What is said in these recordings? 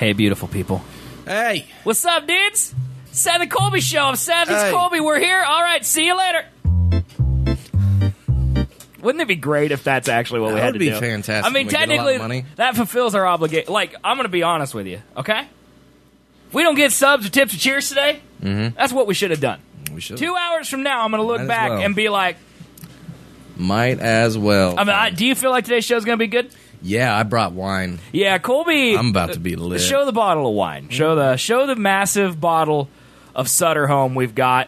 Hey, beautiful people. Hey. What's up, dudes? Seth and Colby Show. I'm Seth. It's Hey. Colby. We're here. All right. See you later. Wouldn't it be great if that's actually what we had to do? That would be fantastic. I mean, We get a lot technically, of money. that fulfills our obligation. Like, I'm going to be honest with you, okay? If we don't get subs or tips or cheers today, that's what we should have done. We should. 2 hours from now, I'm going to look Might as back well. and be like, Might as well. I mean, do you feel like today's show's going to be good? Yeah, I brought wine. Yeah, Colby. I'm about to be lit. Show the bottle of wine. Show the massive bottle of Sutter Home we've got.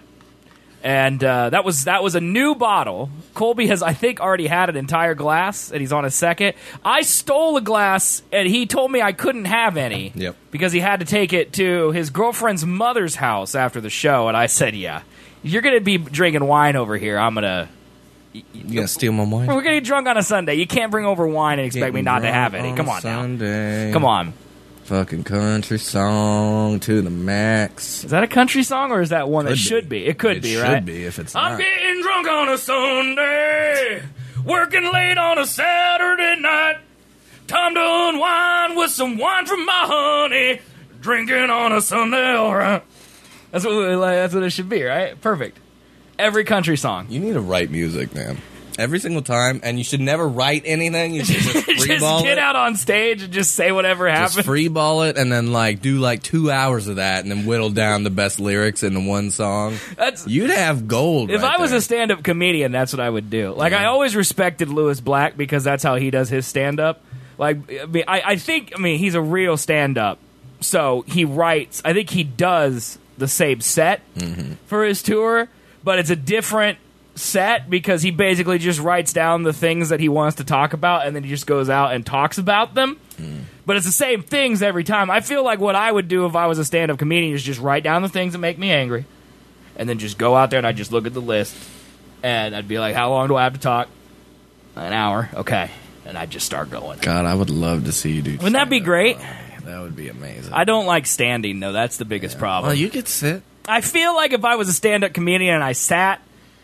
And that was a new bottle. Colby has, I think, already had an entire glass, and he's on his second. I stole a glass, and he told me I couldn't have any. Yep. Because he had to take it to his girlfriend's mother's house after the show, and I said, yeah, you're going to be drinking wine over here. I'm going to... You gonna steal my wine? We're going to get drunk on a Sunday. You can't bring over wine and expect me not to have any. Come on Sunday. now. Come on. Fucking country song to the max. Is that a country song, or is that one that Could should be? It could be, It right? should be if it's I'm not. getting drunk on a Sunday, working late on a Saturday night. Time to unwind with some wine from my honey, drinking on a Sunday, all right. That's what it should be, right? Perfect. Every country song. You need to write music, man. Every single time, and you should never write anything. You should just Just freeball get it. out on stage and just say whatever Just happens. freeball it, and then do 2 hours of that, and then whittle down the best lyrics into one song. You'd have gold. If right I was there. a stand-up comedian, that's what I would do. Like, I always respected Lewis Black because that's how he does his stand-up. Like, I think he's a real stand-up, so he writes. I think he does the same set for his tour, but it's a different set because he basically just writes down the things that he wants to talk about, and then he just goes out and talks about them. But it's the same things every time. I feel like what I would do if I was a stand-up comedian is just write down the things that make me angry, and then just go out there and I'd just look at the list, and I'd be like, how long do I have to talk? An hour. Okay. And I'd just start going. God, I would love to see you do. Wouldn't that be great? That would be amazing. I don't like standing, though. That's the biggest problem. Well, you could sit. I feel like if I was a stand-up comedian and I sat,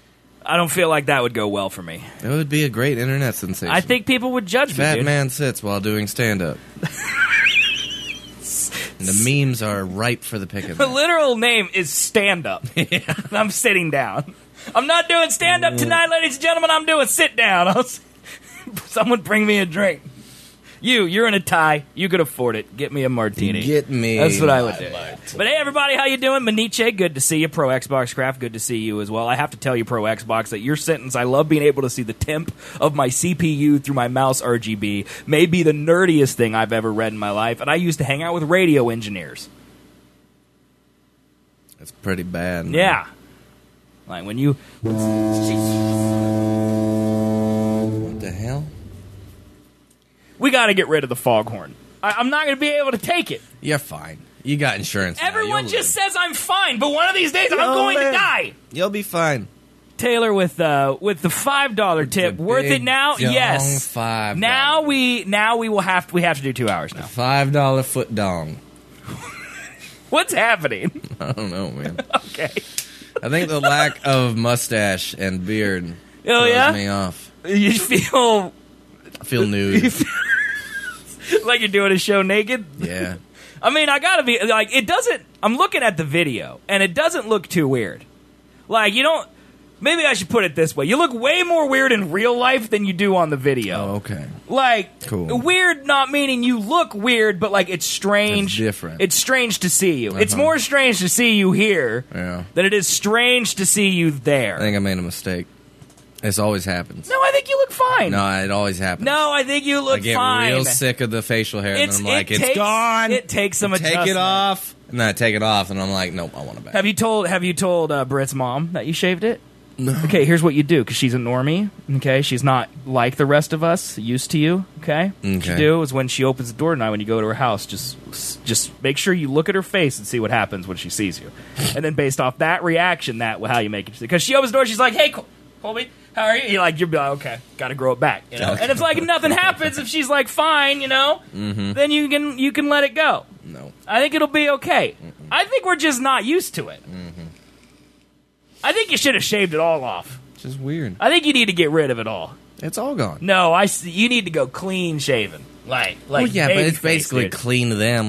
I don't feel like that would go well for me. It would be a great internet sensation. I think people would judge me, Fat dude. man sits while doing stand-up. And the memes are ripe for the picking. The literal name is stand-up. I'm sitting down. I'm not doing stand-up tonight, ladies and gentlemen. I'm doing sit-down. Someone bring me a drink. You're in a tie. You could afford it. Get me a martini. Get me. That's what I would do. my But hey, everybody, how you doing? Maniche, good to see you. Pro Xbox Craft, good to see you as well. I have to tell you, Pro Xbox, that your sentence, I love being able to see the temp of my CPU through my mouse RGB, may be the nerdiest thing I've ever read in my life. And I used to hang out with radio engineers. That's pretty bad. Man. Yeah. Like when you... What the hell? We got to get rid of the foghorn. I'm not going to be able to take it. You're fine. You got insurance. now. Everyone You'll just live. says I'm fine, but one of these days I'm going to live. die. You'll be fine. Taylor with the $5 tip, The worth it big now? dong Yes. $5. Now we have to do 2 hours now. $5 foot dong. What's happening? I don't know, man. Okay. I think the lack of mustache and beard Oh throws yeah. me off. You feel I feel nude. like you're doing a show naked? Yeah. I mean, I gotta be like, it doesn't. I'm looking at the video, and it doesn't look too weird. Like, you don't. Maybe I should put it this way: you look way more weird in real life than you do on the video. Oh, okay. Like, Cool. weird, not meaning you look weird, but like it's strange. It's different. It's strange to see you. It's Uh-huh. more strange to see you here Yeah. than it is strange to see you there. I think I made a mistake. This always happens. No, I think you look fine. No, it always happens. No, I think you I look get fine. real sick of the facial hair, and I'm like, it it's takes, gone. It takes some Take adjustment. it off. And then I take it off, and I'm like, nope, I want it back. Have you told Britt's mom that you shaved it? No. Okay, here's what you do, because she's a normie. Okay, she's not like the rest of us, used to you. Okay, what you Okay. do is when she opens the door tonight, when you go to her house, just make sure you look at her face and see what happens when she sees you, and then based off that reaction, that how you make it. Because she opens the door, she's like, "Hey, Colby, how are you?" You'll be like, "Okay, got to grow it back." You know, and if like nothing happens, if she's like fine, you know, then you can let it go. No. I think it'll be okay. I think we're just not used to it. I think you should have shaved it all off. It's just weird. I think you need to get rid of it all. It's all gone. No, you need to go clean shaven. Like Well, yeah, but it's babyface, basically dude. clean them.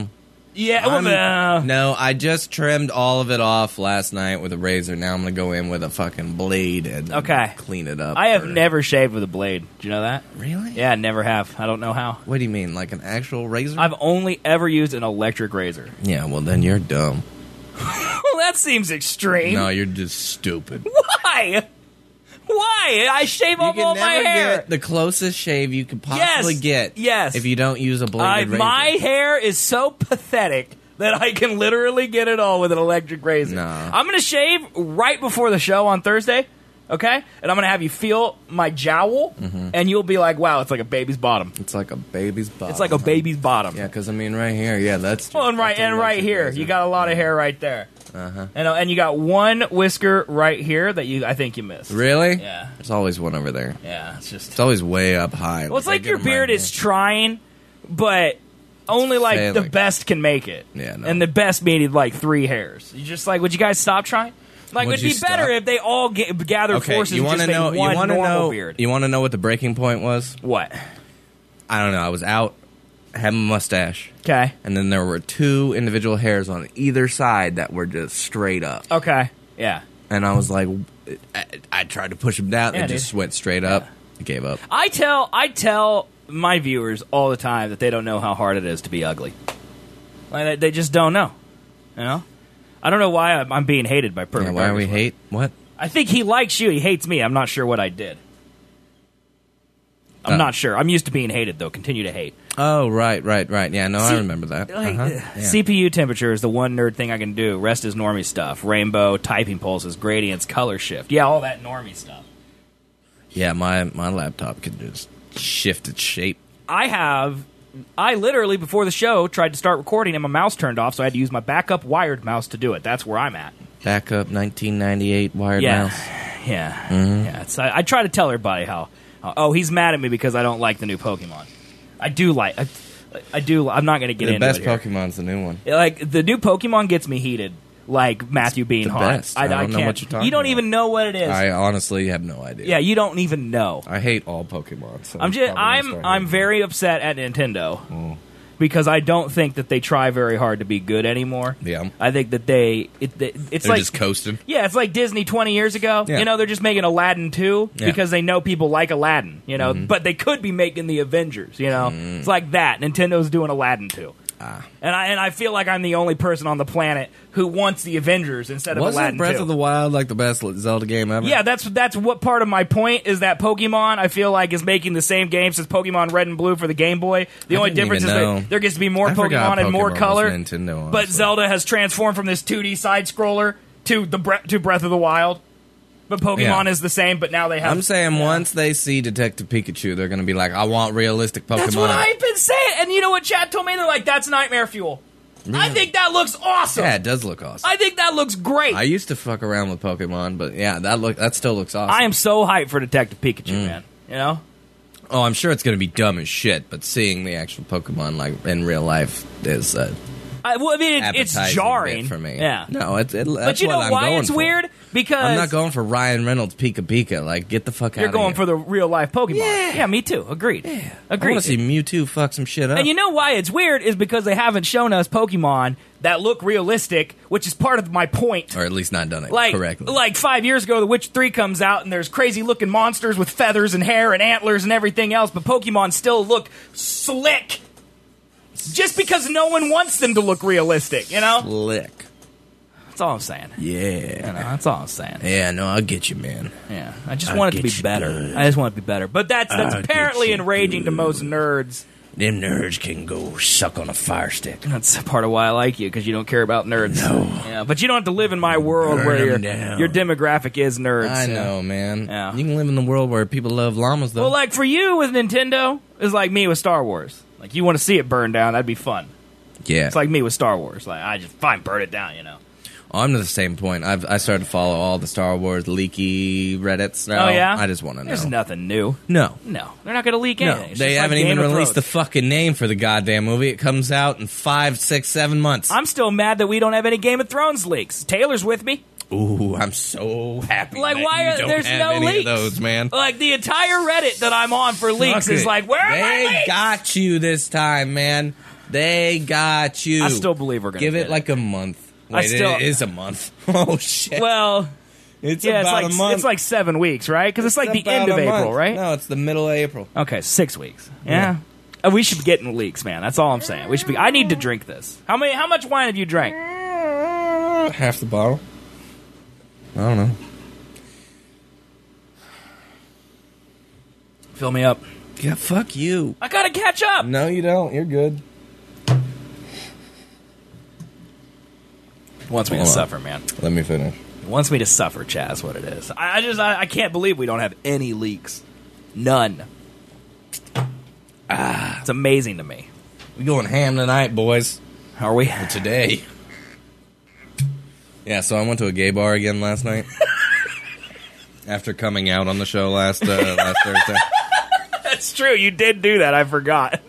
Yeah. No, I just trimmed all of it off last night with a razor. Now I'm going to go in with a fucking blade and clean it up. I have never shaved with a blade. Do you know that? Really? Yeah, never have. I don't know how. What do you mean, like an actual razor? I've only ever used an electric razor. Yeah, well, then you're dumb. Well, that seems extreme. No, you're just stupid. Why? Why? I shave off all my hair. Get the closest shave you could possibly get. Yes. If you don't use a bladed razor. My hair is so pathetic that I can literally get it all with an electric razor. No. I'm going to shave right before the show on Thursday, okay? And I'm going to have you feel my jowl, and you'll be like, wow, it's like a baby's bottom. It's like a baby's bottom. It's like a baby's bottom. Yeah, because, I mean, right here, yeah, that's... Well, and right here. Razor. You got a lot of hair right there. And you got one whisker right here that I think you missed. Really? Yeah. There's always one over there. Yeah, it's always way up high. Well, it's like your beard is trying, but only like failing. The best can make it. Yeah, no. And the best needed like 3 hairs. You just like, would you guys stop trying? Like, Would it'd be better if they all gathered forces and just made one normal beard. You want to know what the breaking point was? What? I don't know. I was out, had a mustache. Okay. And then there were 2 individual hairs on either side that were just straight up. Okay. Yeah. And I was like, I tried to push them down, and it just went straight up. I gave up. I tell my viewers all the time that they don't know how hard it is to be ugly. Like, they just don't know. You know? I don't know why I'm being hated by Perfect. Yeah, why we hate? What? I think he likes you. He hates me. I'm not sure what I did. I'm not sure. I'm used to being hated, though. Continue to hate. Oh, right. Yeah, no, I remember that. CPU temperature is the one nerd thing I can do. Rest is normie stuff. Rainbow, typing pulses, gradients, color shift. Yeah, all that normie stuff. Yeah, my laptop can just shift its shape. I literally, before the show, tried to start recording and my mouse turned off, so I had to use my backup wired mouse to do it. That's where I'm at. Backup 1998 wired mouse. Yeah. Mm-hmm. Yeah. I try to tell everybody how... Oh, he's mad at me because I don't like the new Pokemon. I do like... I do... I'm not going to get into it. The best Pokemon's the new one. Like, the new Pokemon gets me heated. Like Matthew Bean Haunt. I don't know what you're talking about. You don't even know what it is. I honestly have no idea. Yeah, you don't even know. I hate all Pokemon. So I'm very upset at Nintendo because I don't think that they try very hard to be good anymore. Yeah, I think that they're like just coasting. Yeah, it's like Disney 20 years ago. Yeah. You know, they're just making Aladdin 2 because they know people like Aladdin. You know, but they could be making the Avengers. You know, it's like that. Nintendo's doing Aladdin 2. And I feel like I'm the only person on the planet who wants the Avengers instead of Aladdin 2. Wasn't Breath of the Wild like the best Zelda game ever? Yeah, that's what part of my point is that Pokemon, I feel like, is making the same games as Pokemon Red and Blue for the Game Boy. The only difference is that there gets to be more Pokemon and more color. Nintendo, but Zelda has transformed from this 2D side-scroller to Breath of the Wild. But Pokemon is the same, but now they have... I'm saying once they see Detective Pikachu, they're going to be like, I want realistic Pokemon. That's what I've been saying. And you know what Chad told me? They're like, that's nightmare fuel. Really? I think that looks awesome. Yeah, it does look awesome. I think that looks great. I used to fuck around with Pokemon, but yeah, that still looks awesome. I am so hyped for Detective Pikachu, man. You know? Oh, I'm sure it's going to be dumb as shit, but seeing the actual Pokemon like in real life is... it's jarring for me. Yeah, no, that's but you know what why I'm going it's for. weird? Because I'm not going for Ryan Reynolds Pika Pika. Like, get the fuck out of here. You're going for the real life Pokemon. Yeah, me too. Agreed. Yeah, agreed. I want to see Mewtwo fuck some shit up. And you know why it's weird is because they haven't shown us Pokemon that look realistic, which is part of my point. Or at least not done it correctly. Like 5 years ago, The Witcher 3 comes out, and there's crazy-looking monsters with feathers and hair and antlers and everything else, but Pokemon still look slick. Just because no one wants them to look realistic, you know? Slick. That's all I'm saying. Yeah. That's all I'm saying. Yeah, no, I'll get you, man. Yeah. I just want it to be better. Good. I just want it to be better. But that's apparently enraging to most nerds. Them nerds can go suck on a fire stick. That's part of why I like you, because you don't care about nerds. No. Yeah, but you don't have to live in my world where your demographic is nerds. I know, man. Yeah. You can live in the world where people love llamas, though. Well, like for you with Nintendo, it's like me with Star Wars. Like, you want to see it burn down, that'd be fun. Yeah. It's like me with Star Wars. Like, I just, fine, burn it down, you know. I'm to the same point. I started to follow all the Star Wars leaky Reddits now. Oh, yeah? I just want to know. There's nothing new. No. They're not going to leak anything. No, they haven't even released the fucking name for the goddamn movie. It comes out in 5, 6, 7 months. I'm still mad that we don't have any Game of Thrones leaks. Taylor's with me. Ooh, I'm so happy. Like, why there's no any leaks? Of those, man. Like, the entire Reddit that I'm on for leaks is like, where are my leaks? They got you this time, man. They got you. I still believe we're going to give it like a month. Wait, it is a month. Oh, shit. Well, it's about a month. It's like 7 weeks, right? Because it's like the end of April, right? No, it's the middle of April. Okay, 6 weeks. Yeah. We should be getting leaks, man. That's all I'm saying. We should be. I need to drink this. How much wine have you drank? Half the bottle. I don't know. Fill me up. Yeah, fuck you. I gotta catch up. No, you don't. You're good. He wants me to suffer, man. Let me finish. He wants me to suffer, Chaz, what it is. I can't believe we don't have any leaks. None. It's amazing to me. We going ham tonight, boys. Are we? Well, today. Yeah, so I went to a gay bar again last night. After coming out on the show last Thursday. That's true. You did do that. I forgot.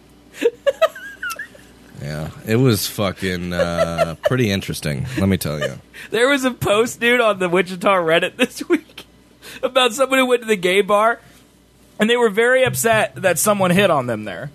Yeah, it was fucking pretty interesting, let me tell you. There was a post, dude, on the Wichita Reddit this week about someone who went to the gay bar, and they were very upset that someone hit on them there.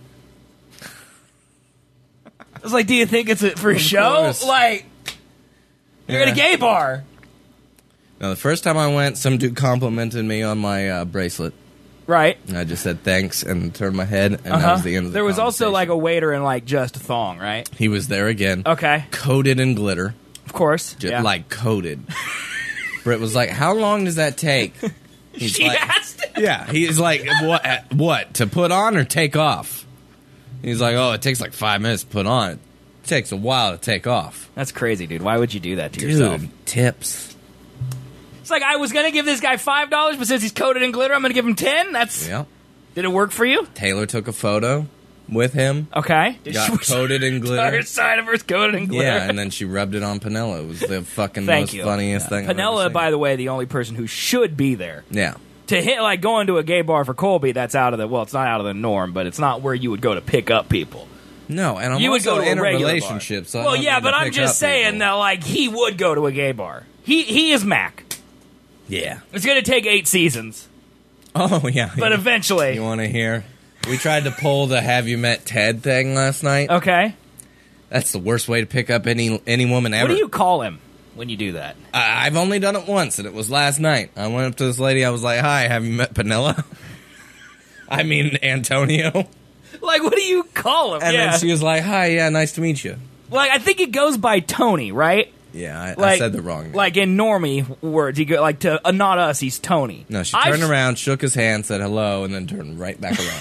I was like, do you think it's for a show? Course. Like, you're at a gay bar. Now, the first time I went, some dude complimented me on my bracelet. Right. And I just said thanks and turned my head, and that was the end of the There was also conversation. like a waiter in like just a thong, right? He was there again. Okay. Coated in glitter. Of course. Just like coated. Britt was like, how long does that take? She asked him. Yeah, he's like, what, to put on or take off? He's like, oh, it takes like 5 minutes to put on. It takes a while to take off. That's crazy, dude. Why would you do that to yourself? Tips. It's like, I was going to give this guy $5, but since he's coated in glitter, I'm going to give him 10. That's... Yeah. Did it work for you? Taylor took a photo with him. Okay. Got coated in glitter. Other side of her's coated in glitter. Yeah, and then she rubbed it on Penella. It was the fucking funniest thing I've ever Penella, seen. by the way, the only person who should be there. Yeah. To hit, like, going to a gay bar for Colby, that's out of the... Well, it's not out of the norm, but it's not where you would go to pick up people. No, and I'm You would also go to in a a regular relationship, bar. so I well, don't yeah, need but to I'm pick just up saying people. that, like, he would go to a gay bar. He is Mac. Yeah. It's going to take 8 seasons. Oh, yeah. But eventually... You want to hear? We tried to pull the Have You Met Ted thing last night. Okay. That's the worst way to pick up any woman ever. What do you call him when you do that? I've only done it once, and it was last night. I went up to this lady. I was like, hi, have you met Penella? I mean, Antonio. Like, what do you call him? And then she was like, hi, yeah, nice to meet you. Like, I think it goes by Tony, right? Yeah, Like, I said the wrong name. Like, in normie words, you go, like, to not us, he's Tony. No, she turned around, shook his hand, said hello, and then turned right back around.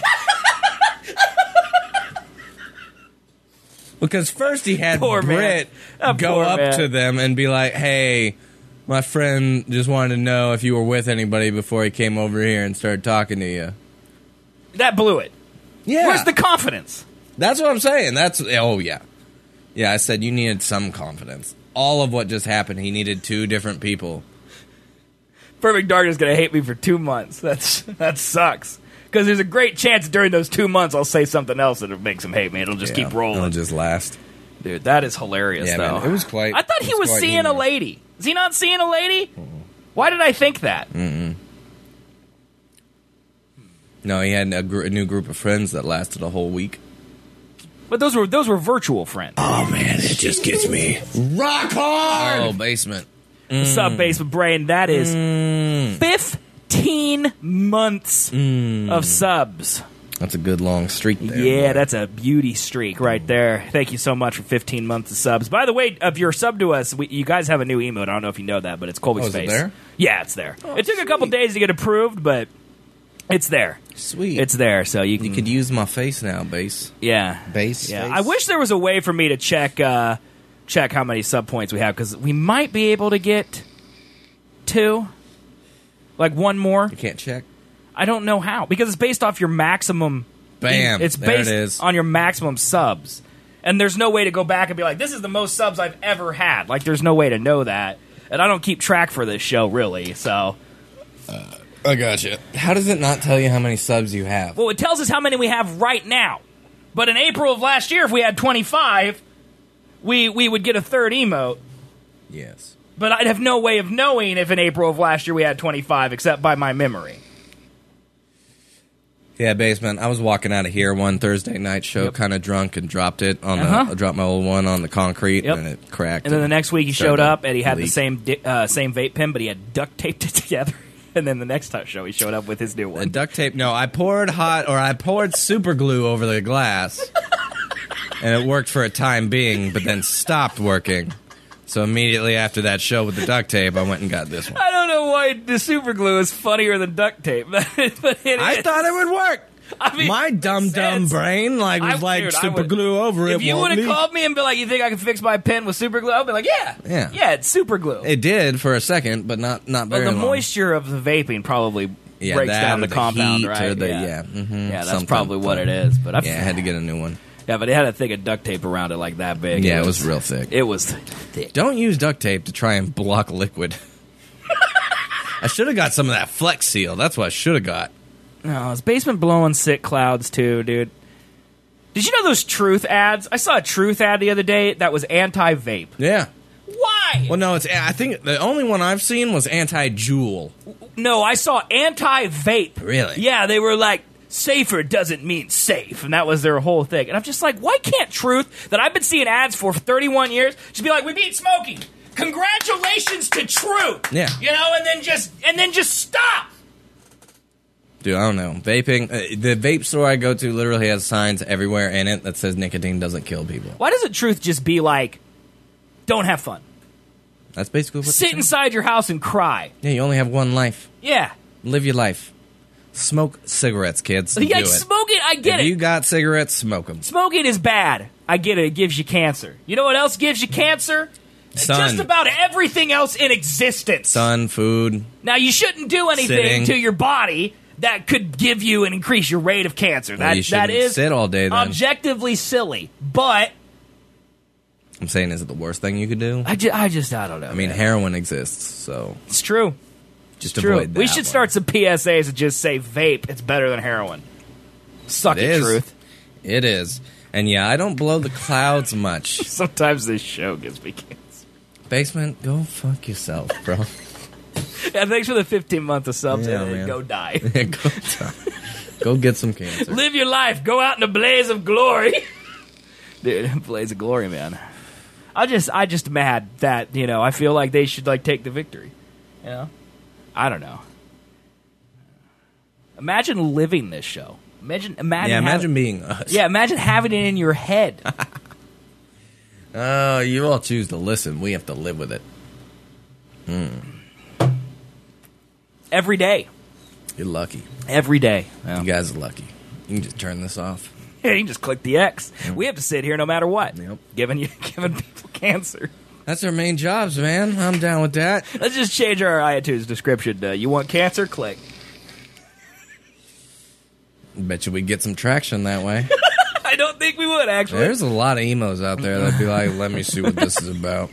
Because first he had Britt go up to them and be like, hey, my friend just wanted to know if you were with anybody before he came over here and started talking to you. That blew it. Yeah. Where's the confidence? That's what I'm saying. Oh, yeah. Yeah, I said you needed some confidence. All of what just happened, he needed 2 different people. Perfect Dark is going to hate me for 2 months. That sucks. Because there's a great chance during those 2 months I'll say something else that makes him hate me. It'll just keep rolling. It'll just last. Dude, that is hilarious, though. Man, it was quite... I thought he was seeing a lady. Is he not seeing a lady? Mm-mm. Why did I think that? Mm-mm. No, he had a new group of friends that lasted a whole week. But those were virtual friends. Oh, man, it just gets me rock hard! Oh, basement. What's up, Basement Brain? That is 15 months of subs. That's a good long streak there. Yeah, that's a beauty streak right there. Thank you so much for 15 months of subs. By the way, if you're sub to us, you guys have a new emote. I don't know if you know that, but it's Colby's face. Is it there? Yeah, it's there. It took a couple days to get approved, but it's there. Sweet. It's there, so you could use my face now, Base. Yeah. Base. Yeah. Face. I wish there was a way for me to check how many sub points we have, because we might be able to get 2. Like 1 more. You can't check? I don't know how, because it's based off your maximum. Bam. It's based on your maximum subs. And there's no way to go back and be like, this is the most subs I've ever had. Like, there's no way to know that. And I don't keep track for this show, really, so... I gotcha. How does it not tell you how many subs you have? Well, it tells us how many we have right now. But in April of last year, if we had 25, we would get a 3rd emote. Yes. But I'd have no way of knowing if in April of last year we had 25, except by my memory. Yeah, Basement. I was walking out of here one Thursday night show, kind of drunk, and dropped it on I dropped my old one on the concrete, and it cracked. And then the next week he showed up, and he had the same vape pen, but he had duct taped it together. And then the next show he showed up with his new one. And duct tape. No, I poured super glue over the glass, and it worked for a time being, but then stopped working. So immediately after that show with the duct tape, I went and got this one. I don't know why the super glue is funnier than duct tape. But I thought it would work. I mean, my dumb brain was super glue over it. If you would have called me and been like, "You think I can fix my pen with super glue?" I'd be like, "Yeah, it's super glue." It did for a second, but not very long. But the moisture of the vaping probably breaks down the compound, right? That's probably what it is. But I had to get a new one. Yeah, but it had a thick of duct tape around it like that big. Yeah, it was real thick. It was thick. Don't use duct tape to try and block liquid. I should have got some of that Flex Seal. That's what I should have got. No, it's Basement blowing sick clouds too, dude. Did you know those Truth ads? I saw a Truth ad the other day that was anti-vape. Yeah. Why? Well, no, I think the only one I've seen was anti-Juul. No, I saw anti-vape. Really? Yeah, they were like, safer doesn't mean safe, and that was their whole thing. And I'm just like, why can't Truth, that I've been seeing ads for 31 years, just be like, we beat smoking. Congratulations to Truth. Yeah. You know, and then just stop. Dude, I don't know. Vaping, the vape store I go to literally has signs everywhere in it that says nicotine doesn't kill people. Why doesn't Truth just be like, don't have fun? That's basically what sit inside your house and cry. Yeah, you only have one life. Yeah. Live your life. Smoke cigarettes, kids. Yeah, smoke it. I get it. If you got cigarettes, smoke them. Smoking is bad. I get it. It gives you cancer. You know what else gives you cancer? Sun. Just about everything else in existence. Sun, food. Now, you shouldn't do anything to your body that could give you and increase your rate of cancer. That is sit all day, then. Objectively silly. But I'm saying, is it the worst thing you could do? I don't know. I mean, heroin exists, so it's true. Just avoid that. We should start some PSAs that just say vape. It's better than heroin. Suck it, Truth. It is. And yeah, I don't blow the clouds much. Sometimes this show gives me cancer. Basement, go fuck yourself, bro. Yeah, thanks for the 15-month of subs. Man. Go die. Yeah, go die. Go get some cancer. Live your life. Go out in a blaze of glory. Dude, blaze of glory, man. I just mad that, I feel like they should take the victory. You know? I don't know. Imagine living this show. Imagine being us. Yeah, imagine having it in your head. You all choose to listen. We have to live with it. Every day. You're lucky. Every day. Yeah. You guys are lucky. You can just turn this off. Yeah, you can just click the X. Yep. We have to sit here no matter what. Yep. Giving people cancer. That's our main jobs, man. I'm down with that. Let's just change our iTunes description. You want cancer? Click. Bet you we'd get some traction that way. I don't think we would, actually. There's a lot of emos out there that'd be like, let me see what this is about.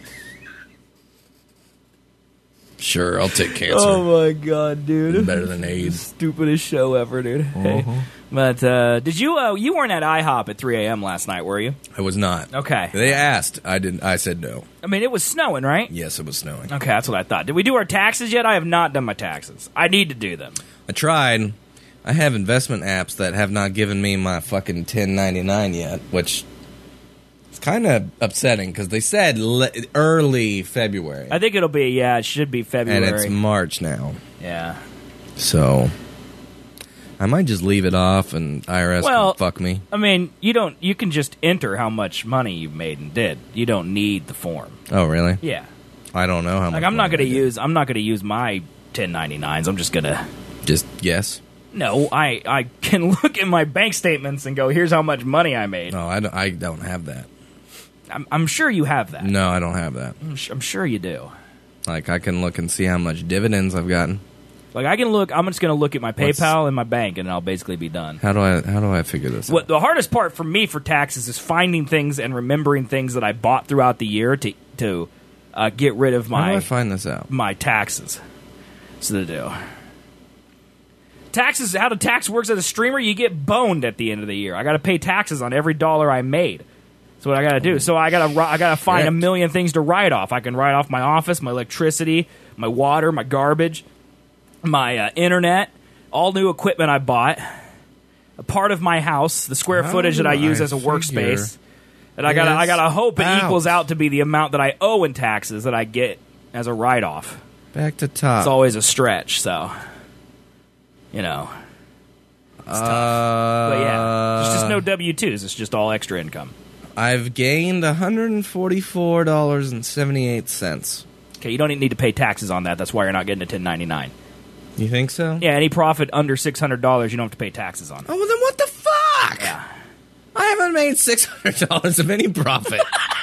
Sure, I'll take cancer. Oh, my God, dude. Better than AIDS. Stupidest show ever, dude. Hey. But did you weren't at IHOP at 3 a.m. last night, were you? I was not. Okay. They asked. I didn't. I said no. I mean, it was snowing, right? Yes, it was snowing. Okay, that's what I thought. Did we do our taxes yet? I have not done my taxes. I need to do them. I tried. I have investment apps that have not given me my fucking 1099 yet, which is kind of upsetting because they said early February. I think it should be February. And it's March now. Yeah. So I might just leave it off and IRS can fuck me. I mean, you can just enter how much money you've made and did. You don't need the form. Oh, really? Yeah. I don't know how much. I'm not going to use my 1099s. I'm just going to just guess. No, I can look at my bank statements and go, here's how much money I made. No, I don't have that. I'm sure you have that. No, I don't have that. I'm sure you do. Like, I can look and see how much dividends I've gotten. Like, I can look. I'm just going to look at my PayPal and my bank, and I'll basically be done. How do I figure this out? The hardest part for me for taxes is finding things and remembering things that I bought throughout the year to get rid of my. How do I find this out? My taxes. So to do. Taxes. How the tax works as a streamer, you get boned at the end of the year. I got to pay taxes on every dollar I made. That's what I got to do. So I got to find a million things to write off. I can write off my office, my electricity, my water, my garbage, my internet, all new equipment I bought. a part of my house, the square footage that I use as a workspace. And I gotta hope it equals out to be the amount that I owe in taxes that I get as a write-off. Back to top. It's always a stretch, so it's tough. But yeah, there's just no W-2s. It's just all extra income. I've gained $144.78. Okay, you don't even need to pay taxes on that. That's why you're not getting a 1099. You think so? Yeah, any profit under $600, you don't have to pay taxes on. Oh, well, then what the fuck? Yeah. I haven't made $600 of any profit.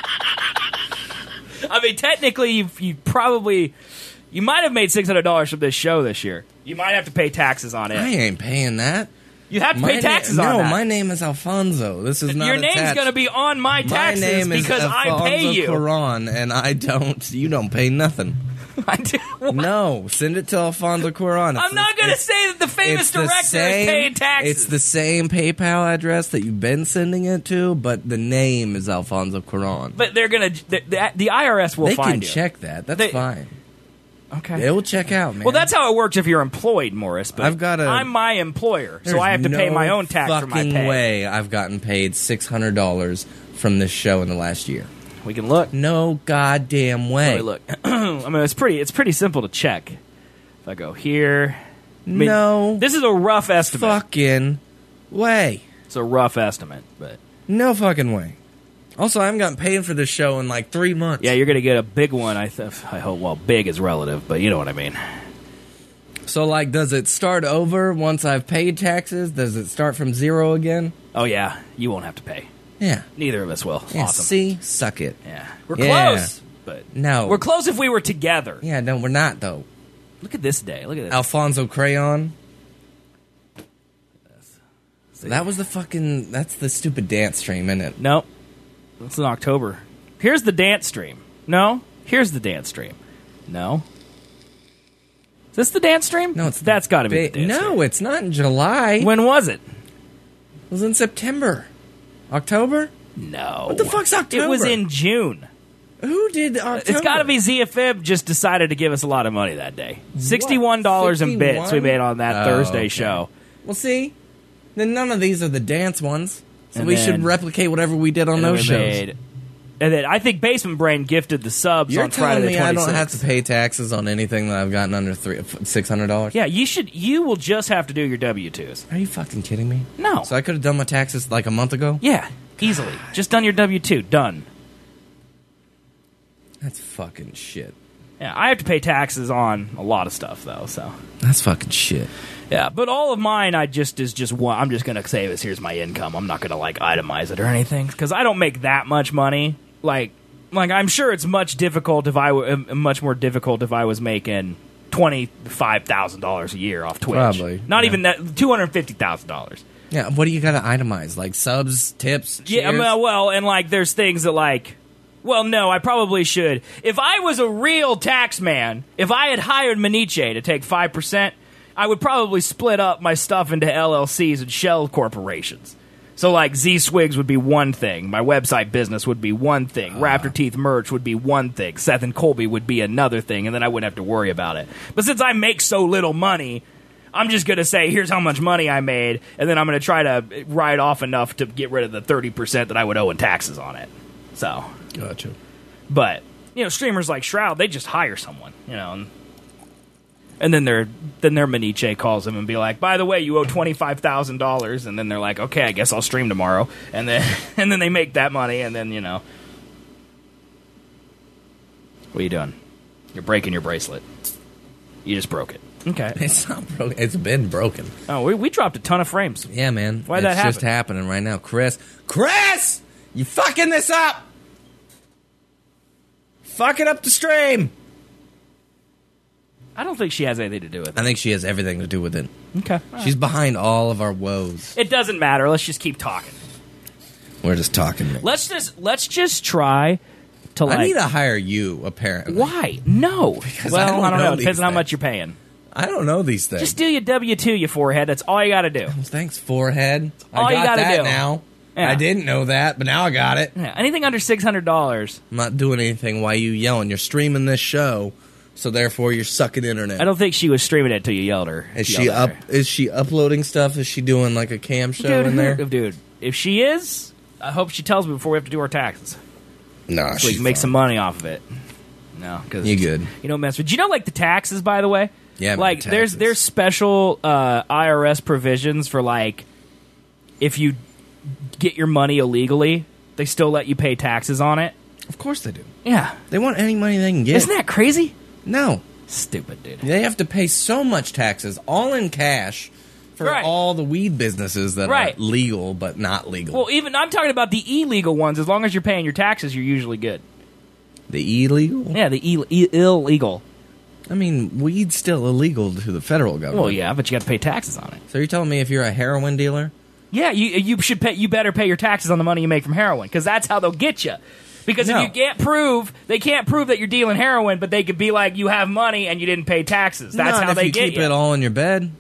I mean, technically, you might have made $600 from this show this year. You might have to pay taxes on it. I ain't paying that. You have to pay taxes on that. No, my name is Alfonso. This is not your name's attached. going to be on my taxes my name because is Alfonso I pay you. Cuaron, and I don't. You don't pay nothing. I do. No, send it to Alfonso Cuaron. I'm not going to say that the famous director is paying taxes. It's the same PayPal address that you've been sending it to, but the name is Alfonso Cuaron. But they're going to. The IRS will find you. They can check that. That's fine. Okay. It will check out, man. Well, that's how it works if you're employed, Morris. But I'm my employer, so I have to pay my own tax for my pay. Fucking way I've gotten paid $600 from this show in the last year. We can look. No goddamn way. Look. I mean, it's pretty simple to check. If I go here, no. This is a rough estimate. Fucking way. It's a rough estimate, but no fucking way. Also, I haven't gotten paid for this show in like 3 months. Yeah, you're going to get a big one, I hope. Well, big is relative, but you know what I mean. So, like, does it start over once I've paid taxes? Does it start from zero again? Oh, yeah. You won't have to pay. Yeah. Neither of us will. Yeah, awesome. See? Suck it. Yeah. We're close, but... No. We're close if we were together. Yeah, no, we're not, though. Look at this day. Look at this. Alfonso Crayon. That was that's the stupid dance stream, isn't it? Nope. It's in October. Here's the dance stream. No. Here's the dance stream. No. Is this the dance stream? No, that's got to be the dance stream. No, it's not in July. When was it? It was in September. October? No. What the fuck's October? It was in June. Who did October? It's got to be Zia Fib just decided to give us a lot of money that day. $61 in bits we made on that Thursday show. Well, see? Then none of these are the dance ones. So and we should replicate whatever we did on those shows. And then I think Basement Brain gifted the subs on Friday the 26th. I don't have to pay taxes on anything that I've gotten under $600? Yeah, you will just have to do your W-2s. Are you fucking kidding me? No. So I could have done my taxes like a month ago? Yeah, easily. Just done your W-2. Done. That's fucking shit. Yeah, I have to pay taxes on a lot of stuff, though, so. That's fucking shit. Yeah, but all of mine, I'm just going to say this, here's my income. I'm not going to, itemize it or anything, because I don't make that much money. Like I'm sure it's much more difficult if I was making $25,000 a year off Twitch. Probably. Not even that, $250,000. Yeah, what do you got to itemize? Like subs, tips, cheers? Yeah, well, and there's things that well, no, I probably should. If I was a real tax man, if I had hired Maniche to take 5%, I would probably split up my stuff into LLCs and shell corporations. So, Z-Swigs would be one thing. My website business would be one thing. Raptor Teeth merch would be one thing. Seth and Colby would be another thing, and then I wouldn't have to worry about it. But since I make so little money, I'm just going to say, here's how much money I made, and then I'm going to try to write off enough to get rid of the 30% that I would owe in taxes on it. So... Gotcha. But, streamers like Shroud, they just hire someone, and then their Maniche calls them and be like, by the way, you owe $25,000, and then they're like, okay, I guess I'll stream tomorrow, and then they make that money, and then, What are you doing? You're breaking your bracelet. You just broke it. Okay. It's not broken. It's been broken. Oh, we dropped a ton of frames. Yeah, man. Why'd that happen? It's just happening right now. Chris! You fucking this up! Fucking up the stream! I don't think she has anything to do with it. I think she has everything to do with it. Okay. She's behind all of our woes. It doesn't matter. Let's just keep talking. We're just talking. Let's just try to I need to hire you, apparently. Why? No. Because well, I don't know. It depends on how much you're paying. I don't know these things. Just do your W-2, you forehead. That's all you got to do. Thanks, forehead. All you got to do now. Yeah. I didn't know that, but now I got it. Yeah. Anything under $600. I'm not doing anything while you yelling. You're streaming this show, so therefore you're sucking internet. I don't think she was streaming it till you yelled her. Is she uploading stuff? Is she doing like a cam show in there? Dude, if she is, I hope she tells me before we have to do our taxes. Nah, so we can make some money off of it. No, because you good. You know, mess with. Do you know like the taxes? By the way, yeah, like there's special IRS provisions for like if you get your money illegally, they still let you pay taxes on it. Of course they do. Yeah, they want any money they can get. Isn't that crazy? No, stupid dude. They have to pay so much taxes, all in cash, for all the weed businesses that are legal but not legal. Well, even I'm talking about the illegal ones. As long as you're paying your taxes, you're usually good. The illegal? Yeah, the illegal. I mean, weed's still illegal to the federal government. Well, yeah, but you got to pay taxes on it. So you're telling me if you're a heroin dealer? Yeah, you should pay. You better pay your taxes on the money you make from heroin, because that's how they'll get you. Because if you can't prove, they can't prove that you're dealing heroin, but they could be like, you have money and you didn't pay taxes. That's how they get you. Keep it all in your bed.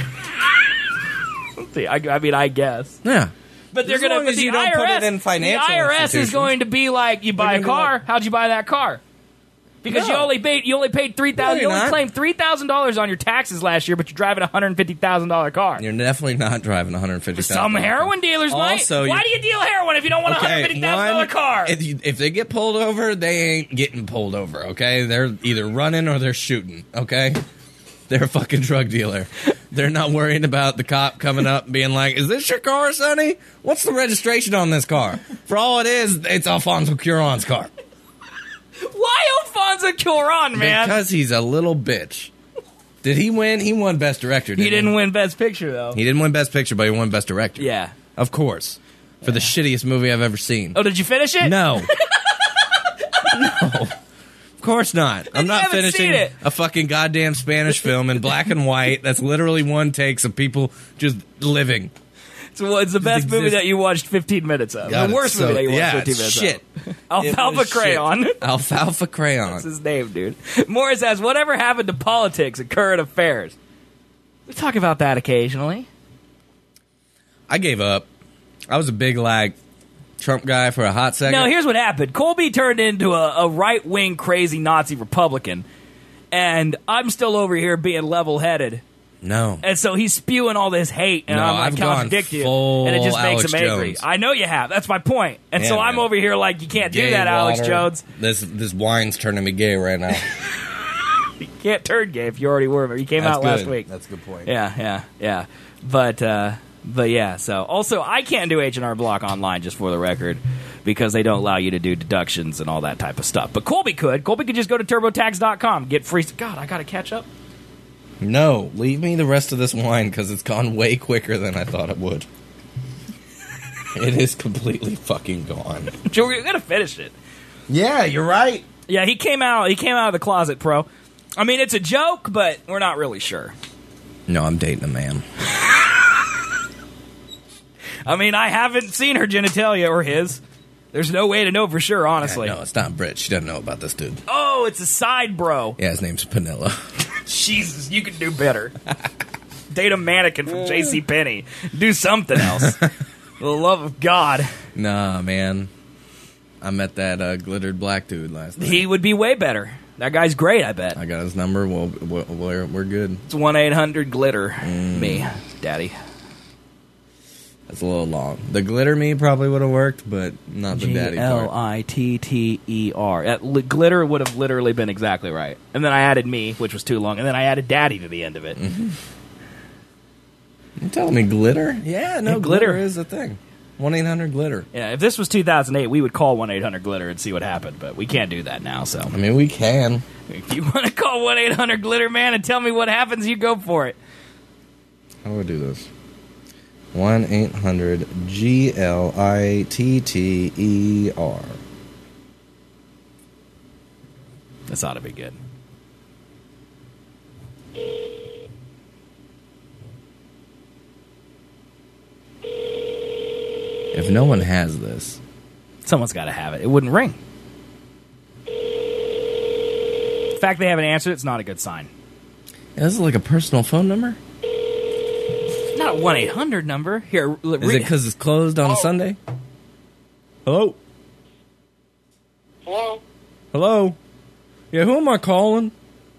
I mean, I guess. Yeah. But they're going to. But the IRS is going to be like, you buy a car. How'd you buy that car? Because you only paid $3,000. You only claimed $3,000 on your taxes last year, but you're driving a $150,000 car. You're definitely not driving a $150,000. Some heroin dealers might. Why do you deal heroin if you don't want a $150,000 car? If they get pulled over, they ain't getting pulled over. Okay, they're either running or they're shooting. Okay. They're a fucking drug dealer. They're not worrying about the cop coming up and being like, is this your car, Sonny? What's the registration on this car? For all it is, it's Alfonso Cuarón's car. Why Alfonso Cuarón, man? Because he's a little bitch. Did he win? He won Best Director, didn't he? He didn't win Best Picture, though. He didn't win Best Picture, but he won Best Director. Yeah. Of course. For the shittiest movie I've ever seen. Oh, did you finish it? No. No. Of course not. I'm not finishing a fucking goddamn Spanish film in black and white that's literally one takes of people just living. So it's the best movie that you watched 15 minutes of. God, the worst movie that you watched 15 minutes shit. of. Alfalfa Crayon. Alfalfa Crayon. That's his name, dude. Morris asks, whatever happened to politics and current affairs? We talk about that occasionally. I gave up. I was a big, Trump guy for a hot second. No, here's what happened. Colby turned into a right-wing crazy Nazi Republican, and I'm still over here being level-headed. No. And so he's spewing all this hate, and I'm like, contradict you, and it just makes him angry. I know you have. That's my point. And so I'm over here like, you can't do that, Alex Jones. This wine's turning me gay right now. You can't turn gay if you already were, but you came out last week. That's a good point. Yeah. But yeah, so also I can't do H&R Block online, just for the record, because they don't allow you to do deductions and all that type of stuff. But Colby could. Colby could just go to TurboTax.com, get free. God, I got to catch up. No, leave me the rest of this wine because it's gone way quicker than I thought it would. It is completely fucking gone. We're gonna finish it. Yeah, you're right. Yeah, he came out of the closet, pro. I mean, it's a joke, but we're not really sure. No, I'm dating a man. I mean, I haven't seen her genitalia or his. There's no way to know for sure, honestly. No, it's not Brit. She doesn't know about this dude. Oh, it's a side bro. Yeah, his name's Panilla. Jesus, you can do better. Date a mannequin from JCPenney. Do something else. For the love of God. Nah, man. I met that glittered black dude last night. He would be way better. That guy's great, I bet. I got his number. Well, we're good. It's 1-800-GLITTER. Me, daddy. That's a little long. The glitter me probably would have worked, but not the daddy part. GLITTER. Glitter would have literally been exactly right. And then I added me, which was too long, and then I added daddy to the end of it. Mm-hmm. You telling me glitter? Yeah, no, glitter is a thing. 1-800-GLITTER. Yeah, if this was 2008, we would call 1-800-GLITTER and see what happened, but we can't do that now, so. I mean, we can. If you want to call 1-800-GLITTER, man, and tell me what happens, you go for it. How do I do this? 1-800-GLITTER. This ought to be good. If no one has this, someone's got to have it. It wouldn't ring. The fact they haven't answered it's not a good sign. Yeah, this is like a personal phone number? Not a 1-800 number. Here, is it because it's closed on Sunday? Hello? Hello? Hello? Yeah, who am I calling?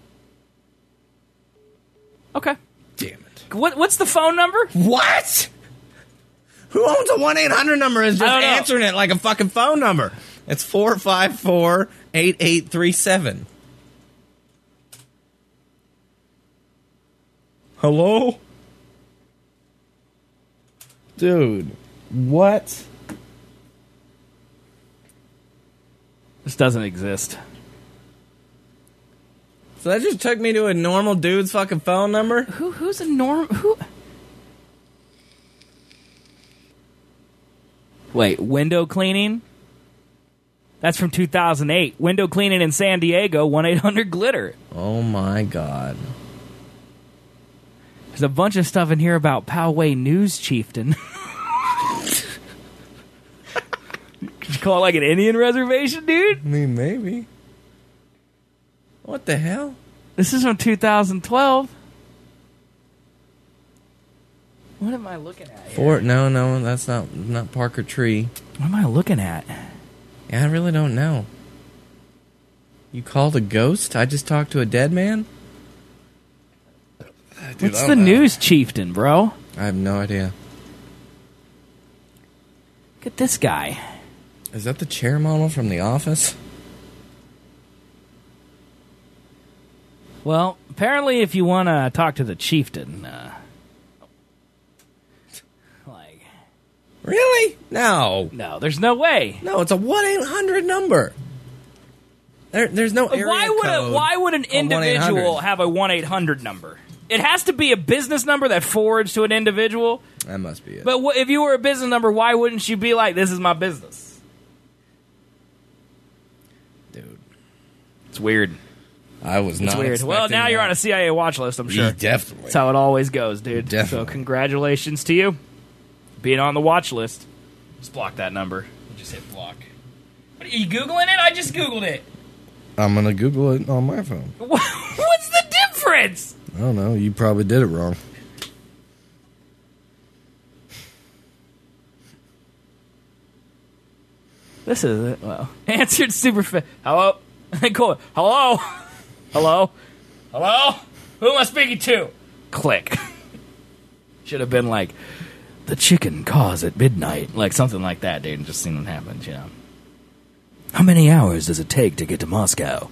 Okay. Damn it. What's the phone number? What? Who owns a 1-800 number and is just I don't know. answering it like a fucking phone number? It's 454-8837. Hello? Dude, what? This doesn't exist. So that just took me to a normal dude's fucking phone number? Who's a who? Wait, window cleaning? That's from 2008. Window cleaning in San Diego, 1-800-GLITTER. Oh my god. There's a bunch of stuff in here about Poway News Chieftain. Could you call it like an Indian reservation, dude? I mean, maybe. What the hell? This is from 2012. What am I looking at here? No, that's not Parker Tree. What am I looking at? Yeah, I really don't know. You called a ghost? I just talked to a dead man? Dude, What's the News Chieftain, bro? I have no idea. Look at this guy. Is that the chair model from The Office? Well, apparently if you want to talk to the chieftain, like... Really? No, there's no way. it's a 1-800 number. There's no area code. Why would an called individual 1-800. have a 1-800 number? It has to be a business number that forwards to an individual. That must be it. But if you were a business number, why wouldn't you be like, this is my business? Dude, It's weird. I was It's not weird. Well, expecting now you're that. on a CIA watch list, I'm sure. Yeah, definitely. That's how it always goes, dude. Definitely. So congratulations to you. Being on the watch list. Just block that number. Just hit block. What, are you Googling it? I just Googled it. I'm going to Google it on my phone. What's the difference? I don't know. You probably did it wrong. This is it. Well, answered super fast. Hello? Cool. Hello? Hello? Hello? Who am I speaking to? Click. Should have been like, the chicken caws at midnight. Like something like that, dude. And just seen what happens, you know. How many hours does it take to get to Moscow?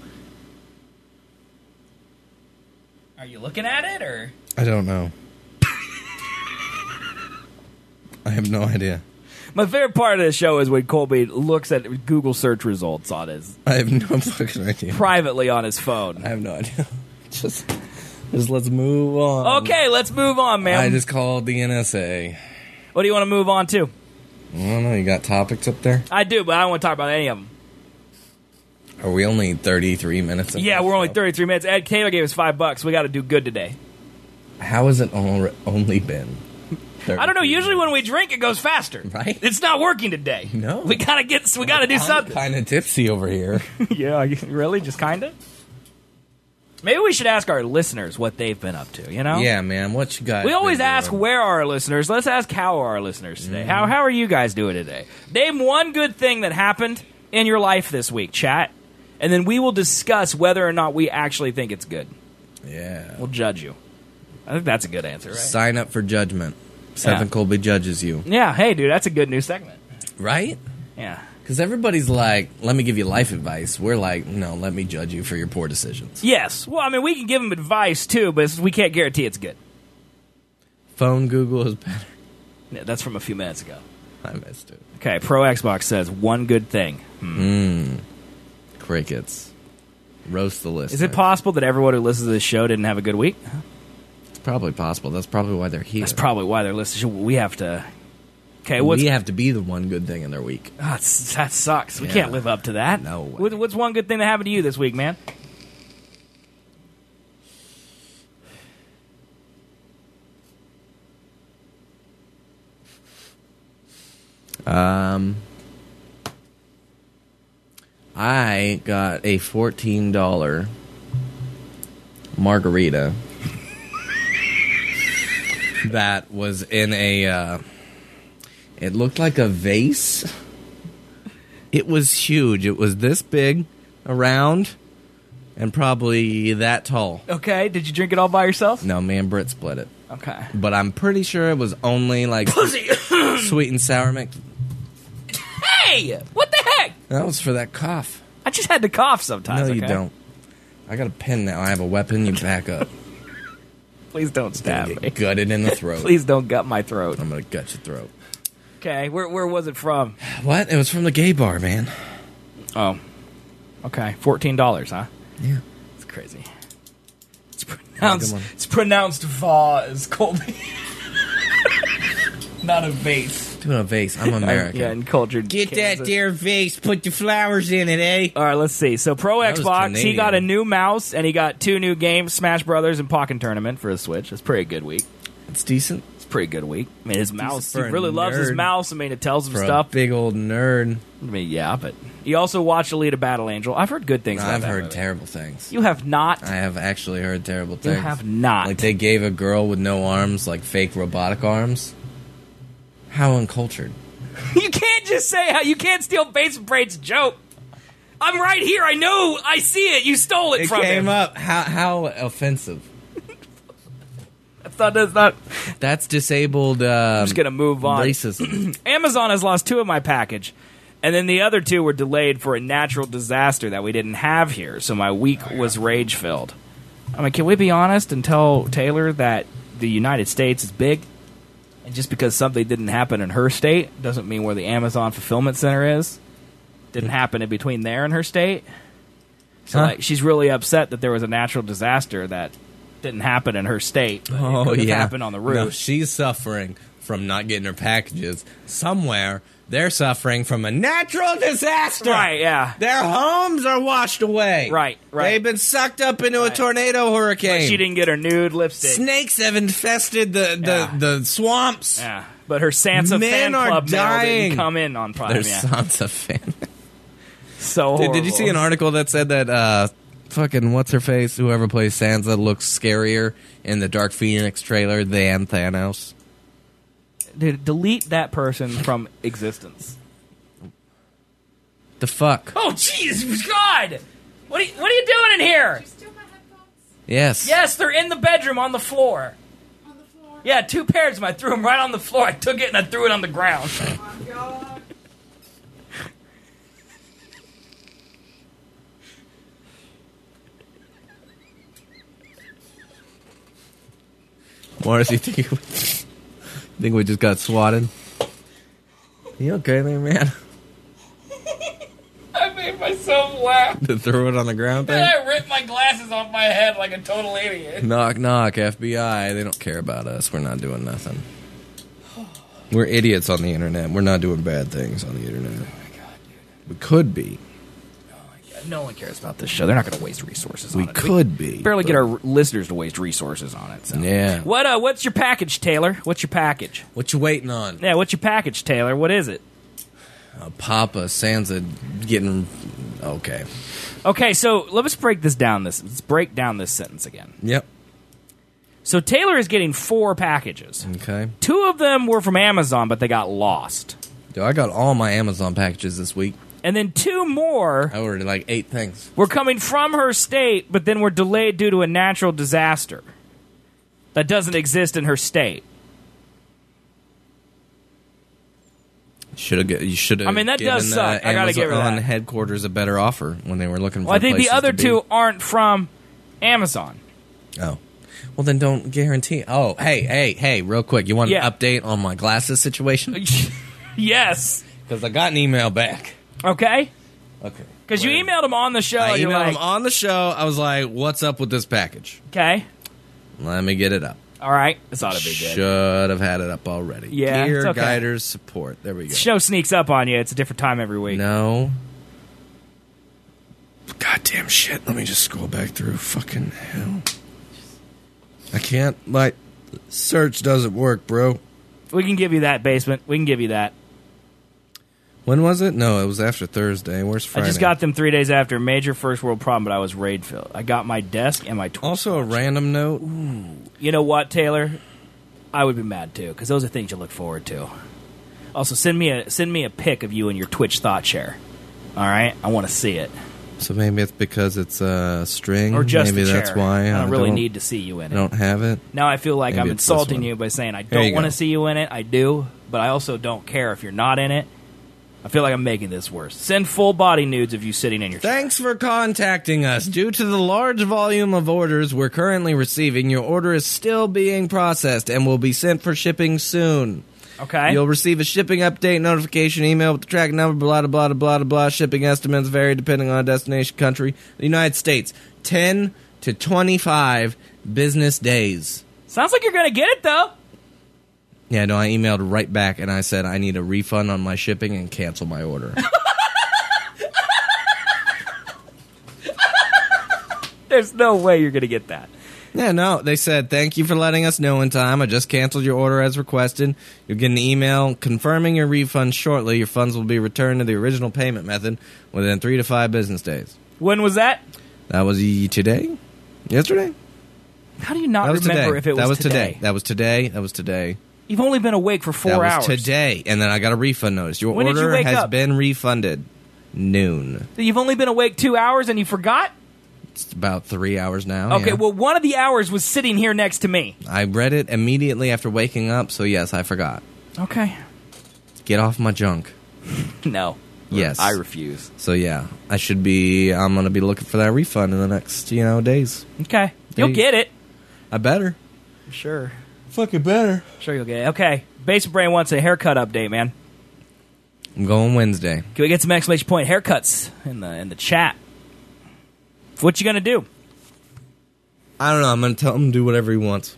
Are you looking at it, or? I don't know. I have no idea. My favorite part of this show is when Colby looks at Google search results on his... I have no fucking idea. privately on his phone. I have no idea. Just let's move on. Okay, let's move on, man. I just called the NSA. What do you want to move on to? I don't know. You got topics up there? I do, but I don't want to talk about any of them. Are we only 33 minutes? Yeah, we're only 33 minutes. Ed Taylor gave us $5. We got to do good today. How has it only been? I don't know. Usually when we drink, it goes faster. Right? It's not working today. No. We gotta do something. Kind of tipsy over here. Yeah, really, just kind of. Maybe we should ask our listeners what they've been up to. You know? Yeah, man. What you got? We always ask where are our listeners. Let's ask how are our listeners today. How are you guys doing today? Name one good thing that happened in your life this week, chat, and then we will discuss whether or not we actually think it's good. Yeah. We'll judge you. I think that's a good answer, right? Sign up for judgment. Seth and Colby judges you. Yeah, hey, dude, that's a good new segment. Right? Yeah. Because everybody's like, let me give you life advice. We're like, no, let me judge you for your poor decisions. Yes. Well, I mean, we can give them advice, too, but we can't guarantee it's good. Phone Google is better. Yeah, that's from a few minutes ago. I missed it. Okay, Pro Xbox says, one good thing. Crickets. Roast the list. Is it possible that everyone who listens to this show didn't have a good week? It's probably possible. That's probably why they're here. That's probably why they're listening. We have to... Okay, we have to be the one good thing in their week. Oh, that sucks. We Yeah. can't live up to that. No way. What's one good thing that happened to you this week, man? I got a $14 margarita that was in a, it looked like a vase. It was huge. It was this big around, and probably that tall. Okay, did you drink it all by yourself? No, me and Britt split it. Okay. But I'm pretty sure it was only like Pussy! sweet and sour mix. Hey! What the heck? That was for that cough. I just had to cough sometimes. No, you okay? don't. I got a pen now. I have a weapon. You back up. Please don't stab me. Get gutted in the throat. Please don't gut my throat. I'm gonna gut your throat. Okay, where was it from? What? It was from the gay bar, man. Oh. Okay, $14, huh? Yeah. It's crazy. It's Good pronounced, one. it's pronounced vase, Colby. Not a vase. Doing a vase. I'm American. Yeah, and cultured. Get Kansas. that there vase. Put the flowers in it, eh? All right, let's see. So Pro That was Xbox, he Canadian. got a new mouse, and he got 2 new games, Smash Brothers and Pokken Tournament for his Switch. It's a pretty good week. It's decent It's a pretty good week. I mean, his mouse, he for a really loves his nerd. mouse. I mean, it tells him for stuff. a big old nerd. I mean, yeah, but he also watched Alita Battle Angel. I've heard good things about I've that heard movie. terrible things. You have not. I have actually heard terrible You things. have not. Like they gave a girl with no arms, like fake robotic arms. How uncultured. You can't just say how you can't steal Base Braid's joke. I'm right here. I know. I see it. You stole it, It from came him. up. How offensive. I thought that's not. That's disabled. I'm just gonna move on. Racism. Amazon has lost 2 of my package, and then the other 2 were delayed for a natural disaster that we didn't have here. So my week was rage filled. I mean, can we be honest and tell Taylor that the United States is big, and just because something didn't happen in her state doesn't mean where the Amazon fulfillment center is didn't happen in between there and her state. So like, she's really upset that there was a natural disaster that didn't happen in her state. But it could have happened on the roof. No, she's suffering from not getting her packages. Somewhere, they're suffering from a natural disaster. Right, yeah. Their homes are washed away. Right. They've been sucked up into a Right. tornado hurricane. She didn't get her nude lipstick. Snakes have infested the swamps. Yeah, but her Sansa Men fan are club mail dying. didn't come in on Prime. There's Yeah. Sansa fan. So horrible. Did you see an article that said that fucking what's her face, whoever plays Sansa, looks scarier in the Dark Phoenix trailer than Thanos? Dude, delete that person from existence. The fuck? Oh, jeez, God! What are you doing in here? Steal my headphones Yes. Yes, they're in the bedroom on the floor. on the floor. Yeah, 2 pairs of them. I threw them right on the floor. I took it and I threw it on the ground. Oh my God. Morris, you think we just got swatted? You okay there, man? I made myself laugh. To throw it on the ground And thing? I ripped my glasses off my head like a total idiot. Knock, knock, FBI. They don't care about us. We're not doing nothing. We're idiots on the internet. We're not doing bad things on the internet. Oh my God, dude. We could be. No one cares about this show. They're not going to waste resources on We it. could be. Barely but- get our listeners to waste resources on it. So. Yeah. What's your package, Taylor? What's your package? What you waiting on? Yeah, what's your package, Taylor? What is it? Papa Sansa getting okay. Okay, so let's break this down. Let's break down this sentence again. Yep. So Taylor is getting 4 packages. Okay. 2 of them were from Amazon, but they got lost. Yo, I got all my Amazon packages this week. And then 2 more I ordered like 8 things. were coming from her state, but then were delayed due to a natural disaster that doesn't exist in her state. You should have. I mean, that does suck. I gotta get rid of Amazon that. headquarters a better offer when they were looking for. Well, I think the places other to be. 2 aren't from Amazon. Oh, well then don't guarantee. Oh, hey, real quick, you want Yeah. an update on my glasses situation? Yes. Because I got an email back. Okay. Okay. Because you emailed him on the show. I and you're emailed like, him on the show. I was like, "What's up with this package? okay. Let me get it up." All right. This ought to be good. Should have had it up already. Yeah, Gear it's okay. Guiders support. There we go. The show sneaks up on you. It's a different time every week. No. Goddamn shit. Let me just scroll back through. Fucking hell. I can't. My search doesn't work, bro. We can give you that, Basement. We can give you that. When was it? No, it was after Thursday. Where's Friday? I just got them 3 days after. Major first world problem, but I was raid filled. I got my desk and my Twitch. Also, a random note. You know what, Taylor? I would be mad too, because those are things you look forward to. Also, send me a pic of you and your Twitch thought share. All right, I want to see it. So maybe it's because it's a string. Or just maybe the chair. that's why I don't really need to see you in I it. don't have it. Now I feel like Maybe I'm it's this insulting one. you by saying I Here don't you want to go. see you in it. I do, but I also don't care if you're not in it. I feel like I'm making this worse. Send full body nudes of you sitting in your chair. Thanks for contacting us. Due to the large volume of orders we're currently receiving, your order is still being processed and will be sent for shipping soon. Okay. You'll receive a shipping update notification email with the track number, blah, blah, blah, blah, blah. Shipping estimates vary depending on destination country. The United States, 10 to 25 business days. Sounds like you're going to get it, though. Yeah, no, I emailed right back and I said I need a refund on my shipping and cancel my order. There's no way you're going to get that. Yeah, no, they said, thank you for letting us know in time. I just canceled your order as requested. You'll get an email confirming your refund shortly. Your funds will be returned to the original payment method within 3 to 5 business days. When was that? That was today? Yesterday? How do you not That was remember today. if it was That was today? That was today. That was today. You've only been awake for 4 That was hours. today. And then I got a refund notice. Your When did you order wake has up? been refunded. Noon. You've only been awake 2 hours and you forgot? It's about 3 hours now. Okay, yeah. well, one of the hours was sitting here next to me. I read it immediately after waking up, so yes, I forgot. Okay. Get off my junk. No. Yes. I refuse. So yeah, I'm going to be looking for that refund in the next, days. Okay. You'll get it. I better. Sure. Fucking better. Sure you'll get it. Okay. Basic Brain wants a haircut update, man. I'm going Wednesday. Can we get some exclamation point haircuts in the chat? What you gonna do? I don't know. I'm going to tell him to do whatever he wants.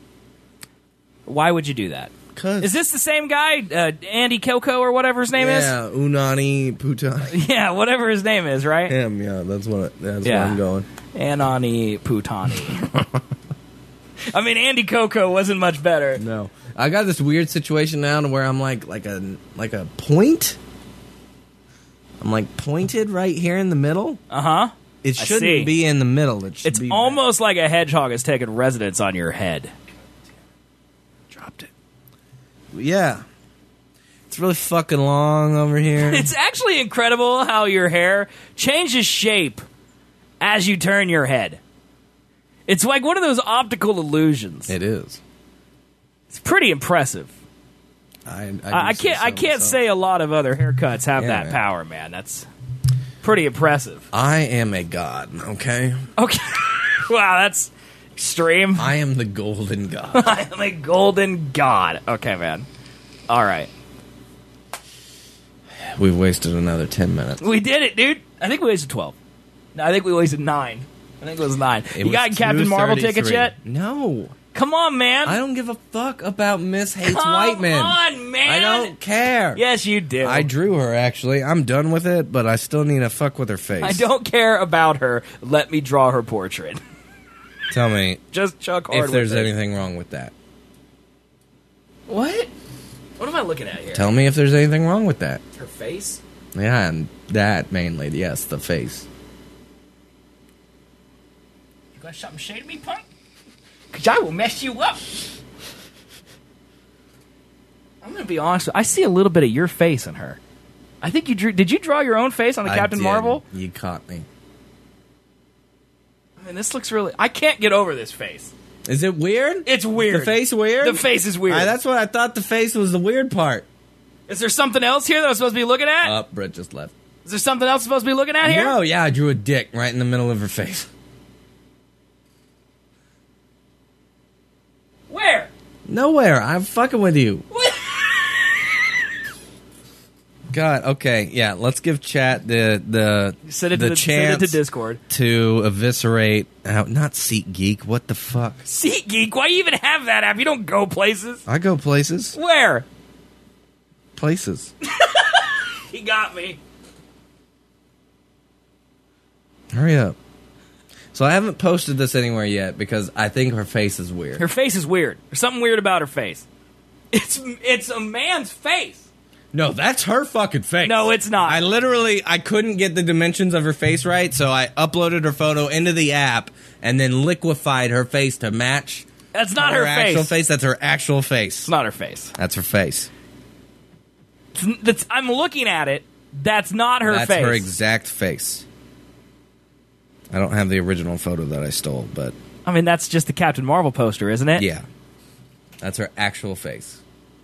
Why would you do that? Cause Is this the same guy, Andy Coco or whatever his name is? yeah, Unani Putani. Yeah, whatever his name is, right? Him, yeah, that's where Yeah. I'm going. Anani Putani. I mean, Andy Coco wasn't much better. No, I got this weird situation now to where I'm like a point. I'm like pointed right here in the middle. Uh-huh. It I see. shouldn't be in the middle. It should It's be almost like a hedgehog has taken residence on your head. dropped it. Yeah, it's really fucking long over here. It's actually incredible how your hair changes shape as you turn your head. It's like one of those optical illusions. It is. It's pretty impressive. I can't say a lot of other haircuts have Yeah, that man. power, man. That's pretty impressive. I am a god. Okay, Okay. Wow, that's extreme. I am the golden god. I am a golden god. Okay, man. All right. We've wasted another 10 minutes. We did it, dude. I think we wasted 12. No, I think we wasted 9. I think it was 9. It You got was Captain Marvel tickets 2:33. yet? No. Come on, man. I don't give a fuck about Miss Hates Come White Men. on, man. I don't care. Yes, you do. I drew her, actually. I'm done with it, but I still need to fuck with her face. I don't care about her. Let me draw her portrait. Tell me Just Chuck hard if there's with it. anything wrong with that. What? What am I looking at here? Tell me if there's anything wrong with that. Her face? Yeah, and that mainly. Yes, the face. You got something to say to me, punk? Because I will mess you up. I'm going to be honest. I see a little bit of your face in her. I think you drew... Did you draw your own face on the Captain I did. Marvel? You caught me. I mean, this looks really... I can't get over this face. Is it weird? It's weird. The face weird? The face is weird. That's what I thought the face was the weird part. Is there something else here that I'm supposed to be looking at? Oh, Brett just left. Is there something else I'm supposed to be looking at here? No, yeah, I drew a dick right in the middle of her face. Where? Nowhere. I'm fucking with you. God, okay, yeah. Let's give chat the Send it the to chance send it to Discord. to eviscerate. Not SeatGeek. What the fuck? SeatGeek, why you even have that app? You don't go places. I go places. Where? Places. He got me. Hurry up. So I haven't posted this anywhere yet because I think her face is weird. Her face is weird. There's something weird about her face. It's a man's face. No, that's her fucking face. No, it's not. I couldn't get the dimensions of her face right, so I uploaded her photo into the app and then liquefied her face to match. That's not her actual face. face. That's her actual face. It's not her face. That's her face. I'm looking at it. That's not her That's face. her exact face. I don't have the original photo that I stole, but I mean, that's just the Captain Marvel poster, isn't it? yeah. That's her actual face.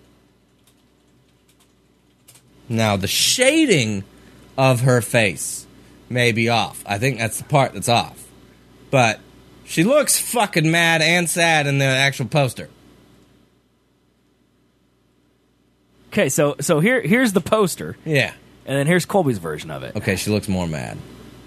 Now, the shading of her face may be off. I think that's the part that's off. But she looks fucking mad and sad in the actual poster. Okay, so here's the poster, Yeah. and then here's Colby's version of it. Okay, she looks more mad.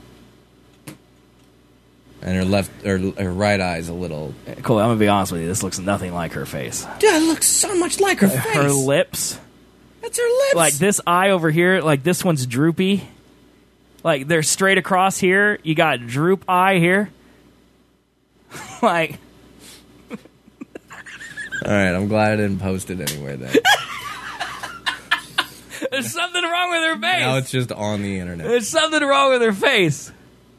And her right eye's a little... Colby, I'm gonna be honest with you. This looks nothing like her face. Dude, it looks so much like her face. Her lips, That's her lips. like this eye over here, like this one's droopy. Like they're straight across here. You got droop eye here. Like, All right, I'm glad I didn't post it anyway then. there's something wrong with her face. Now it's just on the internet. There's something wrong with her face.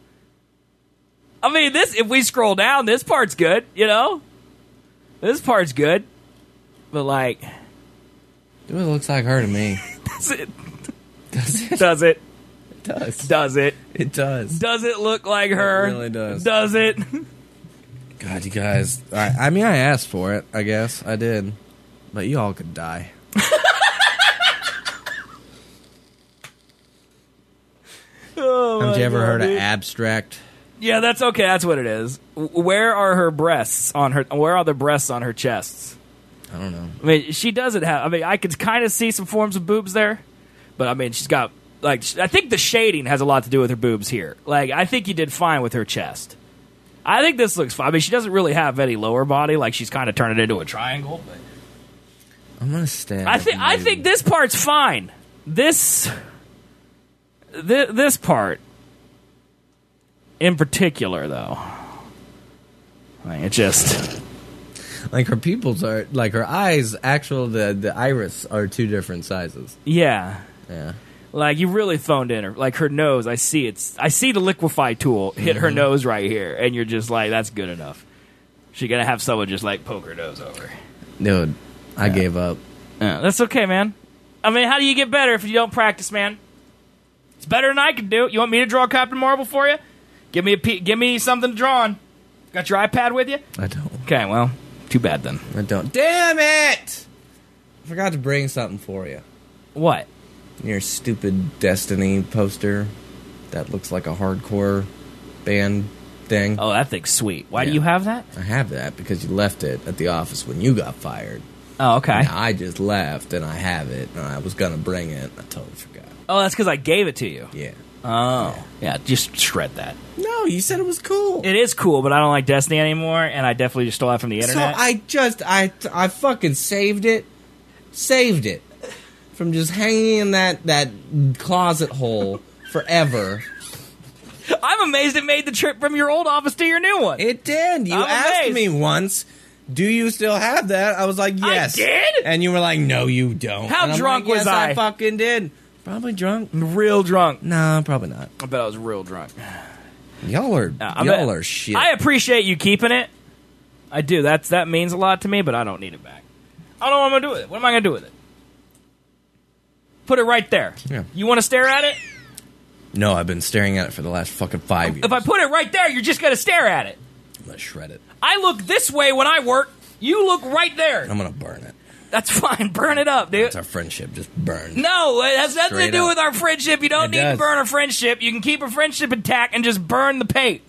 I mean, if we scroll down, this part's good, you know? This part's good. But, like... Dude, it looks like her to me. Does it? Does it? Does it? It does. Does it? It does. Does it look like her? It really does. Does it? God, you guys. I mean, I asked for it, I guess. I did. But you all could die. Oh, Haven't you ever heard of dude. abstract? Yeah, that's okay. That's what it is. Where are her breasts on her... Where are the breasts on her chests? I don't know. I mean, she doesn't have... I mean, I could kind of see some forms of boobs there. But, I mean, she's got... Like, I think the shading has a lot to do with her boobs here. Like, I think you did fine with her chest. I think this looks fine. I mean, she doesn't really have any lower body. Like, she's kind of turned it into a triangle. But I'm gonna stab. I think this part's fine. This part... In particular, though, like it just like her pupils are like her eyes. The iris are two different sizes. yeah, Yeah. like you really phoned in her. Like her nose, I see the liquefy tool hit her nose right here, and you're just like, that's good enough. She gonna have someone just like poke her nose over. Dude, I gave up. Yeah, that's okay, man. I mean, how do you get better if you don't practice, man? It's better than I can do. You want me to draw Captain Marvel for you? Give me something to draw on. Got your iPad with you? I don't. Okay, well, too bad then. I don't. Damn it! I forgot to bring something for you. What? Your stupid Destiny poster that looks like a hardcore band thing. Oh, that thing's sweet. Why do Yeah. you have that? I have that because you left it at the office when you got fired. Oh, okay. Now, I just left and I have it and I was gonna bring it. I totally forgot. Oh, that's because I gave it to you. Yeah. Oh. Yeah, just shred that. No, you said it was cool. It is cool, but I don't like Destiny anymore, and I definitely just stole it from the So internet. I fucking saved it from just hanging in that closet hole forever. I'm amazed it made the trip from your old office to your new one. It did. You I'm asked amazed. me once, do you still have that? I was like, yes. did? And you were like, no, you don't. How And I'm drunk like, was yes, I? I fucking did. Probably drunk. Real drunk. No, probably not. I bet I was real drunk. Y'all are shit. I appreciate you keeping it. I do. That means a lot to me, but I don't need it back. I don't know what I'm going to do with it. What am I going to do with it? Put it right there. Yeah. You want to stare at it? No, I've been staring at it for the last fucking 5 years. If I put it right there, you're just going to stare at it. I'm gonna shred it. I look this way when I work. You look right there. I'm gonna burn it. That's fine. Burn it up, dude. It's our friendship. Just burn. No, it has nothing to Straight do up. with our friendship. You don't It need to does. burn our friendship. You can keep a friendship intact and just burn the paint.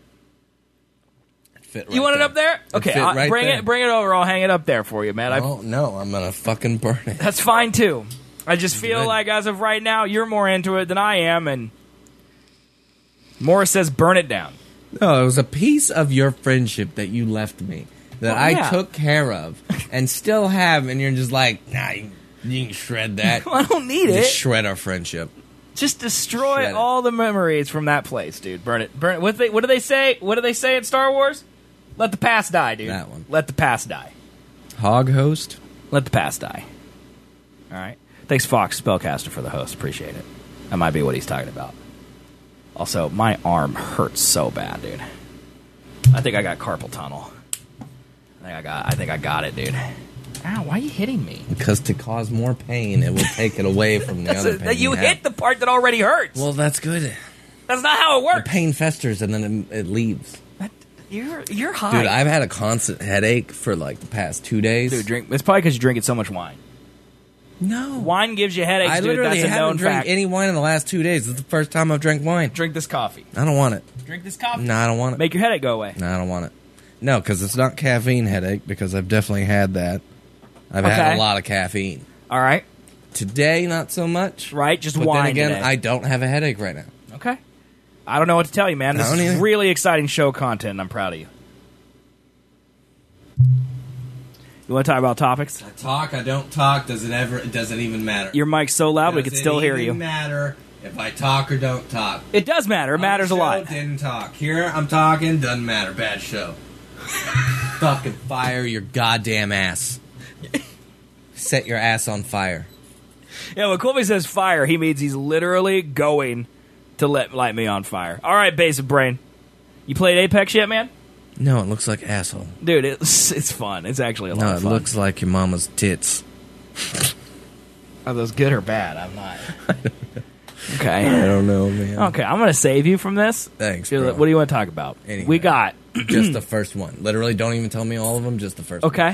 Fit right You want it there. up there? Okay, fit right bring there. it. Bring it over. I'll hang it up there for you, man. Oh no, I'm gonna fucking burn it. That's fine too. I just feel Good. like as of right now, you're more into it than I am, and Morris says burn it down. No, it was a piece of your friendship that you left me that Well, I yeah. took care of and still have, and you're just like, nah, you can shred that. I don't need Just it. shred our friendship. Just destroy Shred it. all the memories from that place, dude. Burn it. Burn it. What do they say? What do they say in Star Wars? Let the past die, dude. That one. Let the past die. Hog host. Let the past die. All right. Thanks, Fox Spellcaster, for the host. Appreciate it. That might be what he's talking about. Also, my arm hurts so bad, dude. I think I got carpal tunnel. I think I got it, dude. Ow, why are you hitting me? Because to cause more pain, it will take it away from the other pain. You have. hit the part that already hurts. Well, that's good. That's not how it The works. pain festers and then it leaves. You're high. Dude, I've had a constant headache for like the past 2 days. Dude, drink. It's probably because you're drinking so much wine. No. Wine gives you headaches, I dude. literally That's a known haven't drank fact. any wine in the last 2 days. This is the first time I've drank wine. Drink this coffee. I don't want it. Drink this coffee. No, I don't want it. Make your headache go away. No, I don't want it. No, because it's not caffeine headache, because I've definitely had that. I've had Okay. a lot of caffeine. All right. Today, not so much. Right, just But wine then again, today. I don't have a headache right now. Okay. I don't know what to tell you, man. This I don't is either. really exciting show content, and I'm proud of you. You want to talk about topics? I talk, I don't talk. Does it even matter? Your mic's so loud we can still hear you. matter if I talk or don't talk? It does matter. It matters a lot. Didn't talk. Here, I'm talking. Doesn't matter. Bad show. Fucking fire your goddamn ass. Set your ass on fire. Yeah, when Colby says fire, he means he's literally going to light me on fire. All right, Basic Brain. You played Apex yet, man? No, it looks like asshole. Dude, it's fun. It's actually a lot No, of it fun. looks like your mama's tits. Are those good or bad? I'm not. I Okay. don't know, man. Okay, I'm going to save you from this. Thanks, What bro. do you want to talk about? Anyway. We got... Just the first one. Literally, don't even tell me all of them. Just the first one. Okay.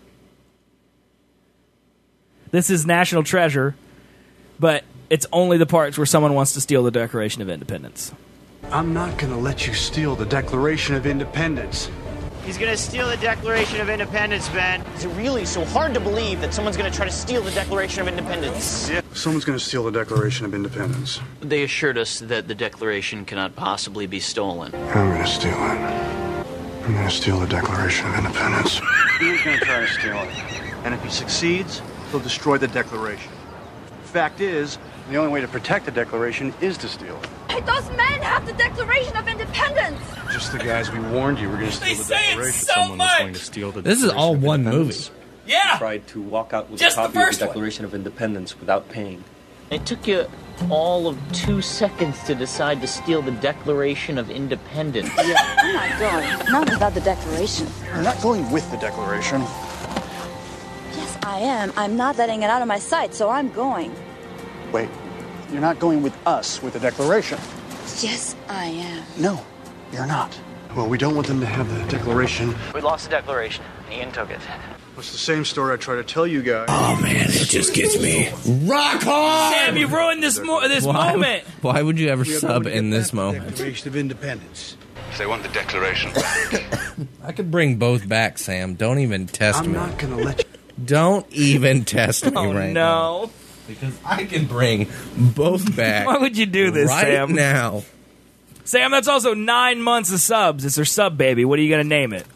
This is National Treasure, but it's only the parts where someone wants to steal the Declaration of Independence. I'm not gonna let you steal the Declaration of Independence. He's gonna steal the Declaration of Independence, Ben. Is it really so hard to believe that someone's going to try to steal the Declaration of Independence? Someone's gonna steal the Declaration of Independence. They assured us that the Declaration cannot possibly be stolen. I'm gonna steal it. I'm gonna steal the Declaration of Independence. He's gonna try to steal it. And if he succeeds, he'll destroy the Declaration. Fact is, the only way to protect the Declaration is to steal it. Hey, those men have the Declaration of Independence! Just the guys we warned you were gonna steal the say it Declaration. so Someone was going much! to steal the This is all Declaration of one Independence. movie. Yeah! Tried to walk out with Just a the copy of first the one. Declaration of Independence without paying. It took you all of 2 seconds to decide to steal the Declaration of Independence. I'm not going. Not without the Declaration. You're not going with the Declaration. Yes, I am. I'm not letting it out of my sight, so I'm going. Wait, you're not going with us with the Declaration. Yes, I am. No, you're not. Well, we don't want them to have the Declaration. We lost the Declaration. Ian took it. It's the same story I try to tell you guys. Oh, man, it just gets me. Rock hard! Sam, you ruined this moment! Why would you ever sub in this moment? Declaration of Independence. They want the Declaration back. I could bring both back, Sam. Don't even test I'm me. not gonna let you. Don't even test me Oh, right now. no. Because I can bring both back. Why would you do this, right Sam? now? Sam, that's also 9 months of subs. It's her sub baby. What are you going to name it?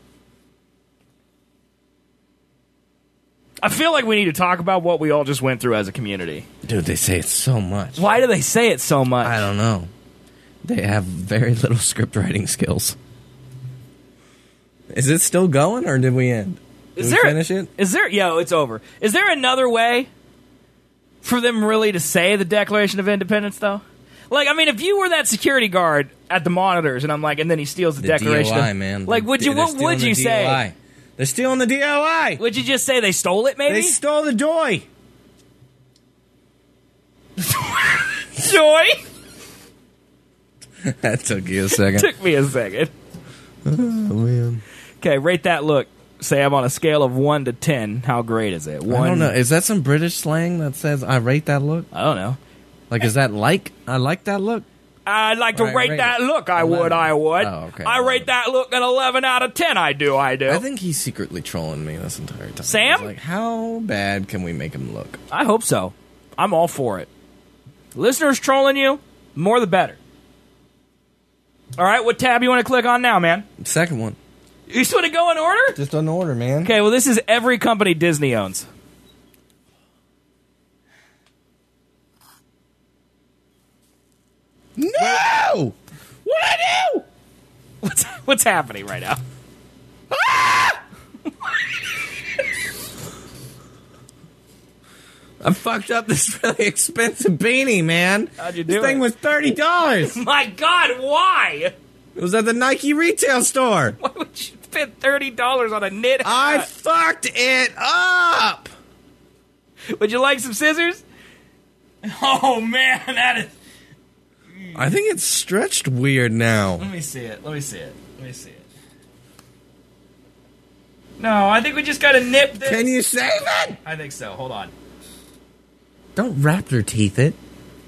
I feel like we need to talk about what we all just went through as a community. Dude, they say it so much. Why do they say it so much? I don't know. They have very little script writing skills. Is it still going, or did we end? Did we finish it? Is there? Yo, it's over. Is there another way for them really to say the Declaration of Independence, though? Like, I mean, if you were that security guard at the monitors, and I'm like, and then he steals the Declaration, DOI, of, man. like, what would you say? DOI. They're stealing the DOI. Would you just say they stole it? Maybe They stole the DOI. joy. That took you a second. Took me a second. Oh, man. Okay, rate that look, Sam, on a scale of 1 to 10. How great is it? I don't know. Is that some British slang that says I rate that look? I don't know. Like, is that like? I like that look? I'd like to Right, rate rate that it. look. I 11. would. Oh, okay. I rate that look an 11 out of 10. I do. I think he's secretly trolling me this entire time. Sam? He's like, how bad can we make him look? I hope so. I'm all for it. Listeners trolling you, more the better. All right, what tab you want to click on now, man? Second one. You just want to go in order? Just on order, man. Okay, well, this is every company Disney owns. No! What'd I do? What's happening right now? I fucked up this really expensive beanie, man. How'd you do This thing it? was $30. My God, why? It was at the Nike retail store. Why would you spend $30 on a knit I hat? fucked it up. Would you like some scissors? Oh, man, that is... I think it's stretched weird now. Let me see it. No, I think we just gotta nip this. Can you save it? I think so. Hold on. Don't raptor teeth it.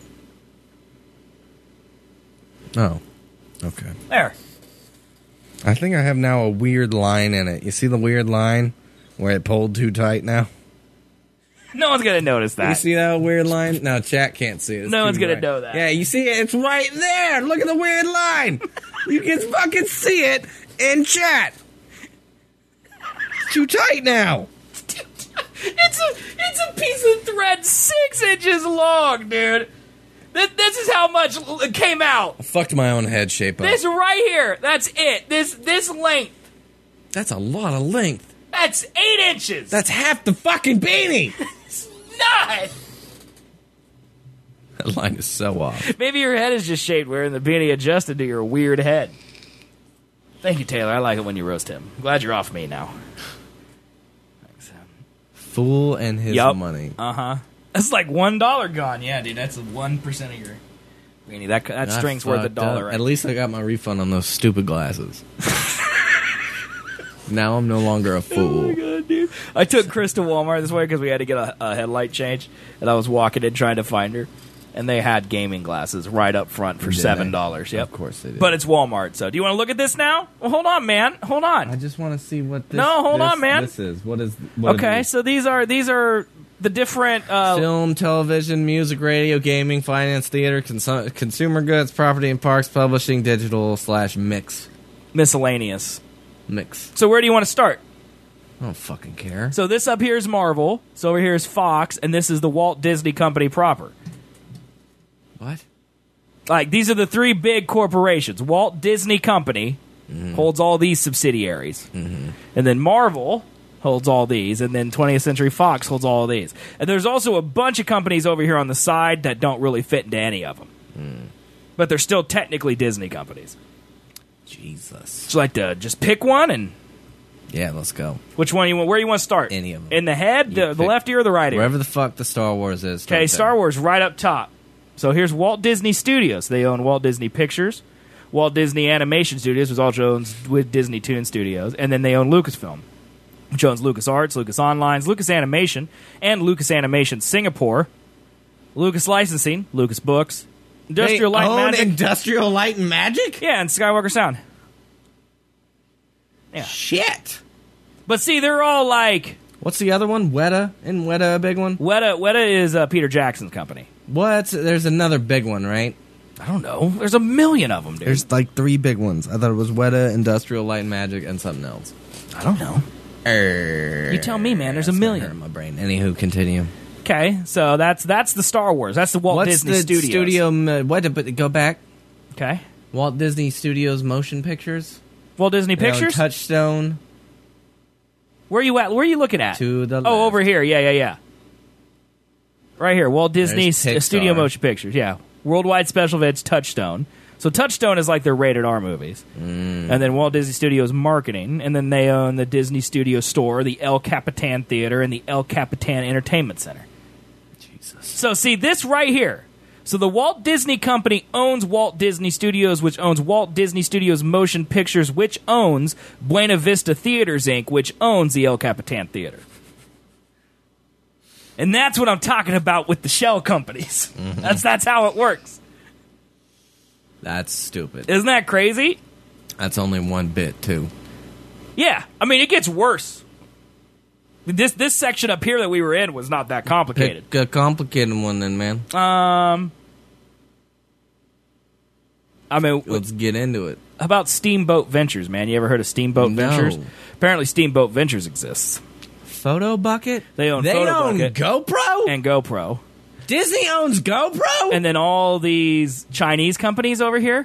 Oh. Okay. There. I think I have now a weird line in it. You see the weird line where it pulled too tight now? No one's gonna notice that. You see that weird line? No, chat can't see it. It's No one's too gonna bright. know that. Yeah, you see it? It's right there. Look at the weird line. You can fucking see it in chat. It's too tight now. It's a piece of thread 6 inches long, dude. This is how much came out. I fucked my own head shape up. This right here. That's it. This length. That's a lot of length. That's 8 inches. That's half the fucking beanie. It's not. That line is so off. Maybe your head is just shaped wearing the beanie adjusted to your weird head. Thank you, Taylor. I like it when you roast him. Glad you're off me now. Thanks. Fool and his money. Uh-huh. That's like $1 gone. Yeah, dude, that's 1% of your beanie. That string's worth $1 right. At least I got my refund on those stupid glasses. Now I'm no longer a fool. Oh my God, dude. I took Chris to Walmart this way because we had to get a headlight change, and I was walking in trying to find her, and they had gaming glasses right up front for $7. Yep. Of course they did. But it's Walmart, so do you want to look at this now? Well, hold on, man. Hold on. I just want to see what this No, hold on, man. This is. What is what Okay, is so these are the different film, television, music, radio, gaming, finance, theater, consumer goods, property and parks, publishing, digital / mix. miscellaneous. Mix. So where do you want to start? I don't fucking care. So this up here is Marvel. So over here is Fox, and this is the Walt Disney Company proper. What? Like, these are the 3 big corporations. Walt Disney Company holds all these subsidiaries. And then Marvel holds all these. And then 20th Century Fox holds all of these. And there's also a bunch of companies over here on the side that don't really fit into any of them. But they're still technically Disney companies. Jesus. So like to just pick one and... Yeah, let's go. Which one you want? Where you want to start? Any of them. In the head, the left ear, or the right ear? Wherever the fuck the Star Wars is. Okay, Star Wars right up top. So here's Walt Disney Studios. They own Walt Disney Pictures, Walt Disney Animation Studios, which also owns with Disney Toon Studios, and then they own Lucasfilm, which owns LucasArts, Lucas Online, Lucas Animation, and Lucas Animation Singapore, Lucas Licensing, Lucas Books, Industrial Light and Magic. Industrial Light and Magic? Yeah, and Skywalker Sound. Yeah. Shit. But see, they're all like... What's the other one? Weta? Isn't Weta a big one? Weta is Peter Jackson's company. What? There's another big one, right? I don't know. There's a million of them, dude. There's like 3 big ones. I thought it was Weta, Industrial Light and Magic, and something else. I don't know. You tell me, man. There's a million in my brain. Anywho, continue. Okay, so that's the Star Wars. That's the Walt Disney Studios. Studio? But go back. Okay. Walt Disney Studios Motion Pictures. Walt Disney They own Pictures. Touchstone. Where are you at? Where are you looking at? To the left. Oh, over here. Yeah. Right here, Walt Disney There's Pixar. Studio Motion Pictures. Yeah, Worldwide Special Events Touchstone. So Touchstone is like their rated R movies, and then Walt Disney Studios Marketing, and then they own the Disney Studio Store, the El Capitan Theater, and the El Capitan Entertainment Center. Jesus. So see this right here. So the Walt Disney Company owns Walt Disney Studios, which owns Walt Disney Studios Motion Pictures, which owns Buena Vista Theaters, Inc., which owns the El Capitan Theater. And that's what I'm talking about with the shell companies. That's how it works. That's stupid. Isn't that crazy? That's only one bit, too. Yeah. I mean, it gets worse. This section up here that we were in was not that complicated. Pick a complicated one then, man. I mean, let's get into it. How about Steamboat Ventures, man? You ever heard of Steamboat Ventures? Apparently Steamboat Ventures exists. Photo Bucket? They own Photo Bucket. GoPro? And GoPro. Disney owns GoPro? And then all these Chinese companies over here.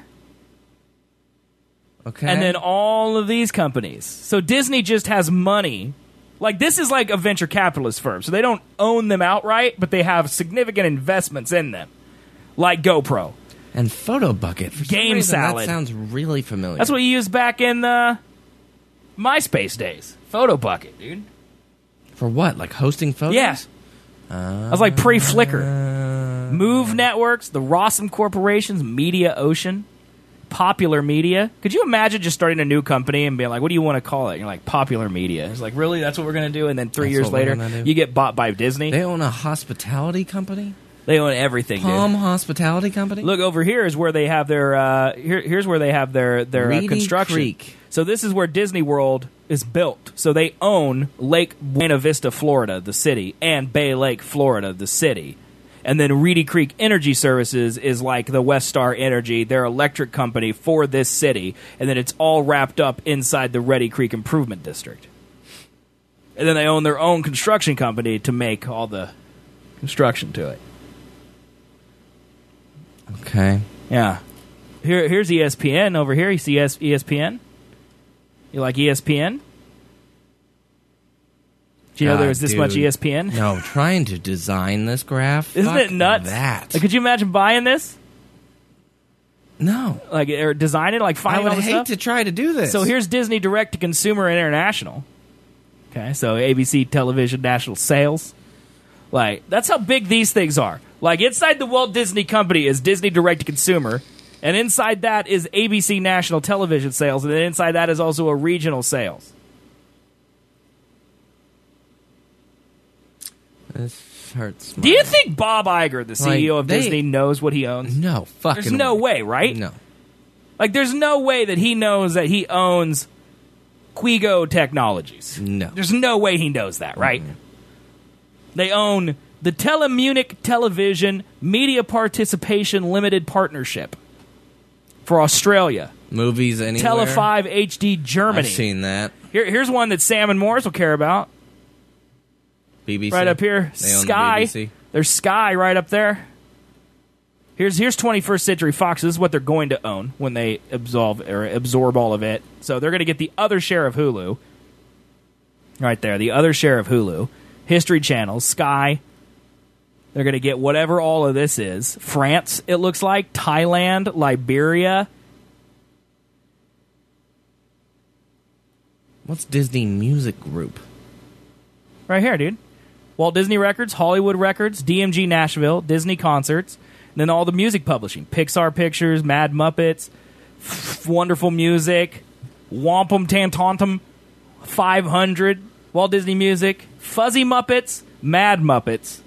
Okay. And then all of these companies. So Disney just has money. Like, this is like a venture capitalist firm. So they don't own them outright, but they have significant investments in them. Like GoPro. And Photo Bucket. For Game some reason, Salad. That sounds really familiar. That's what you used back in the MySpace days. Photo Bucket, dude. For what? Like hosting photos? Yeah. I was like pre-Flickr. Move Networks, the Rossum Corporations, Media Ocean, Popular Media. Could you imagine just starting a new company and being like, what do you want to call it? And you're like, Popular Media. It's like, really? That's what we're going to do? And then 3 years later, you get bought by Disney. They own a hospitality company? They own everything, Palm dude. Hospitality Company? Look, over here is where they have their here's where they have their construction. Creek. So this is where Disney World is built. So they own Lake Buena Vista, Florida, the city, and Bay Lake, Florida, the city. And then Reedy Creek Energy Services is like the West Star Energy, their electric company for this city. And then it's all wrapped up inside the Reedy Creek Improvement District. And then they own their own construction company to make all the construction to it. Okay. Yeah. Here's ESPN over here. You see ESPN? You like ESPN? Do you know there was this much ESPN? No, trying to design this graph. Isn't it nuts? That. Like, could you imagine buying this? No. Like, or design it? Like, finding I all would the hate stuff? to try to do this. So here's Disney Direct to Consumer International. Okay, so ABC Television National Sales. Like, that's how big these things are. Like, inside the Walt Disney Company is Disney Direct to Consumer, and inside that is ABC National Television Sales, and then inside that is also a regional sales. This hurts. Do you think Bob Iger, the CEO of Disney, knows what he owns? No, fucking There's no way, right? No. Like, there's no way that he knows that he owns Quigo Technologies. No. There's no way he knows that, right? Mm-hmm. They own the Telemunic Television Media Participation Limited Partnership for Australia. Movies anywhere? Tele5 HD Germany. I've seen that. Here's one that Sam and Morris will care about. BBC. Right up here. They own Sky. the BBC. There's Sky right up there. Here's 21st Century Fox. This is what they're going to own when they absorb all of it. So they're going to get the other share of Hulu. Right there. The other share of Hulu. History Channel. Sky. They're going to get whatever all of this is. France, it looks like. Thailand. Liberia. What's Disney Music Group? Right here, dude. Walt Disney Records, Hollywood Records, DMG Nashville, Disney Concerts, and then all the music publishing. Pixar Pictures, Mad Muppets, Wonderful Music, Wampum Tantantum, 500, Walt Disney Music, Fuzzy Muppets, Mad Muppets.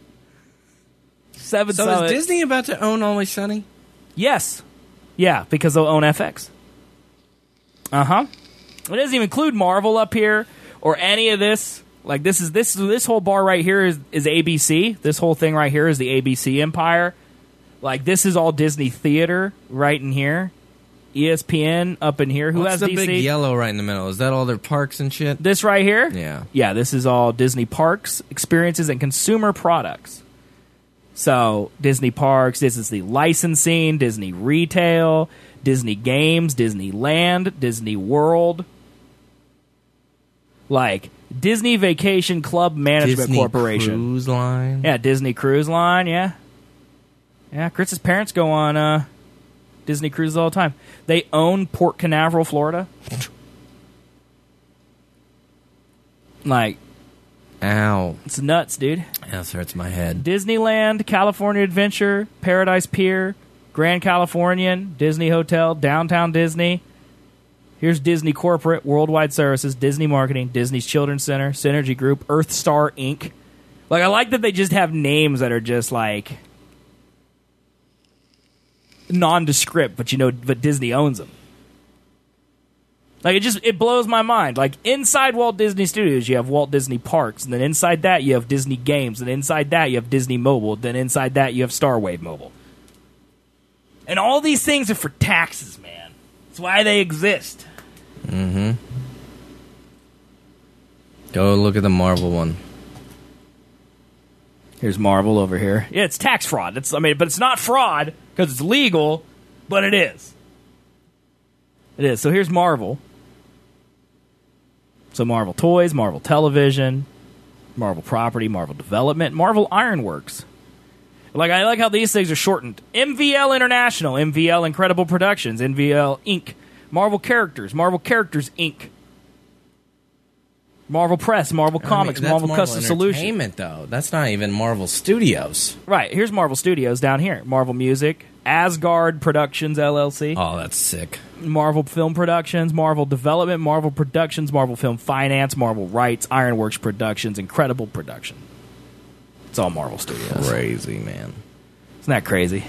So is Disney about to own Always Sunny? Yes. Yeah, because they'll own FX. Uh-huh. It doesn't even include Marvel up here or any of this. Like, this whole bar right here is ABC. This whole thing right here is the ABC empire. Like, this is all Disney Theater right in here. ESPN up in here. Who What's has the DC? big yellow right in the middle? Is that all their parks and shit? This right here? Yeah. Yeah, this is all Disney Parks, Experiences, and Consumer Products. So, Disney Parks, this is the licensing, Disney Retail, Disney Games, Disneyland, Disney World. Like, Disney Vacation Club Management Disney Corporation. Cruise Line. Yeah, Disney Cruise Line, yeah. Yeah, Chris's parents go on Disney cruises all the time. They own Port Canaveral, Florida. Like, ow. It's nuts, dude. Yeah, this hurts my head. Disneyland, California Adventure, Paradise Pier, Grand Californian, Disney Hotel, Downtown Disney. Here's Disney Corporate, Worldwide Services, Disney Marketing, Disney's Children's Center, Synergy Group, Earth Star Inc. Like, I like that they just have names that are just, like, nondescript, but Disney owns them. Like, it blows my mind. Like, inside Walt Disney Studios, you have Walt Disney Parks, and then inside that, you have Disney Games, and inside that, you have Disney Mobile, then inside that, you have Starwave Mobile. And all these things are for taxes, man. That's why they exist. Mm-hmm. Go look at the Marvel one. Here's Marvel over here. Yeah, it's tax fraud. But it's not fraud because it's legal, but it is. It is. So here's Marvel. So Marvel Toys, Marvel Television, Marvel Property, Marvel Development, Marvel Ironworks. Like, I like how these things are shortened. MVL International, MVL Incredible Productions, MVL Inc., Marvel Characters Inc., Marvel Press, Marvel Comics, that's Marvel Custom Solutions. Entertainment, though. That's not even Marvel Studios. Right, here's Marvel Studios down here. Marvel Music, Asgard Productions, LLC. Oh, that's sick. Marvel Film Productions, Marvel Development, Marvel Productions, Marvel Film Finance, Marvel Rights, Ironworks Productions, Incredible Production. It's all Marvel Studios. Crazy, man. Isn't that crazy?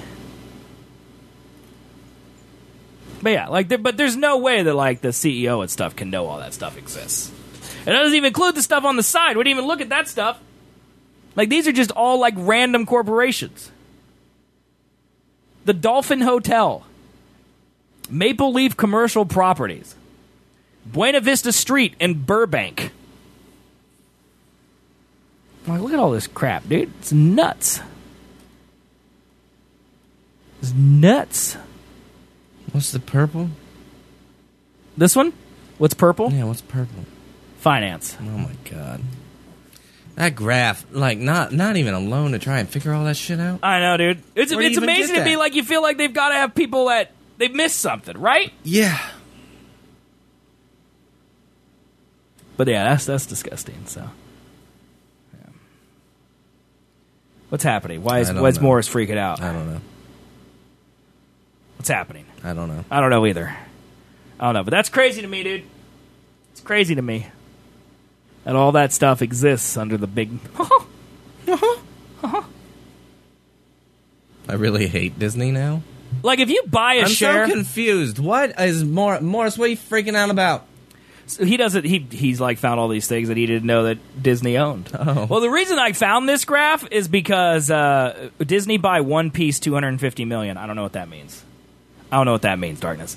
But yeah, but there's no way that like the CEO and stuff can know all that stuff exists. It doesn't even include the stuff on the side. We didn't even look at that stuff. Like these are just all like random corporations. The Dolphin Hotel, Maple Leaf Commercial Properties, Buena Vista Street in Burbank. Like, look at all this crap, dude. It's nuts. It's nuts. What's the purple? This one? What's purple? Yeah, what's purple? Finance. Oh my god. That graph, like, not even alone to try and figure all that shit out. I know, dude. It's amazing to be like, you feel like they've got to have people that they've missed something, right? Yeah. But yeah, that's disgusting. So, yeah. What's happening? Why is Morris freaking out? I don't know. What's happening? I don't know. I don't know either. I don't know, but that's crazy to me, dude. It's crazy to me that all that stuff exists under the big. I really hate Disney now. Like, if you buy a share, I'm so confused. What is Morris? What are you freaking out about? So he doesn't. He's like found all these things that he didn't know that Disney owned. Oh. Well, the reason I found this graph is because Disney buy One Piece $250 million. I don't know what that means. I don't know what that means. Darkness.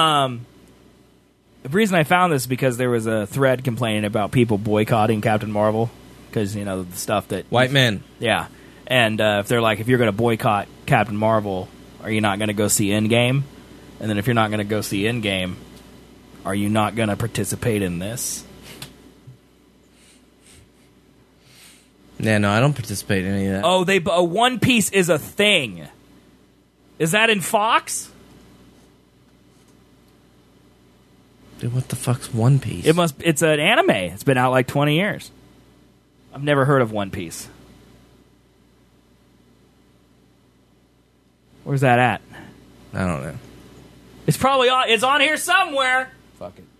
The reason I found this is because there was a thread complaining about people boycotting Captain Marvel because the stuff that white men. Yeah, and if they're like, if you're going to boycott Captain Marvel, are you not going to go see Endgame? And then if you're not going to go see Endgame, are you not going to participate in this? Yeah, no, I don't participate in any of that. Oh, One Piece is a thing. Is that in Fox? Dude, what the fuck's One Piece? It's an anime. It's been out like 20 years. I've never heard of One Piece. Where's that at? I don't know. It's probably on. It's on here somewhere. Fuck it.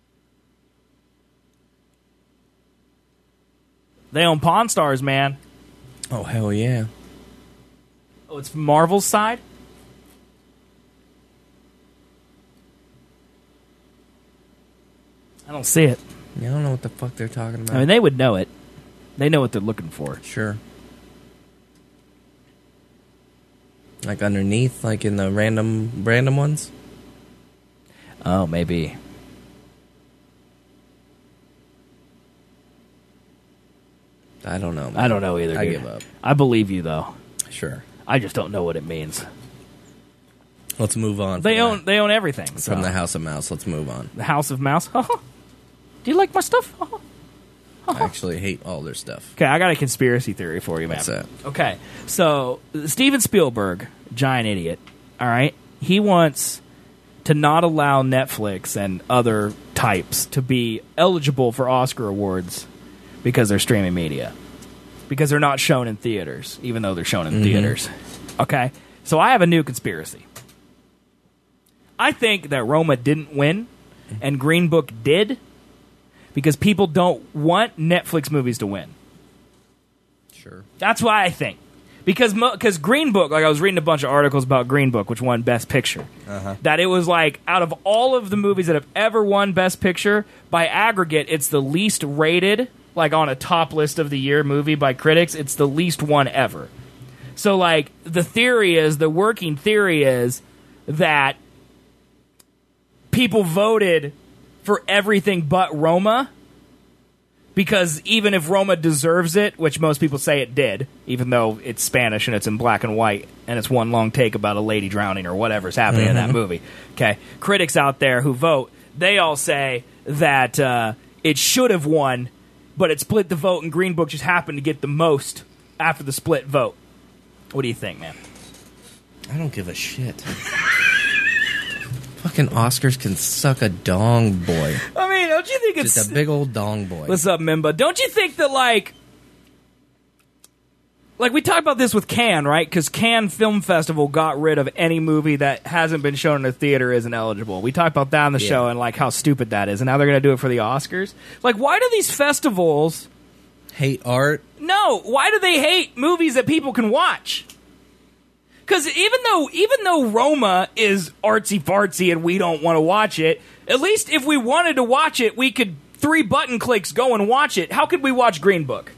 They own Pawn Stars, man. Oh, hell yeah. Oh, it's Marvel's side? I don't see it. Yeah, I don't know what the fuck they're talking about. I mean, they would know it. They know what they're looking for. Sure. Like underneath, like in the random ones? Oh, maybe. I don't know, man. I don't know either, I dude. give up. I believe you, though. Sure. I just don't know what it means. Let's move on. They own everything. From the House of Mouse, let's move on. The House of Mouse? Do you like my stuff? I actually hate all their stuff. Okay, I got a conspiracy theory for you, man. What's that? Okay, so Steven Spielberg, giant idiot, all right? He wants to not allow Netflix and other types to be eligible for Oscar awards because they're streaming media. Because they're not shown in theaters, even though they're shown in theaters. Okay? So I have a new conspiracy. I think that Roma didn't win and Green Book did because people don't want Netflix movies to win. Sure. That's why I think. Because Green Book, like I was reading a bunch of articles about Green Book, which won Best Picture, that it was like, out of all of the movies that have ever won Best Picture, by aggregate, it's the least rated, like on a top list of the year movie by critics, it's the least one ever. So, like, the working theory is that people voted for everything but Roma because even if Roma deserves it, which most people say it did, even though it's Spanish and it's in black and white and it's one long take about a lady drowning or whatever's happening in that movie. Okay, critics out there who vote, they all say that it should have won, but it split the vote and Green Book just happened to get the most after the split vote. What do you think, man? I don't give a shit. Fucking Oscars can suck a dong, boy. I mean, don't you think it's just a big old dong boy? What's up, Mimba? Don't you think that like we talked about this with Cannes, right? Because Cannes Film Festival got rid of any movie that hasn't been shown in a theater isn't eligible. We talked about that on the show and like how stupid that is, and now they're going to do it for the Oscars. Like, why do these festivals hate art? No, why do they hate movies that people can watch? Because even though Roma is artsy fartsy and we don't want to watch it, at least if we wanted to watch it, we could 3 button clicks go and watch it. How could we watch Green Book?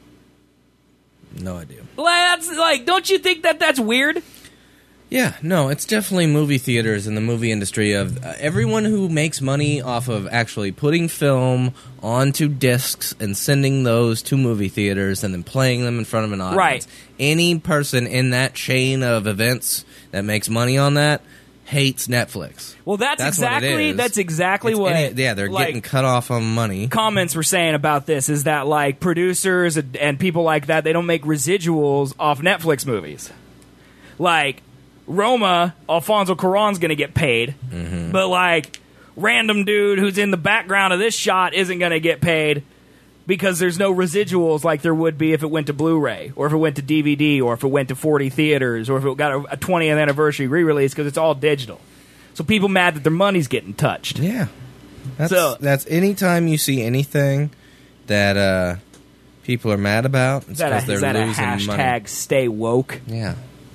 No idea. That's like, don't you think that that's weird? Yeah, no, it's definitely movie theaters and the movie industry of everyone who makes money off of actually putting film onto discs and sending those to movie theaters and then playing them in front of an audience. Right. Any person in that chain of events that makes money on that hates Netflix. Well, that's exactly what they're getting cut off on money. Comments were saying about this is that like producers and people like that, they don't make residuals off Netflix movies. Like Roma, Alfonso Cuarón's going to get paid, but like random dude who's in the background of this shot isn't going to get paid because there's no residuals like there would be if it went to Blu-ray or if it went to DVD or if it went to 40 theaters or if it got a 20th anniversary re-release because it's all digital. So people mad that their money's getting touched. Yeah. That's anytime you see anything that people are mad about, it's because they're losing money. Is that a hashtag stay woke? Yeah.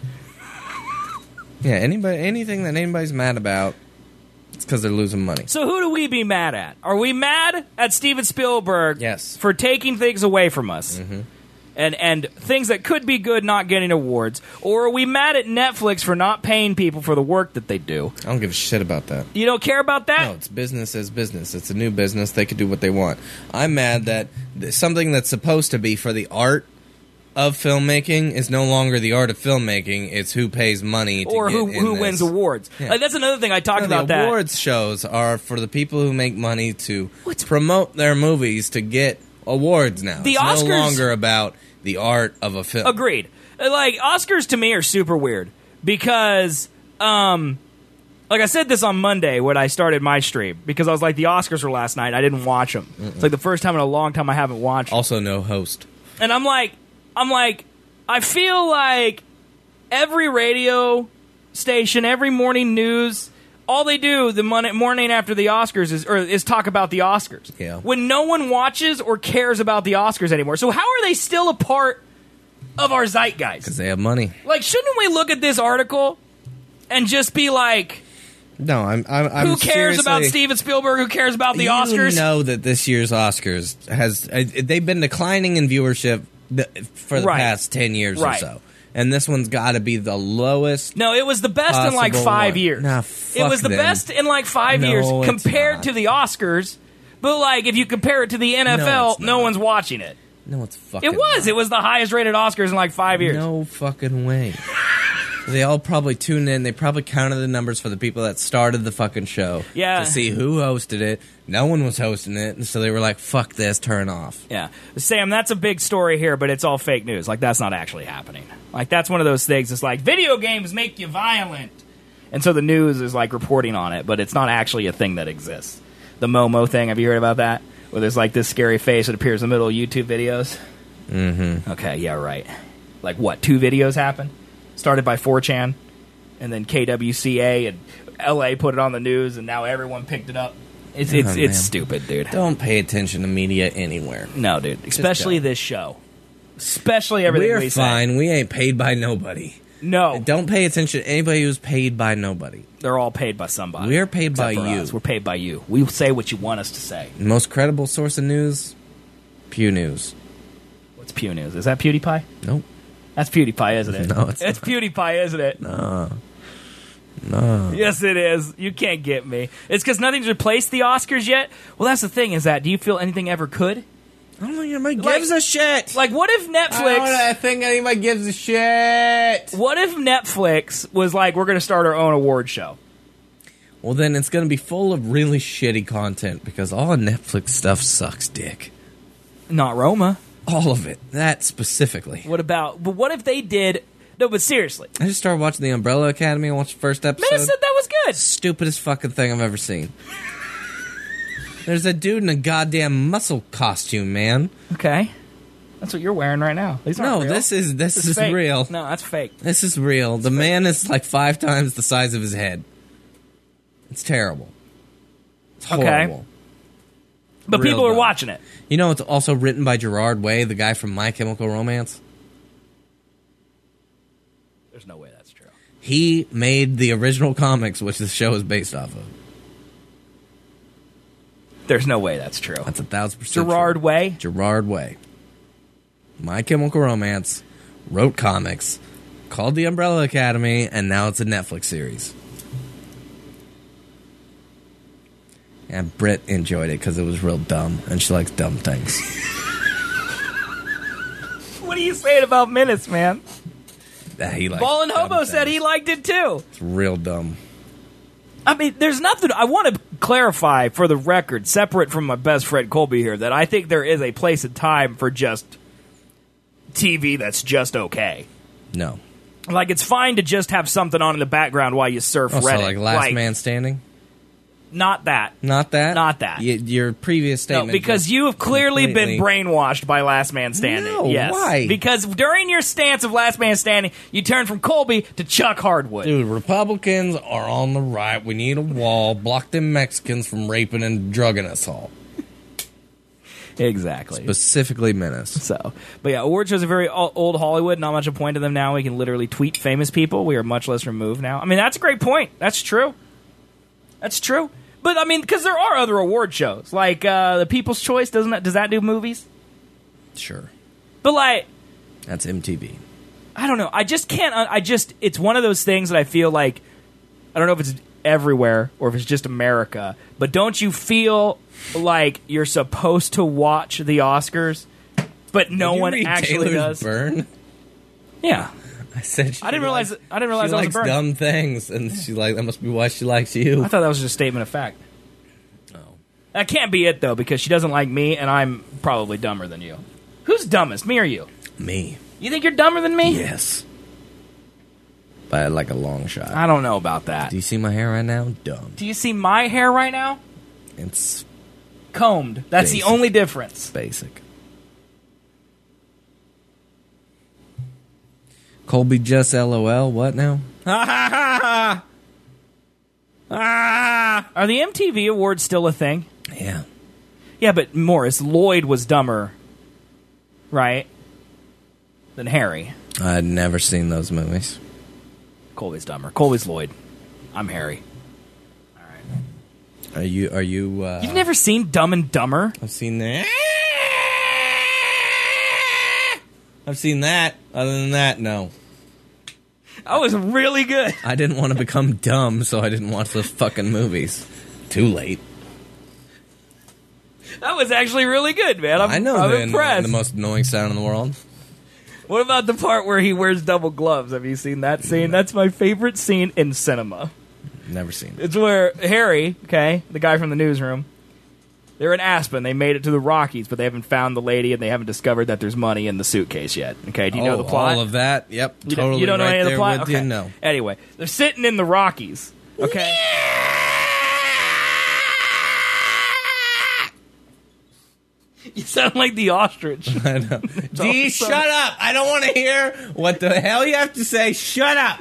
Yeah, anything that anybody's mad about, it's because they're losing money. So who do we be mad at? Are we mad at Steven Spielberg for taking things away from us? And things that could be good not getting awards? Or are we mad at Netflix for not paying people for the work that they do? I don't give a shit about that. You don't care about that? No, it's business as business. It's a new business. They can do what they want. I'm mad that something that's supposed to be for the art of filmmaking is no longer the art of filmmaking. It's who pays money to or get who in wins this. awards. Yeah. Like, that's another thing I talked about. The that awards shows are for the people who make money to promote their movies to get awards now. The it's Oscars, no longer about the art of a film. Agreed. Like, Oscars to me are super weird because, like I said this on Monday when I started my stream, because I was like, the Oscars were last night. I didn't watch them. It's like the first time in a long time I haven't watched them. Also no host. And I'm like, I feel like every radio station, every morning news, all they do the morning after the Oscars is talk about the Oscars. Yeah. When no one watches or cares about the Oscars anymore. So how are they still a part of our zeitgeist? Because they have money. Like, shouldn't we look at this article and just be like, no, I'm who cares about Steven Spielberg? Who cares about the Oscars? You know that this year's Oscars they've been declining in viewership for the past 10 years or so. And this one's got to be the lowest. No, it was the best in like 5 years. Nah, it was the best in like 5 years compared to the Oscars. But like, if you compare it to the NFL, no one's watching it. No, it's fucking It was. not. It was the highest rated Oscars in like 5 years. No fucking way. They all probably tuned in. They probably counted the numbers for the people that started the fucking show. Yeah. To see who hosted it. No one was hosting it. And so they were like, fuck this, turn off. Yeah. Sam, that's a big story here, but it's all fake news. Like, that's not actually happening. Like, that's one of those things. It's like, video games make you violent. And so the news is like reporting on it, but it's not actually a thing that exists. The Momo thing, have you heard about that? Where there's like this scary face that appears in the middle of YouTube videos? Mm-hmm. Okay, yeah, right. Like what, 2 videos happened? Started by 4chan, and then KWCA and LA put it on the news, and now everyone picked it up. It's stupid, dude. Don't pay attention to media anywhere. No, dude. Especially this show. Especially everything we say. We're fine. We ain't paid by nobody. No. Don't pay attention to anybody who's paid by nobody. They're all paid by somebody. We're paid by Except for you. us. We're paid by you. We say what you want us to say. The most credible source of news? Pew News. What's Pew News? Is that PewDiePie? Nope. That's PewDiePie, isn't it? No, it's not. PewDiePie, isn't it? No. Yes, it is. You can't get me. It's because nothing's replaced the Oscars yet? Well, that's the thing, is that, do you feel anything ever could? I don't think anybody gives a shit. Like, what if Netflix... I think anybody gives a shit. What if Netflix was like, we're going to start our own award show? Well, then it's going to be full of really shitty content, because all of Netflix stuff sucks dick. Not Roma. All of it. That specifically. But what if they did... No, but seriously. I just started watching The Umbrella Academy. I watched the first episode. Man, I said that was good. Stupidest fucking thing I've ever seen. There's a dude in a goddamn muscle costume, man. Okay. That's what you're wearing right now. These aren't No, real. this is fake. real. No, that's fake. This is real. The man is like 5 times the size of his head. It's terrible. It's Okay. horrible. But Real people are dumb. watching it. You know, it's also written by Gerard Way, the guy from My Chemical Romance. There's no way that's true. He made the original comics, which the show is based off of. There's no way that's true. That's 1,000% Gerard true. Way? Gerard Way. My Chemical Romance, wrote comics, called The Umbrella Academy, and now it's a Netflix series. And Britt enjoyed it because it was real dumb, and she likes dumb things. What are you saying about Menace, man? He likes Ballin' dumb Hobo said things. he liked it too. It's real dumb. I mean, there's nothing. I want to clarify for the record, separate from my best friend Colby here, that I think there is a place and time for just TV that's just okay. No. Like, it's fine to just have something on in the background while you surf Also, Reddit. like Last Man Standing? Not that. Not that? Not that. Your previous No, statement. because you have clearly completely- been brainwashed by Last Man Standing. No, yes. why? Because during your stance of Last Man Standing, you turned from Colby to Chuck Hardwood. Dude, Republicans are on the right. We need a wall. Block them Mexicans from raping and drugging us all. Exactly. Specifically Menace. So, but yeah, award shows are very old Hollywood. Not much a point to them now. We can literally tweet famous people. We are much less removed now. I mean, that's a great point. That's true. That's true. But I mean, because there are other award shows like the People's Choice. Does that do movies? Sure. But like, That's MTV. I don't know. I just can't. It's one of those things that I feel like I don't know if it's everywhere or if it's just America. But don't you feel like you're supposed to watch the Oscars, but no Did you one read actually Taylor's does? Burn? Yeah. I said I didn't realize. I didn't realize she I was likes a burn. dumb things, and she's like, that must be why she likes you. I thought that was just a statement of fact. Oh. That can't be it though, because she doesn't like me, and I'm probably dumber than you. Who's dumbest, me or you? Me. You think you're dumber than me? Yes. By like a long shot. I don't know about that. Do you see my hair right now? Dumb. Do you see my hair right now? It's Combed. That's Basic. the only difference. basic. Colby just LOL. What now? Are the MTV Awards still a thing? Yeah. Yeah, but Morris, Lloyd was dumber, right? Than Harry. I'd never seen those movies. Colby's dumber. Colby's Lloyd. I'm Harry. Are you? You've never seen Dumb and Dumber? I've seen that. I've seen that. Other than that, no. That was really good. I didn't want to become dumb, so I didn't watch those fucking movies. Too late. That was actually really good, man. I'm the impressed. the most annoying sound in the world. What about the part where he wears double gloves? Have you seen that scene? That's my favorite scene in cinema. Never seen it. It's where Harry, okay, the guy from the newsroom, they're in Aspen. They made it to the Rockies, but they haven't found the lady, and they haven't discovered that there's money in the suitcase yet. Okay, do you know the plot? All of that? Yep. You Totally. you don't know right any of the there plot? with Okay. you? No. Anyway, they're sitting in the Rockies. Okay. You sound like the ostrich. I know. Dee, awesome. shut up! I don't want to hear what the hell you have to say. Shut up!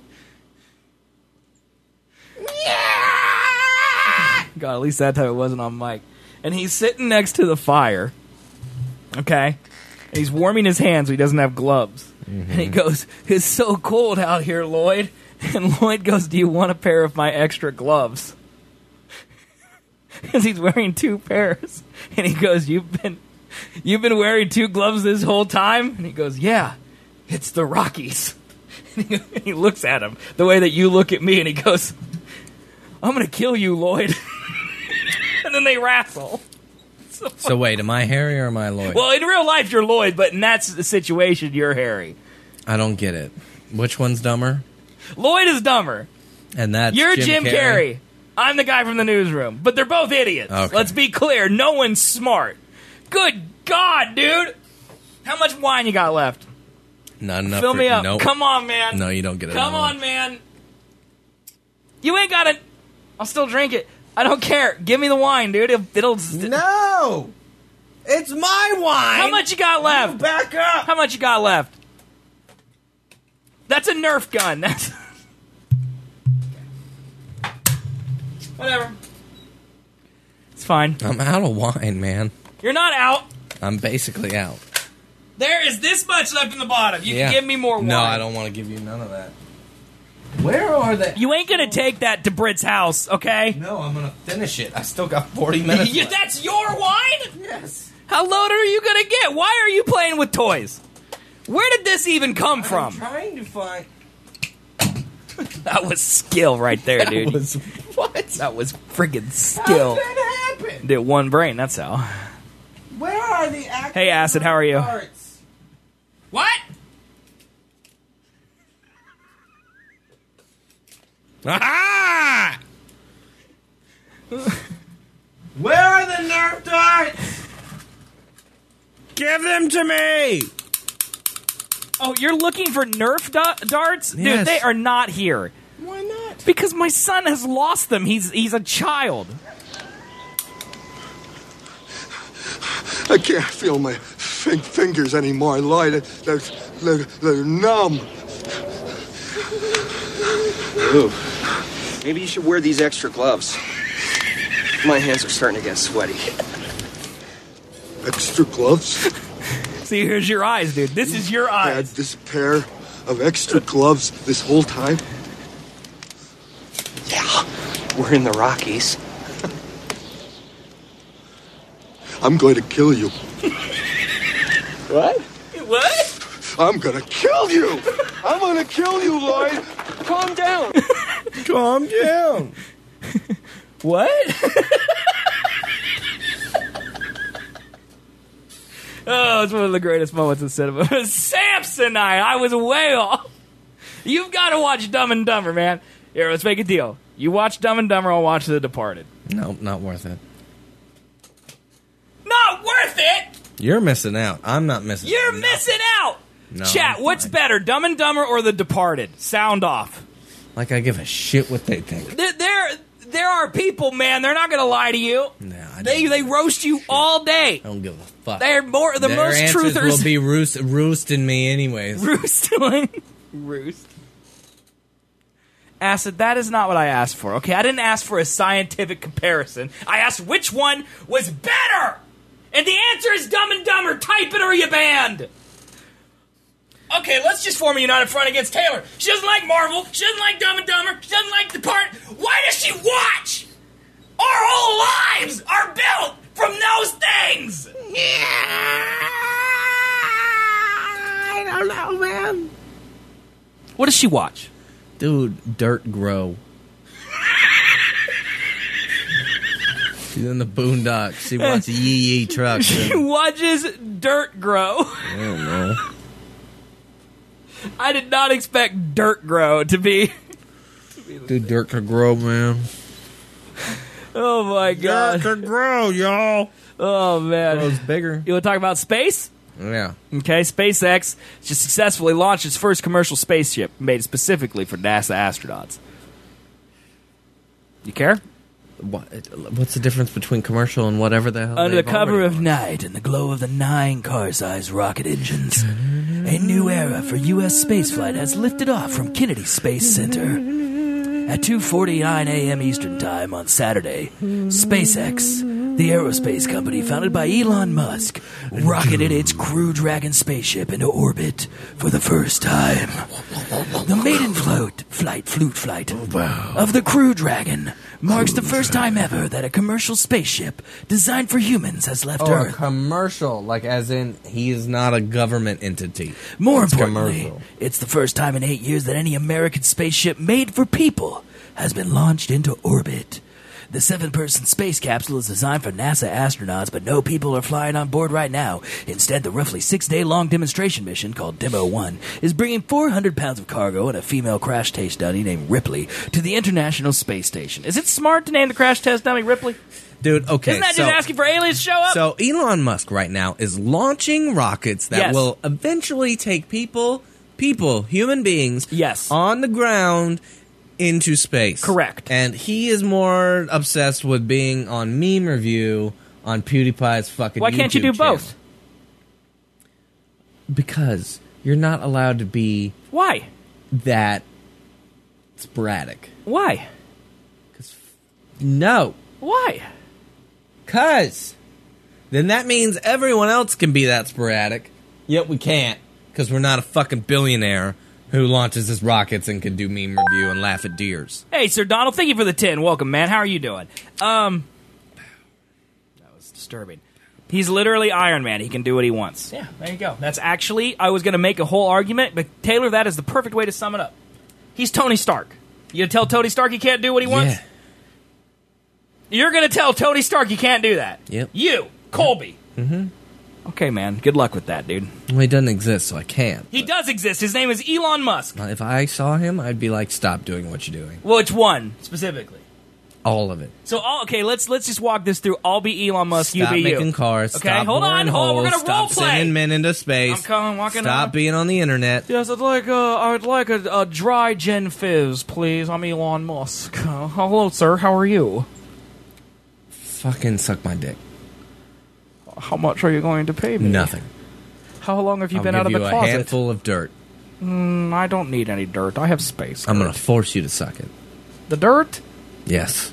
God, at least that time it wasn't on mic. And he's sitting next to the fire, okay? And he's warming his hands so he doesn't have gloves. And he goes, "It's so cold out here, Lloyd." And Lloyd goes, "Do you want a pair of my extra gloves?" Because he's wearing two pairs. And he goes, You've been wearing two gloves this whole time?" And he goes, "Yeah, it's the Rockies." And he looks at him the way that you look at me, and he goes, "I'm going to kill you, Lloyd." And then they wrestle. So wait, am I Harry or am I Lloyd? Well, in real life, you're Lloyd, but in that situation, you're Harry. I don't get it. Which one's dumber? Lloyd is dumber. And that's You're Jim Carrey. I'm the guy from the newsroom. But they're both idiots. Okay. Let's be clear. No one's smart. Good God, dude. How much wine you got left? Not enough. Fill me up. Nope. Come on, man. No, you don't get it. Come on, man. You ain't got it. I'll still drink it. I don't care. Give me the wine, dude. It'll No! It's my wine! How much you got left? You back up! How much you got left? That's a Nerf gun. That's whatever. It's fine. I'm out of wine, man. You're not out. I'm basically out. There is this much left in the bottom. You can give me more wine. No, I don't want to give you none of that. Where are they? You ain't gonna take that to Britt's house, okay? No, I'm gonna finish it. I still got 40 minutes left. That's your wine? Yes. How loaded are you gonna get? Why are you playing with toys? Where did this even come from? I'm trying to find... That was skill right there, dude. That was what? That was friggin' skill. How did that happen? Did one brain, that's how. Where are the actual Hey, Acid, how are you? parts? What? Aha! Where are the Nerf darts? Give them to me! Oh, you're looking for Nerf darts? Dude, Yes. they are not here. Why not? Because my son has lost them. He's a child. I can't feel my fingers anymore. I lie, they're numb. Ooh. Maybe you should wear these extra gloves. My hands are starting to get sweaty. Extra gloves? See, here's your eyes, dude. This is your eyes. Had this pair of extra gloves this whole time? Yeah, we're in the Rockies. I'm going to kill you. What? What? I'm going to kill you! I'm going to kill you, Lloyd! Calm down. Calm down. What? Oh, it's one of the greatest moments in cinema. Samsonite! I was way off. You've got to watch Dumb and Dumber, man. Here, let's make a deal. You watch Dumb and Dumber, I'll watch The Departed. No, not worth it. Not worth it! You're missing out. I'm not missing You're out. missing out! No, Chat, I'm what's fine. better, Dumb and Dumber or The Departed? Sound off. Like I give a shit what they think. There are people, man. They're not going to lie to you. No, They roast you all day. I don't give a fuck. They're the Their most answers truthers. will be roosting me anyways. Roost. Acid, that is not what I asked for. Okay, I didn't ask for a scientific comparison. I asked which one was better. And the answer is Dumb and Dumber. Type it or you banned. Okay, let's just form a united front against Taylor. She doesn't like Marvel. She doesn't like Dumb and Dumber. She doesn't like The Part. Why does she watch? Our whole lives are built from those things. I don't know, man. What does she watch? Dude, Dirt Grow. She's in the boondocks. She watches Yee trucks. She watches Dirt Grow. I don't know. I did not expect Dirt Grow to be. Dude, Dirt could grow, man. Oh my god. Dirt could grow, y'all. Oh man. Grows bigger. You want to talk about space? Yeah. Okay, SpaceX just successfully launched its first commercial spaceship made specifically for NASA astronauts. You care? What's the difference between commercial and whatever the hell? Under the they've cover already of launched? night and the glow of the 9 car-sized rocket engines, a new era for U.S. spaceflight has lifted off from Kennedy Space Center. At 2:49 a.m. Eastern Time on Saturday, SpaceX, the aerospace company founded by Elon Musk, rocketed its Crew Dragon spaceship into orbit for the first time. The maiden flight of the Crew Dragon marks the first time ever that a commercial spaceship designed for humans has left Oh, a Earth. commercial, like as in he is not a government entity. More It's importantly, commercial. it's the first time in 8 years that any American spaceship made for people has been launched into orbit. The 7-person space capsule is designed for NASA astronauts, but no people are flying on board right now. Instead, the roughly 6-day-long demonstration mission, called Demo 1, is bringing 400 pounds of cargo and a female crash test dummy named Ripley to the International Space Station. Is it smart to name the crash test dummy Ripley? Dude, okay. Isn't that just asking for aliens to show up? So Elon Musk right now is launching rockets that Yes. will eventually take people, human beings, yes, on the ground into space. Correct. And he is more obsessed with being on Meme Review on PewDiePie's fucking Why can't you YouTube do channel. both? Because you're not allowed to be Why? that sporadic. Why? No. Why? Because then that means everyone else can be that sporadic, yet we can't because we're not a fucking billionaire who launches his rockets and can do Meme Review and laugh at deers. Hey, Sir Donald, thank you for the 10. Welcome, man. How are you doing? That was disturbing. He's literally Iron Man. He can do what he wants. Yeah, there you go. That's actually, I was going to make a whole argument, but Taylor, that is the perfect way to sum it up. He's Tony Stark. You gonna tell Tony Stark he can't do what he wants? Yeah. You're gonna tell Tony Stark he can't do that? Yep. You, Colby. Mm-hmm. Okay, man. Good luck with that, dude. Well, he doesn't exist, so I can't. He does exist. His name is Elon Musk. If I saw him, I'd be like, stop doing what you're doing. Which one, specifically? All of it. So, okay, let's just walk this through. I'll be Elon Musk, Stop you be you. making cars. Okay, Stop hold on. boring holes, We're gonna stop role play. sending men into space. I'm coming, walking Stop on. being on the internet. Yes, I'd like a dry gin fizz, please. I'm Elon Musk. Hello, sir. How are you? Fucking suck my dick. How much are you going to pay me? Nothing. How long have you I'll been give out of the you closet? a handful of dirt. I don't need any dirt. I have space. I'm going to force you to suck it. The dirt? Yes.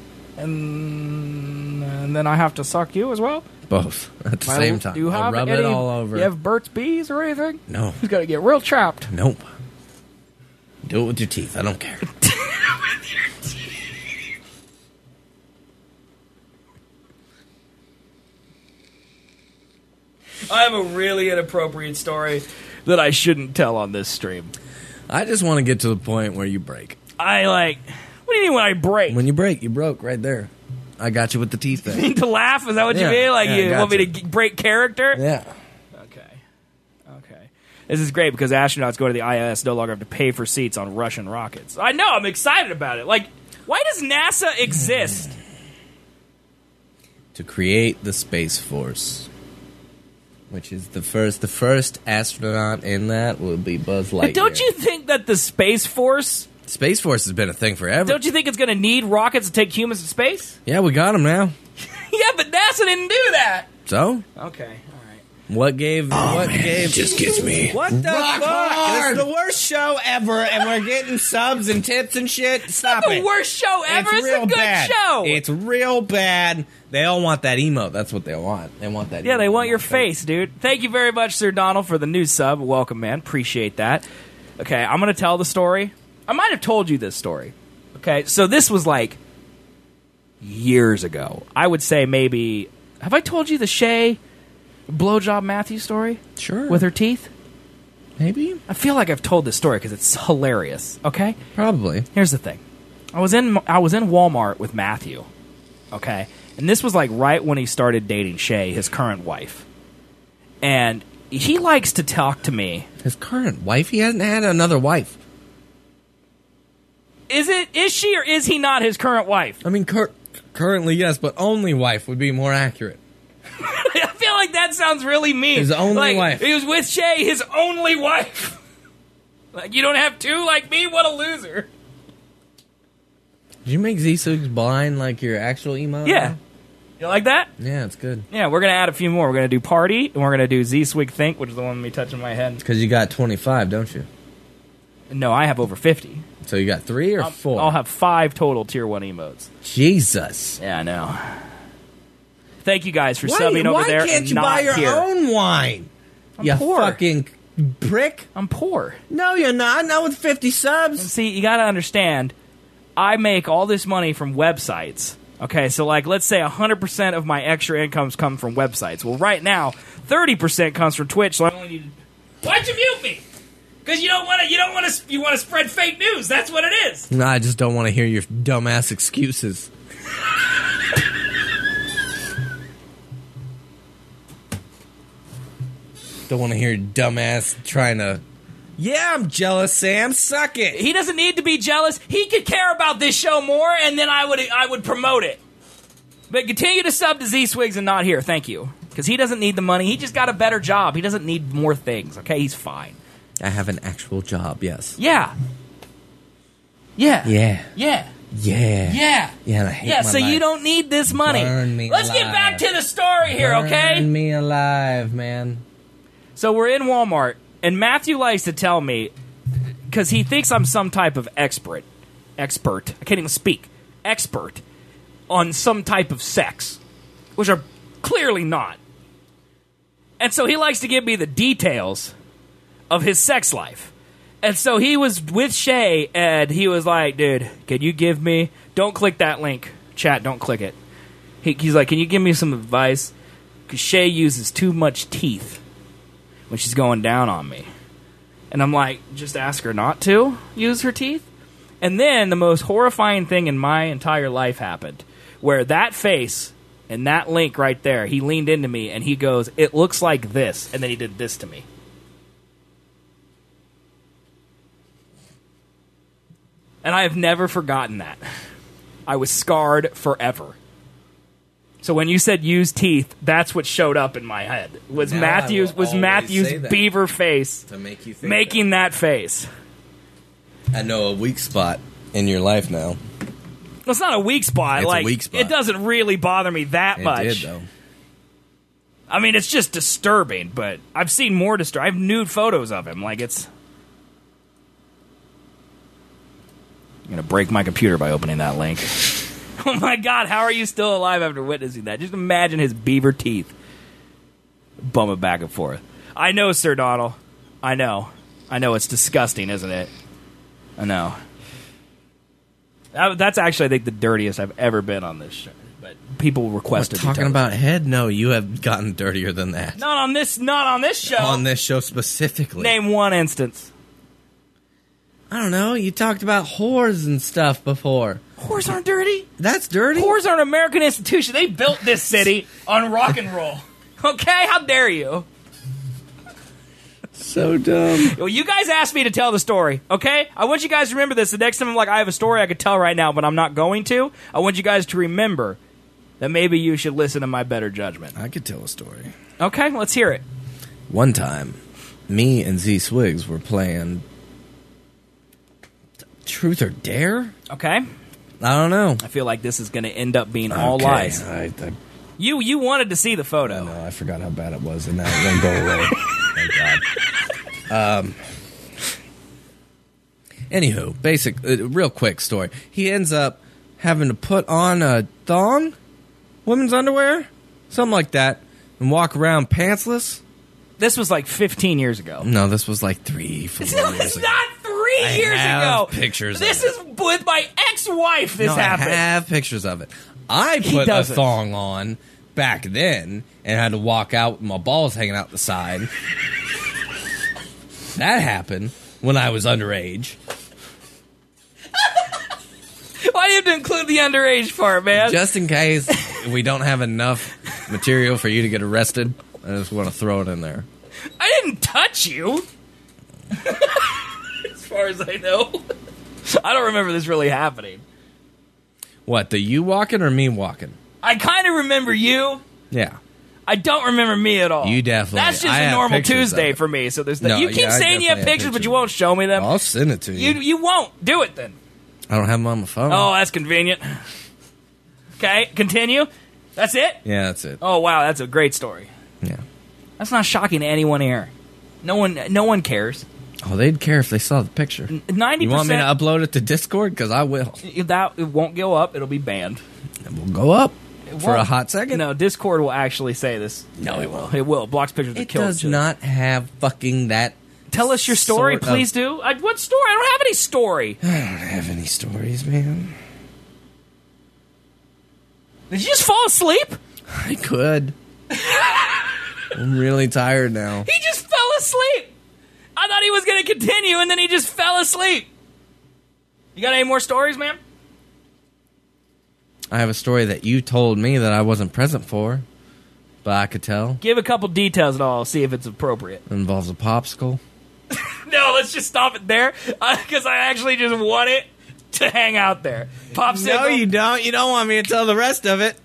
And then I have to suck you as well? Both. At the same time. Do you I'll have rub it all over. You have Burt's Bees or anything? No. He's got to get real chapped. Nope. Do it with your teeth. I don't care. I have a really inappropriate story that I shouldn't tell on this stream. I just want to get to the point where you break. What do you mean when I break? When you break, you broke right there. I got you with the teeth You thing. mean to laugh? Is that what Yeah, you mean? Like yeah, you I want me to gotcha. break character? Yeah. Okay. This is great because astronauts going to the ISS no longer have to pay for seats on Russian rockets. I know. I'm excited about it. Like, why does NASA exist? To create the Space Force. Which is the first astronaut in that will be Buzz Lightyear. But don't you think that the Space Force... Space Force has been a thing forever. Don't you think it's going to need rockets to take humans to space? Yeah, we got them now. Yeah, but NASA didn't do that. So? Okay. What gave... just gets me. What the Rock fuck? hard! It's the worst show ever, and we're getting subs and tips and shit. Stop The it. worst show ever. It's real a good bad. show. It's real bad. They all want that emote. That's what they want. They want that Yeah, emote. they want your face, dude. Thank you very much, Sir Donald, for the new sub. Welcome, man. Appreciate that. Okay, I'm going to tell the story. I might have told you this story. Okay, so this was like years ago. I would say maybe... Have I told you the Shay blowjob Matthew story? Sure. With her teeth? Maybe. I feel like I've told this story because it's hilarious. Okay? Probably. Here's the thing. I was in Walmart with Matthew. Okay? And this was like right when he started dating Shay, his current wife. And he likes to talk to me. His current wife? He hasn't had another wife. Is she or is he not his current wife? I mean, currently, yes, but only wife would be more accurate. I feel like that sounds really mean. His only Like, wife. He was with Shay, his only wife. Like, you don't have two like me? What a loser. Did you make Z-Sugs blind like your actual emo? Yeah. You like that? Yeah, it's good. Yeah, we're going to add a few more. We're going to do Party, and we're going to do Z-Swig Think, which is the one with me touching my head. Because you got 25, don't you? No, I have over 50. So you got 3 or 4? I'll have 5 total Tier 1 emotes. Jesus. Yeah, I know. Thank you guys for subbing over there. Why can't and you not buy your here. own wine? I'm you poor. fucking prick. I'm poor. No, you're not. Not with 50 subs. And see, you got to understand, I make all this money from websites. Okay, so like, let's say 100% of my extra incomes come from websites. Well, right now, 30% comes from Twitch. So I only need. Why'd you mute me? Because you want to spread fake news. That's what it is. No, I just don't want to hear your dumbass excuses. Don't want to hear your dumbass trying to... Yeah, I'm jealous, Sam. Suck it. He doesn't need to be jealous. He could care about this show more, and then I would promote it. But continue to sub to Z-Swigs and not here. Thank you. Because he doesn't need the money. He just got a better job. He doesn't need more things. Okay, he's fine. I have an actual job, yes. Yeah. Yeah. Yeah. Yeah. Yeah. Yeah. Yeah, and I hate Yeah, my so life. you don't need this money. Burn me Let's get alive. back to the story here, okay? Burn me alive, man. So we're in Walmart, and Matthew likes to tell me, because he thinks I'm some type of expert. I can't even speak. Expert on some type of sex, which are clearly not. And so he likes to give me the details of his sex life. And so he was with Shay, and he was like, dude, can you give me... Don't click that link. Chat, don't click it. He's like, can you give me some advice? Because Shay uses too much teeth when she's going down on me. And I'm like, just ask her not to use her teeth? And then the most horrifying thing in my entire life happened, where that face and that link right there, he leaned into me, and he goes, it looks like this. And then he did this to me. And I have never forgotten that. I was scarred forever. So when you said use teeth, that's what showed up in my head. Was Now Matthew's I will always Matthew's say that. beaver face To make you think making that face. I know a weak spot in your life now. Well, it's not a weak spot. It's a like weak spot. it doesn't really bother me that It much. did, though. I mean, it's just disturbing, but I've seen more disturbing. I have nude photos of him. Like it's. I'm gonna break my computer by opening that link. Oh my god, how are you still alive after witnessing that? Just imagine his beaver teeth bumming back and forth. I know, Sir Donald. I know. It's disgusting, isn't it? I know. That's actually, I think, the dirtiest I've ever been on this show. But people requested. We're talking about head? No, you have gotten dirtier than that. Not on this show. On this show specifically. Name one instance. I don't know. You talked about whores and stuff before. Whores aren't dirty. That's dirty. Whores are an American institution. They built this city on rock and roll. Okay? How dare you? So dumb. Well, you guys asked me to tell the story, okay? I want you guys to remember this. The next time I'm like, I have a story I could tell right now, but I'm not going to. I want you guys to remember that maybe you should listen to my better judgment. I could tell a story. Okay, let's hear it. One time, me and Z Swigs were playing Truth or Dare? Okay. I don't know. I feel like this is going to end up being all lies. You wanted to see the photo. No, I forgot how bad it was, and now it won't go away. Thank God. Anywho, real quick story. He ends up having to put on a thong, women's underwear, something like that, and walk around pantsless. This was like 15 years ago. No, this was like 3, 4 years ago. It's not 3 years ago. Pictures. This of is with my ex-wife. This no, happened. I have pictures of it. I put a thong on back then and had to walk out with my balls hanging out the side. That happened when I was underage. Why do you have to include the underage part, man? Just in case we don't have enough material for you to get arrested, I just want to throw it in there. I didn't touch you. As far as I know. I don't remember this really happening. What, the you walking or me walking? I kind of remember you. Yeah. I don't remember me at all. You definitely. That's just I a have normal pictures Tuesday of it. for me. So there's No, you keep yeah, I saying you have definitely have pictures, but pictures. you won't show me them. I'll send it to you. You won't. Do it then. I don't have them on my phone. Oh, that's convenient. Okay, continue. That's it? Yeah, that's it. Oh, wow, that's a great story. Yeah. That's not shocking to anyone here. No one cares. Oh, they'd care if they saw the picture. 90%. You want me to upload it to Discord? Because I will. That it won't go up. It'll be banned. It will go up for a won't. hot second. No, Discord will actually say this. No, it won't. It will. Blocks pictures of It killed does children. not have fucking that. Tell us your story, sort of- please do. What story? I don't have any story. I don't have any stories, man. Did you just fall asleep? I could. I'm really tired now. He just fell asleep. I thought he was going to continue, and then he just fell asleep. You got any more stories, man? I have a story that you told me that I wasn't present for, but I could tell. Give a couple details and I'll see if it's appropriate. It involves a popsicle. No, let's just stop it there, because I actually just want it to hang out there. Popsicle. No, you don't. You don't want me to tell the rest of it.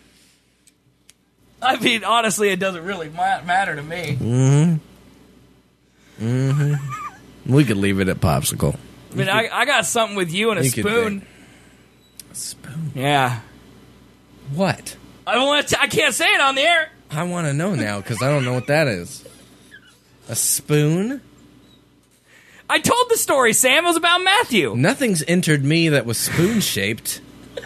I mean, honestly, it doesn't really matter to me. We could leave it at popsicle. I mean, I got something with you and a You could spoon. think. A spoon? Yeah. What? I can't say it on the air. I want to know now because I don't know what that is. A spoon? I told the story, Sam. It was about Matthew. Nothing's entered me that was spoon-shaped.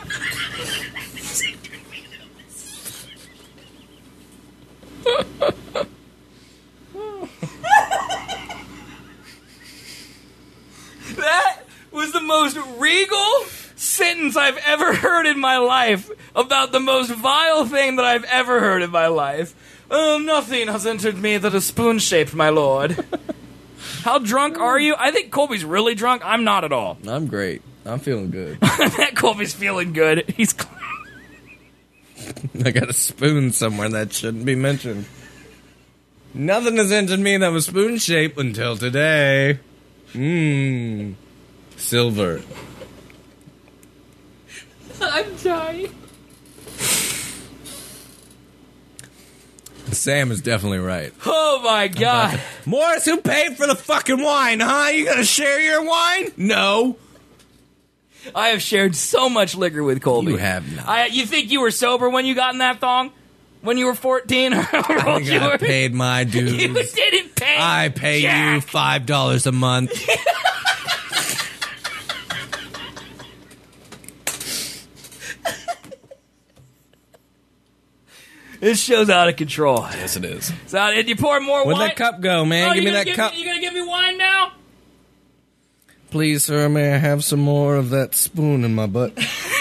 That was the most regal sentence I've ever heard in my life about the most vile thing that I've ever heard in my life. Nothing has entered me that is spoon-shaped, my lord. How drunk are you? I think Colby's really drunk. I'm not at all. I'm great. I'm feeling good. That Colby's feeling good. He's. I got a spoon somewhere that shouldn't be mentioned. Nothing has entered me that was spoon-shaped until today. Silver. I'm dying. Sam is definitely right. Oh my god. Morris, who paid for the fucking wine, huh? You gonna share your wine? No. I have shared so much liquor with Colby. You have not. You think you were sober when you got in that thong? When you were 14? I think I paid my dues. You didn't pay. I pay Jack. you $5 a month. This show's out of control. Yes, it is. So, did you pour more Where'd wine? that cup go, man? Give me that cup. You gonna give me wine now? Please, sir, may I have some more of that spoon in my butt?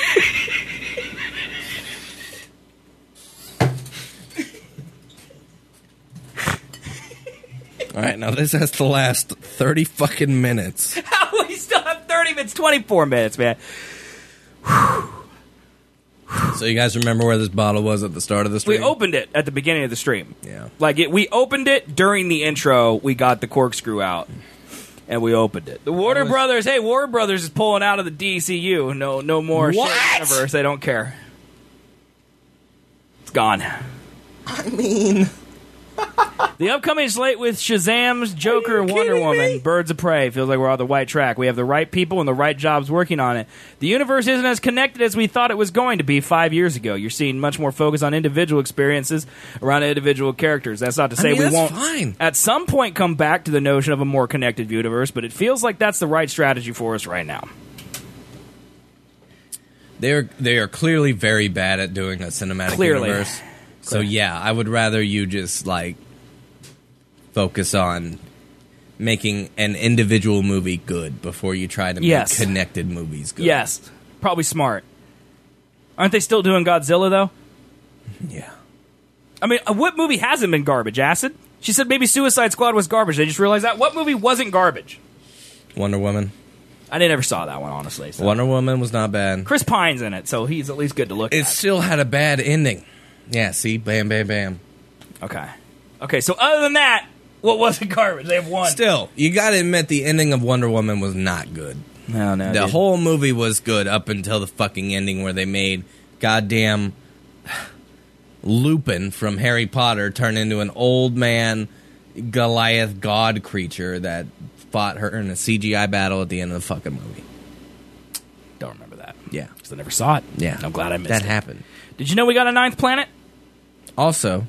All right, now this has to last 30 fucking minutes. How we still have 30 minutes, 24 minutes, man. So you guys remember where this bottle was at the start of the stream? We opened it at the beginning of the stream. Yeah. We opened it during the intro. We got the corkscrew out, and we opened it. The Warner Brothers is pulling out of the DCU. No more What? shit universe. They don't care. It's gone. I mean... The upcoming slate with Shazam's Joker and Wonder Woman, Birds of Prey, feels like we're on the right track. We have the right people and the right jobs working on it. The universe isn't as connected as we thought it was going to be 5 years ago. You're seeing much more focus on individual experiences around individual characters. That's not to say we won't at some point come back to the notion of a more connected universe, but it feels like that's the right strategy for us right now. They are clearly very bad at doing a cinematic universe. So yeah, I would rather you just focus on making an individual movie good before you try to make connected movies good. Yes, probably smart. Aren't they still doing Godzilla though? Yeah. I mean, what movie hasn't been garbage? Acid? She said maybe Suicide Squad was garbage. They just realized that. What movie wasn't garbage? Wonder Woman. I never saw that one, honestly. So. Wonder Woman was not bad. Chris Pine's in it, so he's at least good to look at. It still had a bad ending. Yeah, see? Bam, bam, bam. Okay, so other than that, what wasn't garbage? They have one. Still, you gotta admit the ending of Wonder Woman was not good. No. The whole movie was good up until the fucking ending where they made goddamn Lupin from Harry Potter turn into an old man Goliath god creature that fought her in a CGI battle at the end of the fucking movie. Don't remember that. Yeah. Because I never saw it. Yeah. I'm glad I missed that it. That happened. Did you know we got a 9th planet? Also,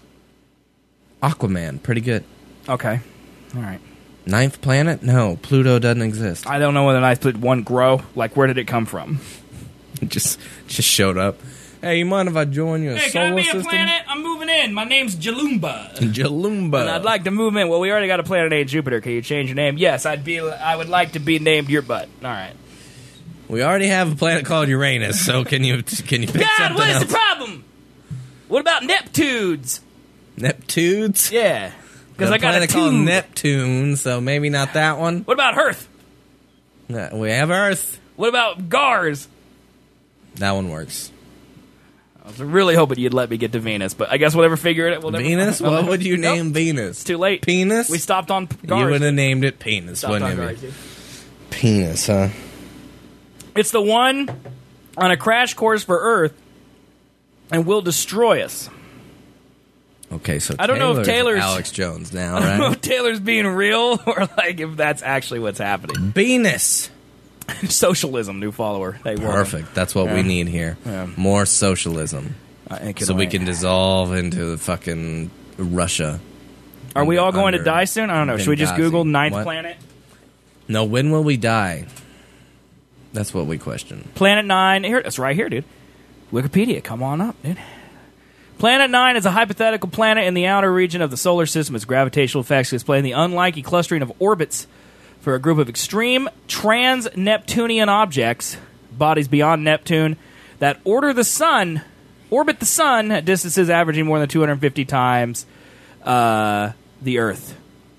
Aquaman, pretty good. Okay. All right. 9th planet? No, Pluto doesn't exist. I don't know whether 9th planet one grow. Like, where did it come from? It just showed up. Hey, you mind if I join your solar system? Hey, can I be a planet? I'm moving in. My name's Jalumba. Jalumba. And I'd like to move in. Well, we already got a planet named Jupiter. Can you change your name? Yes, I would like to be named your butt. All right. We already have a planet called Uranus, so can you pick God, something what is else? the problem? What about Neptunes? Neptunes? Yeah. Because I got a planet called tube. Neptune, so maybe not that one. What about Earth? We have Earth. What about Gars? That one works. I was really hoping you'd let me get to Venus, but I guess we'll never figure it out. Venus? What would you name Venus? It's too late. Penis? We stopped on Gars. You would have named it Penis, Stopped wouldn't on you? Gars, dude. Penis, huh? It's the one on a crash course for Earth and will destroy us. Okay, so I don't know if Taylor's Alex Jones now, I don't know right? if Taylor's being real or like if that's actually what's happening. Venus. Socialism, new follower. Hey, Perfect. That's what we need here. Yeah. More socialism. So we can dissolve into the fucking Russia. Are we all going to die soon? I don't know. Should we just Benghazi. Google ninth What? planet? No, when will we die? That's what we question. Planet 9. Here, it's right here, dude. Wikipedia, come on up, dude. Planet 9 is a hypothetical planet in the outer region of the solar system. Its gravitational effects explain the unlikely clustering of orbits for a group of extreme trans-Neptunian objects, bodies beyond Neptune, that orbit the sun at distances averaging more than 250 times the Earth.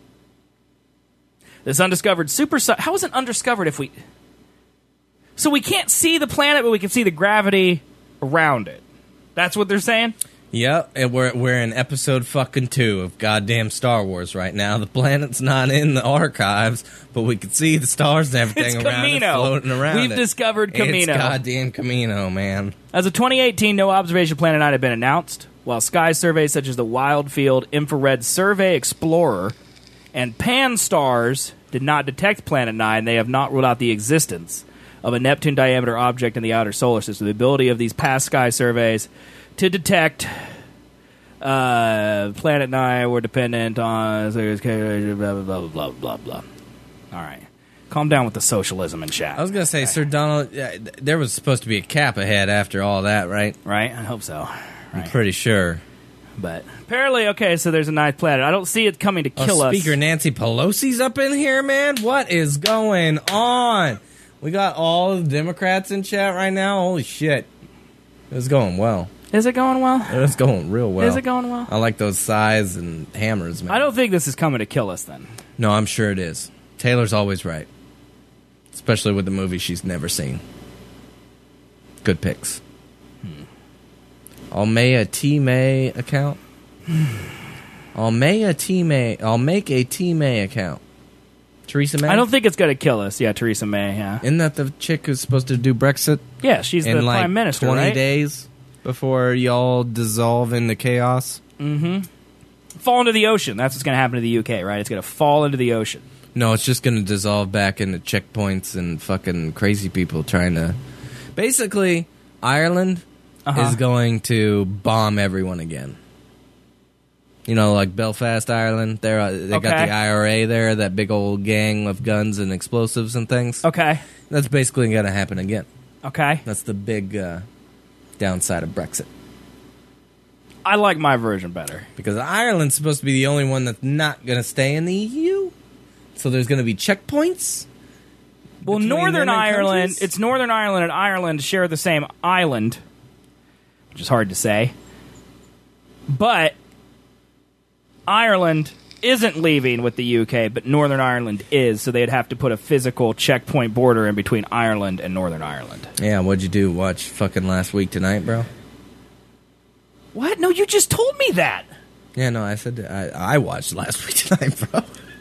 This undiscovered super-sun... How is it undiscovered if we... So we can't see the planet, but we can see the gravity around it. That's what they're saying? Yep, and we're in episode fucking 2 of goddamn Star Wars right now. The planet's not in the archives, but we can see the stars and everything It's around Camino. it floating around. We've discovered Camino. It's goddamn Camino, man. As of 2018, no observation of Planet 9 had been announced. While sky surveys such as the Wild Field Infrared Survey Explorer and Pan-STARRS did not detect Planet 9, they have not ruled out the existence of a Neptune-diameter object in the outer solar system. The ability of these past sky surveys to detect Planet 9 were dependent on blah, blah, blah, blah, blah. All right. Calm down with the socialism and chat. I was going to say, Sir Donald, there was supposed to be a cap ahead after all that, right? Right? I hope so. I'm pretty sure. But apparently, okay, so there's a ninth planet. I don't see it coming to kill us. Speaker Nancy Pelosi's up in here, man. What is going on? We got all the Democrats in chat right now. Holy shit. It's going well. Is it going well? It's going real well. Is it going well? I like those sighs and hammers, man. I don't think this is coming to kill us then. No, I'm sure it is. Taylor's always right. Especially with the movie she's never seen. Good picks. I'll make a T-May account. I'll make a T-May account. Theresa May? I don't think it's going to kill us. Yeah, Theresa May, yeah. Isn't that the chick who's supposed to do Brexit? Yeah, she's in the like prime minister, 20 right? days before y'all dissolve into chaos? Mm-hmm. Fall into the ocean. That's what's going to happen to the UK, right? It's going to fall into the ocean. No, it's just going to dissolve back into checkpoints and fucking crazy people trying to... Basically, Ireland is going to bomb everyone again. You know, like Belfast, Ireland. They got the IRA there, that big old gang of guns and explosives and things. Okay. That's basically going to happen again. Okay. That's the big downside of Brexit. I like my version better. Because Ireland's supposed to be the only one that's not going to stay in the EU. So there's going to be checkpoints. Well, Northern them and Ireland, countries? it's Northern Ireland and Ireland share the same island, which is hard to say. But Ireland isn't leaving with the UK, but Northern Ireland is, so they'd have to put a physical checkpoint border in between Ireland and Northern Ireland. Yeah, what'd you do? Watch fucking Last Week Tonight, bro? What? No, you just told me that. Yeah, no, I said I watched Last Week Tonight, bro.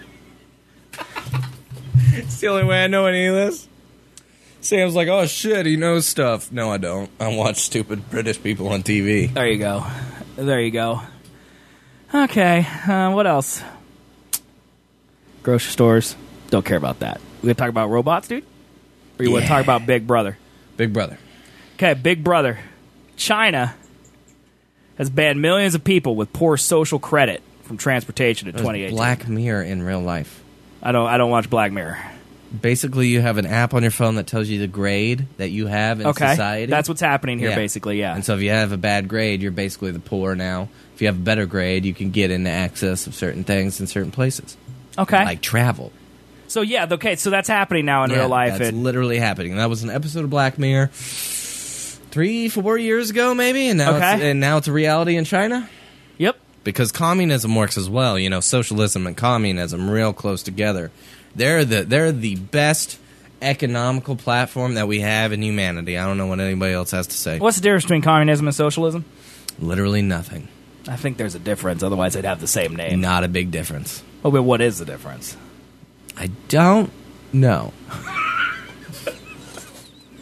It's the only way I know any of this. Sam's like, oh shit, he knows stuff. No, I don't. I watch stupid British people on TV. There you go. There you go. Okay, what else? Grocery stores. Don't care about that. We gonna talk about robots, dude? Or you want to talk about Big Brother? Big Brother. Okay, Big Brother. China has banned millions of people with poor social credit from transportation in 2018. Black Mirror in real life. I don't watch Black Mirror. Basically, you have an app on your phone that tells you the grade that you have in society. That's what's happening here, basically, yeah. And so if you have a bad grade, you're basically the poor now. If you have a better grade, you can get into access of certain things in certain places. Okay. Like travel. So, yeah, okay, so that's happening now in real life. That's literally happening. And that was an episode of Black Mirror 3-4 years ago, maybe, and now it's a reality in China. Yep. Because communism works as well. You know, socialism and communism real close together. They're the best economical platform that we have in humanity. I don't know what anybody else has to say. What's the difference between communism and socialism? Literally nothing. I think there's a difference. Otherwise, they'd have the same name. Not a big difference. Oh, but what is the difference? I don't know.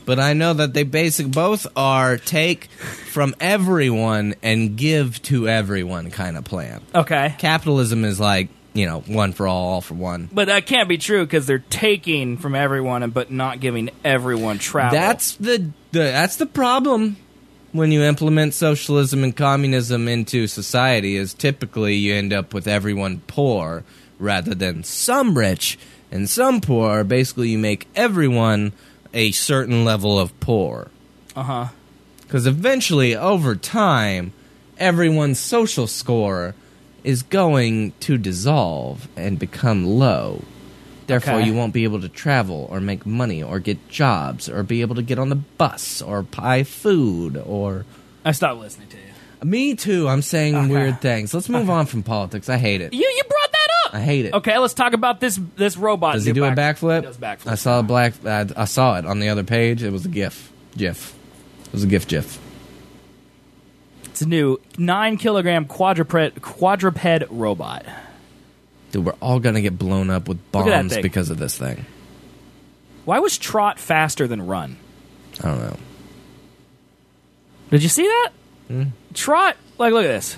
but I know that they both are take from everyone and give to everyone kind of plan. Okay. Capitalism is like, one for all for one. But that can't be true because they're taking from everyone but not giving everyone travel. That's the problem when you implement socialism and communism into society is typically you end up with everyone poor rather than some rich and some poor. Basically, you make everyone a certain level of poor. Uh-huh. Because eventually, over time, everyone's social score is going to dissolve and become low. Therefore, Okay. you won't be able to travel or make money or get jobs or be able to get on the bus or buy food or... I stopped listening to you. Me too. I'm saying Okay. weird things. Let's move on from politics. I hate it. You brought that up. I hate it. Okay, let's talk about this robot. Does he do a backflip? He does backflip. I saw I saw it on the other page. It was a GIF. It was a GIF. It's a new 9-kilogram quadruped robot. Dude, we're all gonna get blown up with Look at that bombs thing. because of this thing. Why was trot faster than run? I don't know. Did you see that? Trot, look at this.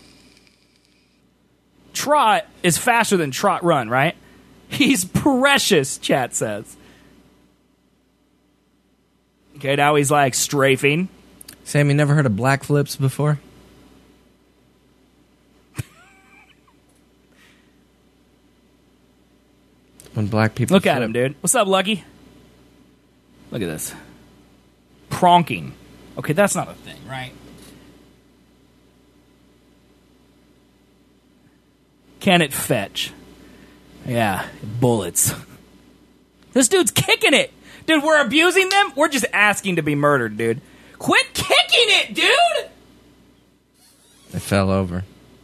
Trot is faster than trot run, right? He's precious, chat says. Okay, now he's like strafing. Sam, you never heard of black flips before? When black people Look at flip. him, dude. What's up, Lucky? Look at this. Pronking. Okay, that's not a thing, right? Can it fetch? Yeah, bullets. This dude's kicking it. Dude, we're abusing them? We're just asking to be murdered, dude. Quit kicking it, dude! It fell over.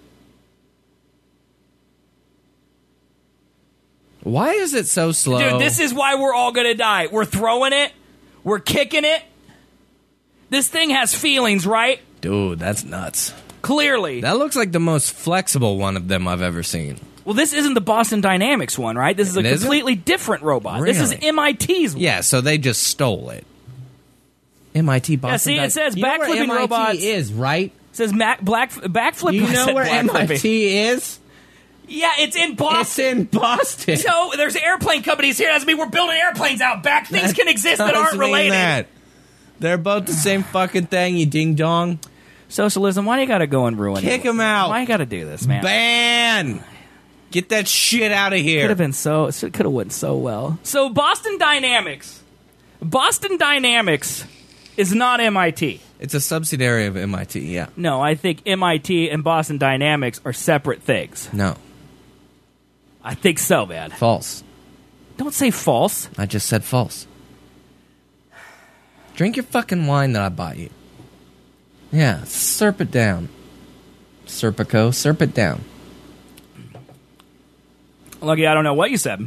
Why is it so slow? Dude, this is why we're all gonna die. We're throwing it. We're kicking it. This thing has feelings, right? Dude, that's nuts. Clearly. That looks like the most flexible one of them I've ever seen. Well, this isn't the Boston Dynamics one, right? This is a It isn't? completely different robot. This is Really? MIT's one. Yeah, so they just stole it. MIT Boston. Yeah, see, it says You know where backflipping MIT robots. is, right? It says backflip. You I know said where blackflipping. MIT is? Yeah, it's in Boston. It's in Boston. So there's airplane companies here. That doesn't mean we're building airplanes out back. Things That can exist that aren't doesn't mean related. that. They're both the same fucking thing, you ding dong. Socialism, why do you gotta go and ruin it? Kick him out. Why you gotta do this, man? Ban! Get that shit out of here. Could have been it could have went so well. So Boston Dynamics is not MIT. It's a subsidiary of MIT, yeah. No, I think MIT and Boston Dynamics are separate things. No. I think so, man. False. Don't say false. I just said false. Drink your fucking wine that I bought you. Yeah, slurp it down. Serpico, slurp it down. Lucky, I don't know what you said.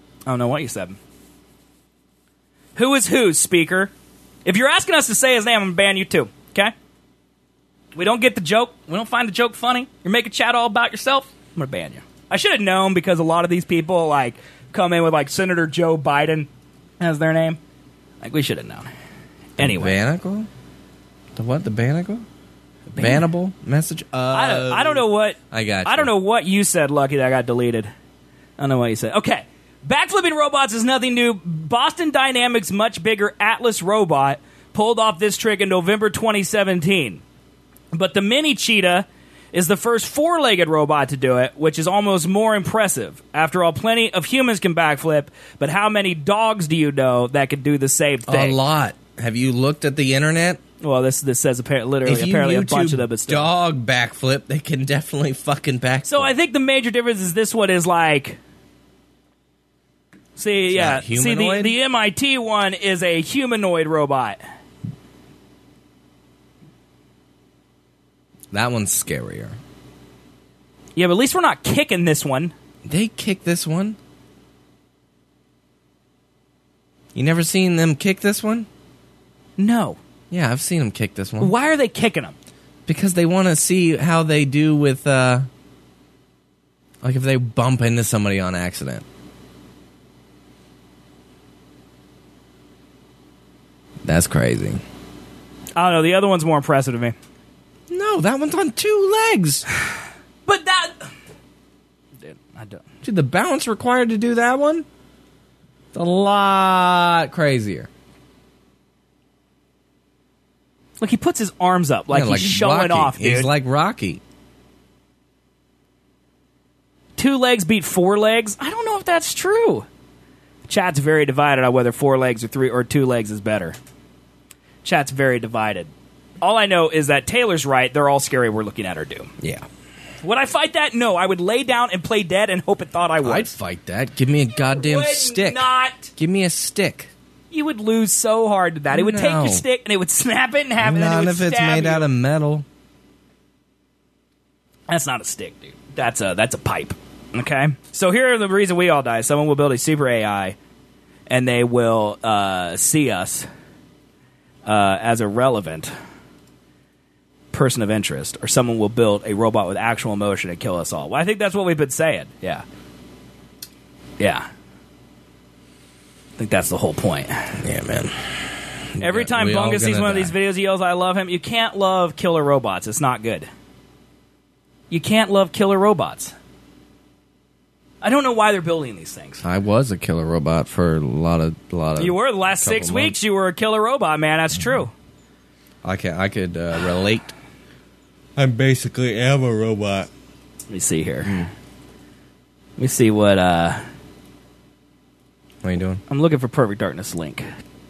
Who is who, speaker? If you're asking us to say his name, I'm going to ban you too, okay? We don't get the joke. We don't find the joke funny. You're making chat all about yourself. I'm going to ban you. I should have known because a lot of these people come in with Senator Joe Biden as their name. We should have known. Anyway. Banacle? The what? The Banacle? Bannable message? I don't know what... I got you. I don't know what you said, Lucky, that got deleted. I don't know what you said. Okay. Backflipping robots is nothing new. Boston Dynamics' much bigger Atlas robot pulled off this trick in November 2017. But the Mini Cheetah is the first four-legged robot to do it, which is almost more impressive. After all, plenty of humans can backflip, but how many dogs do you know that could do the same thing? A lot. Have you looked at the internet? Well, this says apparently a bunch of them, but still. Dog backflip, they can definitely fucking backflip. So I think the major difference is this one is the MIT one is a humanoid robot. That one's scarier. Yeah, but at least we're not kicking this one. They kick this one? You never seen them kick this one? No. Yeah, I've seen them kick this one. Why are they kicking them? Because they want to see how they do with, if they bump into somebody on accident. That's crazy. I don't know. The other one's more impressive to me. No, that one's on 2 legs. But that... Dude, I don't... Dude, the balance required to do that one? It's a lot crazier. Look, he puts his arms up like he's showing Rocky. off, dude. He's like Rocky. 2 legs beat 4 legs? I don't know if that's true. Chat's very divided on whether 4 legs or 3 or 2 legs is better. Chat's very divided. All I know is that Taylor's right. They're all scary. We're looking at her doom. Yeah. Would I fight that? No. I would lay down and play dead and hope it thought I would. I'd fight that. Give me a goddamn stick. Not. Give me a stick. You would lose so hard to that. It would take your stick and it would snap it in half. And then it would if it's stab made you. out of metal. That's not a stick, dude. That's a pipe. Okay? So here are the reason we all die. Someone will build a super AI and they will see us as a relevant person of interest, or someone will build a robot with actual emotion and kill us all. Well, I think that's what we've been saying. Yeah. I think that's the whole point. Yeah, man. Every time Bunga sees one of these videos, he yells, "I love him." You can't love killer robots. It's not good. You can't love killer robots. I don't know why they're building these things. I was a killer robot for a lot of. You were the last 6 weeks. You were a killer robot, man. That's true. I could relate. I basically am a robot. Let me see here. Let me see what. What are you doing? I'm looking for Perfect Darkness link.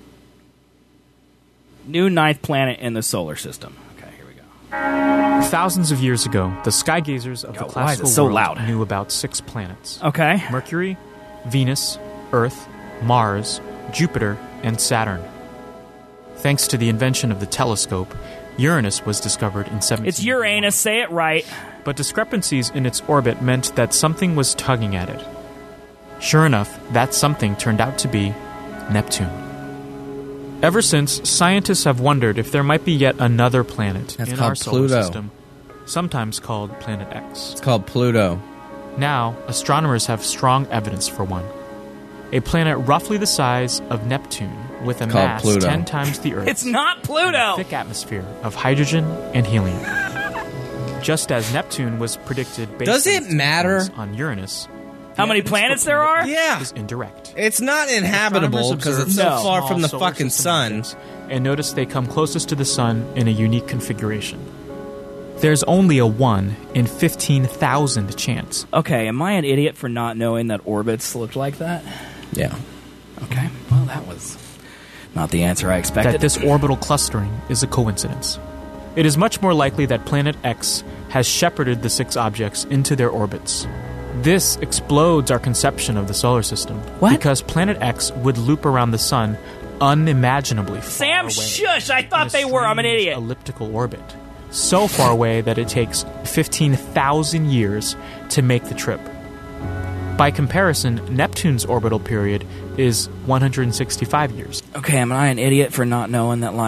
New 9th planet in the solar system. Okay, here we go. Thousands of years ago, the skygazers of the classical world knew about 6 planets. Okay. Mercury, Venus, Earth, Mars, Jupiter, and Saturn. Thanks to the invention of the telescope, Uranus was discovered in 17... It's Uranus, say it right. But discrepancies in its orbit meant that something was tugging at it. Sure enough, that something turned out to be Neptune. Ever since, scientists have wondered if there might be yet another planet in our solar system, sometimes called Planet X. It's called Pluto. Now, astronomers have strong evidence for one. A planet roughly the size of Neptune, with a mass 10 times the Earth. It's not Pluto! And a thick atmosphere of hydrogen and helium. Just as Neptune was predicted based Does it matter on Uranus. How many planets there are? Yeah. Is indirect. It's not inhabitable because it's so far from the fucking sun. And notice they come closest to the sun in a unique configuration. There's only a 1 in 15,000 chance. Okay, am I an idiot for not knowing that orbits look like that? Yeah. Okay, well, that was not the answer I expected. That this orbital clustering is a coincidence. It is much more likely that Planet X has shepherded the 6 objects into their orbits. This explodes our conception of the solar system. What? Because Planet X would loop around the sun unimaginably far Sam, away. shush! I thought they were. I'm an idiot. Elliptical orbit. So far away that it takes 15,000 years to make the trip. By comparison, Neptune's orbital period is 165 years. Okay, am I an idiot for not knowing that,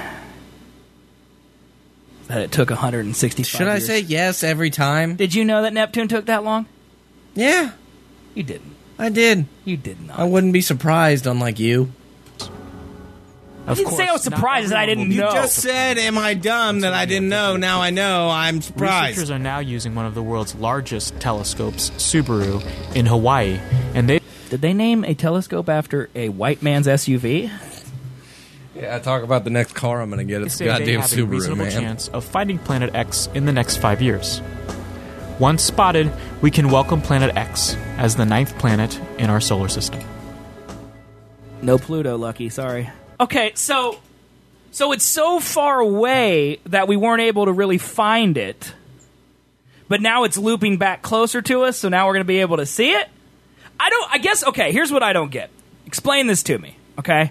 that it took 165 Should I years? say yes every time? Did you know that Neptune took that long? Yeah. You didn't. I did. You did not. I wouldn't be surprised, unlike you. I didn't say I was surprised that I didn't know. You just said, am I dumb that I didn't know? Now I know. I'm surprised. Researchers are now using one of the world's largest telescopes, Subaru, in Hawaii, and they... Did they name a telescope after a white man's SUV? Yeah, talk about the next car I'm going to get. It's say goddamn they have a Subaru, reasonable man. chance of finding Planet X in the next 5 years. Once spotted, we can welcome Planet X as the 9th planet in our solar system. No Pluto, Lucky. Sorry. Okay, so it's so far away that we weren't able to really find it, but now it's looping back closer to us, so now we're going to be able to see it? I guess, okay, here's what I don't get. Explain this to me, okay?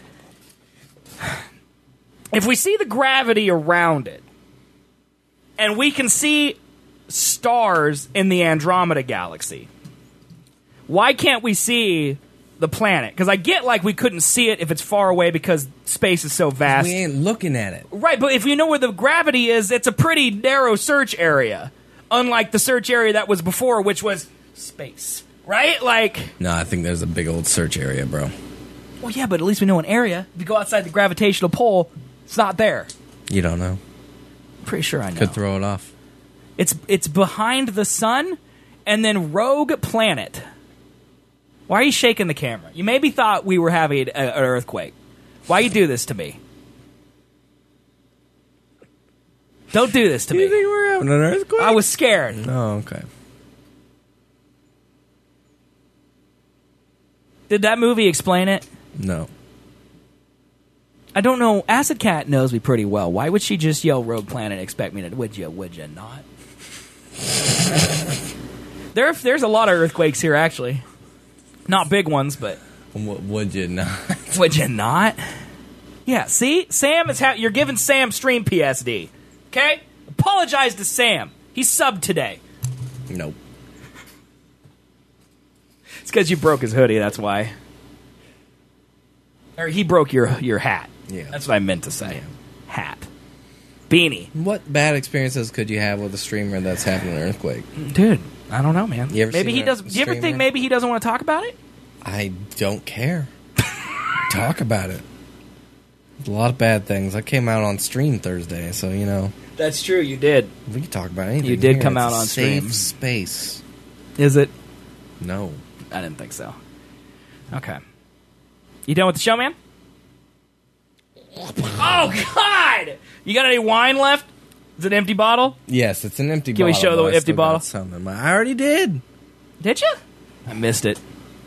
If we see the gravity around it, and we can see stars in the Andromeda Galaxy, why can't we see the planet? Because I get we couldn't see it if it's far away because space is so vast. We ain't looking at it. Right, but if you know where the gravity is, it's a pretty narrow search area. Unlike the search area that was before, which was space. Right? No, I think there's a big old search area, bro. Well, yeah, but at least we know an area. If you go outside the gravitational pull, it's not there. You don't know. Pretty sure I know. Could throw it off. It's behind the sun, and then Rogue Planet. Why are you shaking the camera? You maybe thought we were having an earthquake. Why you do this to me? Don't do this to me. You think we're having an earthquake? I was scared. Oh, okay. Did that movie explain it? No. I don't know. Acid Cat knows me pretty well. Why would she just yell Rogue Planet and expect me to... Would you not? There's a lot of earthquakes here, actually. Not big ones, but... Would you not? Would you not? Yeah, see? Sam is you're giving Sam stream PSD. Okay? Apologize to Sam. He subbed today. Nope. It's because you broke his hoodie, that's why. Or he broke your hat. Yeah. That's what I meant to say. Hat. Beanie. What bad experiences could you have with a streamer that's having an earthquake? Dude, I don't know, man. You ever maybe seen he doesn't. Do you ever think maybe he doesn't want to talk about it? I don't care. Talk about it. A lot of bad things. I came out on stream Thursday, so you know. That's true. You did. We can talk about anything. You did here. come It's out a on safe stream. Space. Is it? No, I didn't think so. Okay. You done with the show, man? Oh God! You got any wine left? Is it an empty bottle? Yes, it's an empty Can bottle. we show the but I empty still got bottle? some in I already did. Did you? I missed it.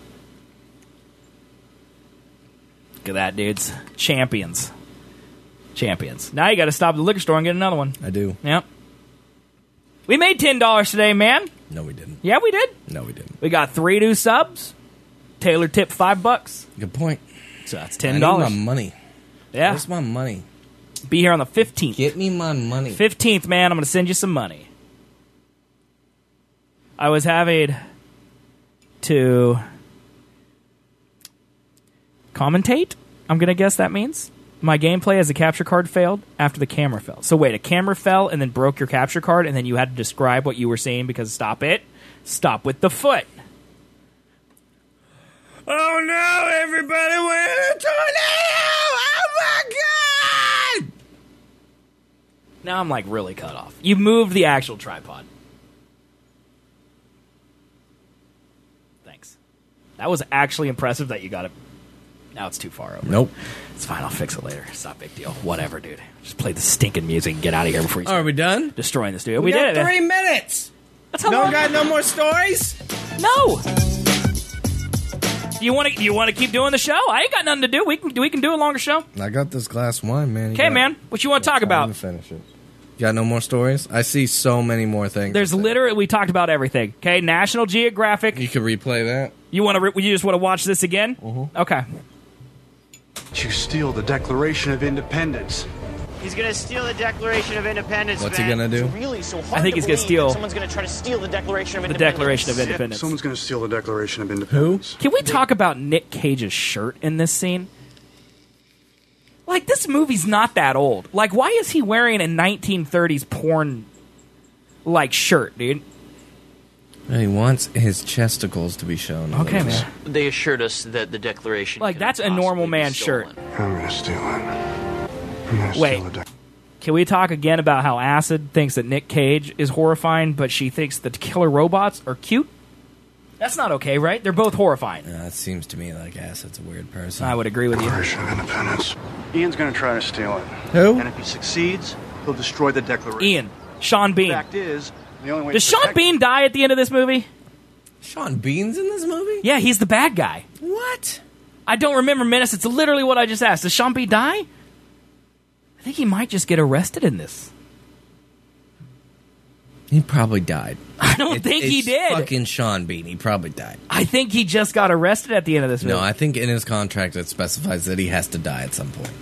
Look at that, dudes. Champions. Now you got to stop at the liquor store and get another one. I do. Yep. We made $10 today, man. No, we didn't. Yeah, we did. No, we didn't. We got 3 new subs. Taylor tipped $5. Good point. So that's I $10. need my money. Yeah. Where's my money? Be here on the 15th. Get me my money. 15th, man. I'm going to send you some money. I was having to commentate. I'm going to guess that means. My gameplay as the capture card failed after the camera fell. So wait, a camera fell and then broke your capture card, and then you had to describe what you were seeing because stop with the foot. Oh no, everybody went in a tornado! Oh my God! Now I'm like really cut off. You moved the actual tripod. Thanks. That was actually impressive that you got it. Now it's too far over. Nope. It's fine. I'll fix it later. It's not a big deal. Whatever, dude. Just play the stinking music and get out of here before you Are we done? destroying the studio. We did got it. 3 minutes. That's how No long. got no more stories? No. You want to keep doing the show? I ain't got nothing to do. We can do a longer show. I got this glass of wine, man. Okay, man. What you want to talk I'm about? gonna finish it. You got no more stories? I see so many more things. There's literally we talked about everything. Okay, National Geographic. You could replay that. You just want to watch this again? Okay. You steal the Declaration of Independence. He's gonna steal the Declaration of Independence. What's he Ben. gonna do? Really so hard I think to he's gonna believe steal that someone's going to try to steal the Declaration of The Independence. Declaration of Independence. Someone's going to steal the Declaration of Independence. Can we talk about Nick Cage's shirt in this scene? Like, this movie's not that old. Like, why is he wearing a 1930s porn, like, shirt, dude? He wants his chesticles to be shown. a Okay, little man. They assured us that the Declaration. Like, cannot that's a normal possibly be man's shirt. stolen. I'm going to steal it. I'm going to Wait. steal the Declaration. Can we talk again about how Acid thinks that Nick Cage is horrifying, but she thinks that killer robots are cute? That's not okay, right? They're both horrifying. It seems to me like Acid's a weird person. I would agree with you. Declaration of Independence. Ian's going to try to steal it. Who? And if he succeeds, he'll destroy the Declaration. Ian. Sean Bean. The fact is, the only way Does to Sean protect Bean die at the end of this movie? Sean Bean's in this movie? Yeah, he's the bad guy. What? I don't remember Menace. It's literally what I just asked. Does Sean Bean die? I think he might just get arrested in this. He probably died. I don't think he It's did. fucking Sean Bean. He probably died. I think he just got arrested at the end of this movie. No, I think in his contract it specifies that he has to die at some point.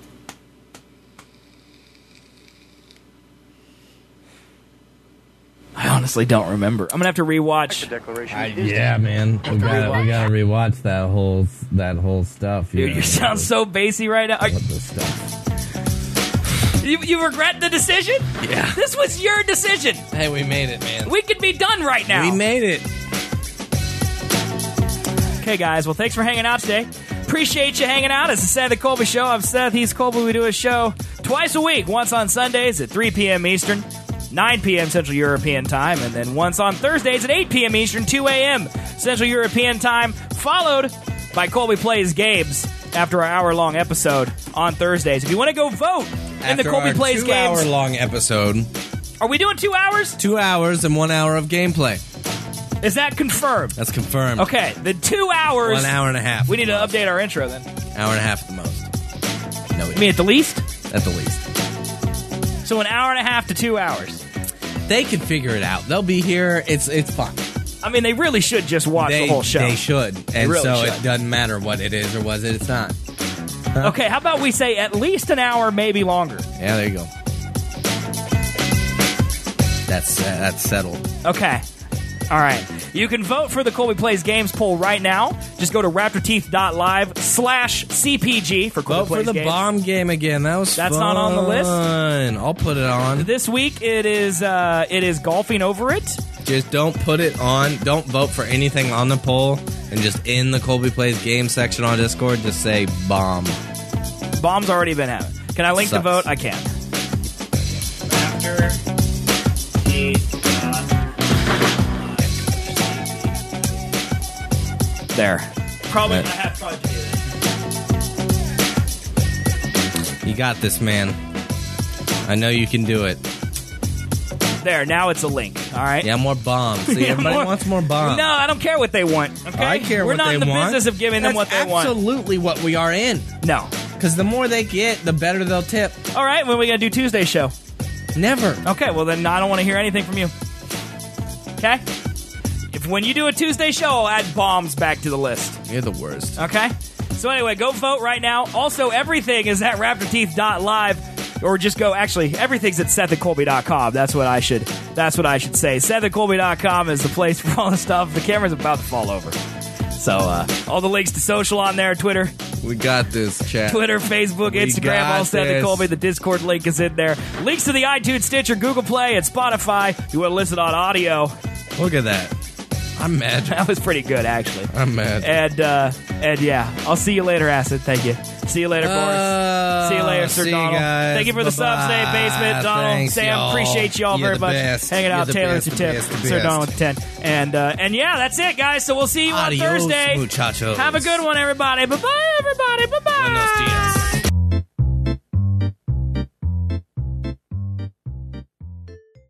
I honestly don't remember. I'm gonna have to rewatch. the Declaration. Yeah, man. We gotta rewatch that whole stuff. Dude, you sound so bassy right now. What the stuff? You regret the decision? Yeah. This was your decision. Hey, we made it, man. We could be done right now. We made it. Okay, guys. Well, thanks for hanging out today. Appreciate you hanging out. It's the Seth and Colby Show. I'm Seth. He's Colby. We do a show twice a week. Once on Sundays at 3 p.m. Eastern, 9 p.m. Central European Time, and then once on Thursdays at 8 p.m. Eastern, 2 a.m. Central European Time, followed by Colby Plays Games after our hour-long episode on Thursdays. If you want to go vote in the Colby Plays Games... hour-long episode. Are we doing 2 hours? 2 hours and 1 hour of gameplay. Is that confirmed? That's confirmed. Okay, the 2 hours... 1 hour and a half. We need to update our intro then. Hour and a half at the most. No, you mean at the least? At the least. So an hour and a half to 2 hours. They can figure it out. They'll be here. It's fun. I mean, they really should just watch the whole show. They should. And really so should. It doesn't matter what it is or what it's not. Huh? Okay, how about we say at least an hour, maybe longer? Yeah, there you go. That's settled. Okay. All right. You can vote for the Colby Plays Games poll right now. Just go to raptorteeth.live/CPG for Colby Vote Plays for the Games. bomb game again. That's not on the list. I'll put it on. This week it is golfing over it. Just don't put it on. Don't vote for anything on the poll. And just in the Colby Plays Game section on Discord, just say bomb. Bomb's already been out. Can I link the vote? I can. There. Probably going to have fun to do this. You got this, man. I know you can do it. There, now it's a link. All right? Yeah, more bombs. See, everybody wants more bombs. No, I don't care what they want. Okay? I care We're what they want. We're not in the business of giving them what they want. That's absolutely what we are in. No. Because the more they get, the better they'll tip. All right, when are we going to do Tuesday's show? Never. Okay, well then I don't want to hear anything from you. Okay? If when you do a Tuesday show, I'll add bombs back to the list. You're the worst. Okay? So anyway, go vote right now. Also, everything is at raptorteeth.live. Or just go, actually, everything's at SethandColby.com. That's what I should say. SethandColby.com is the place for all the stuff. The camera's about to fall over. So, all the links to social on there, Twitter. We got this, chat. Twitter, Facebook, Instagram, all Seth and Colby. The Discord link is in there. Links to the iTunes, Stitcher, Google Play, and Spotify. If you want to listen on audio. Look at that. I'm mad. That was pretty good, actually. I'm mad. And yeah, I'll see you later, Acid. Thank you. See you later, Boris. See you later, Sir Donald. Guys. Thank you for the subs today, Basement. Donald, Thanks, Sam, y'all. appreciate y'all You're very the much. best. Hanging out, You're the Taylor best, to the tip, best, the Sir best. Donald to 10. And yeah, that's it, guys. So we'll see you Adios, on Thursday. muchachos. Have a good one, everybody. Bye-bye, everybody. Bye-bye. Buenos dias.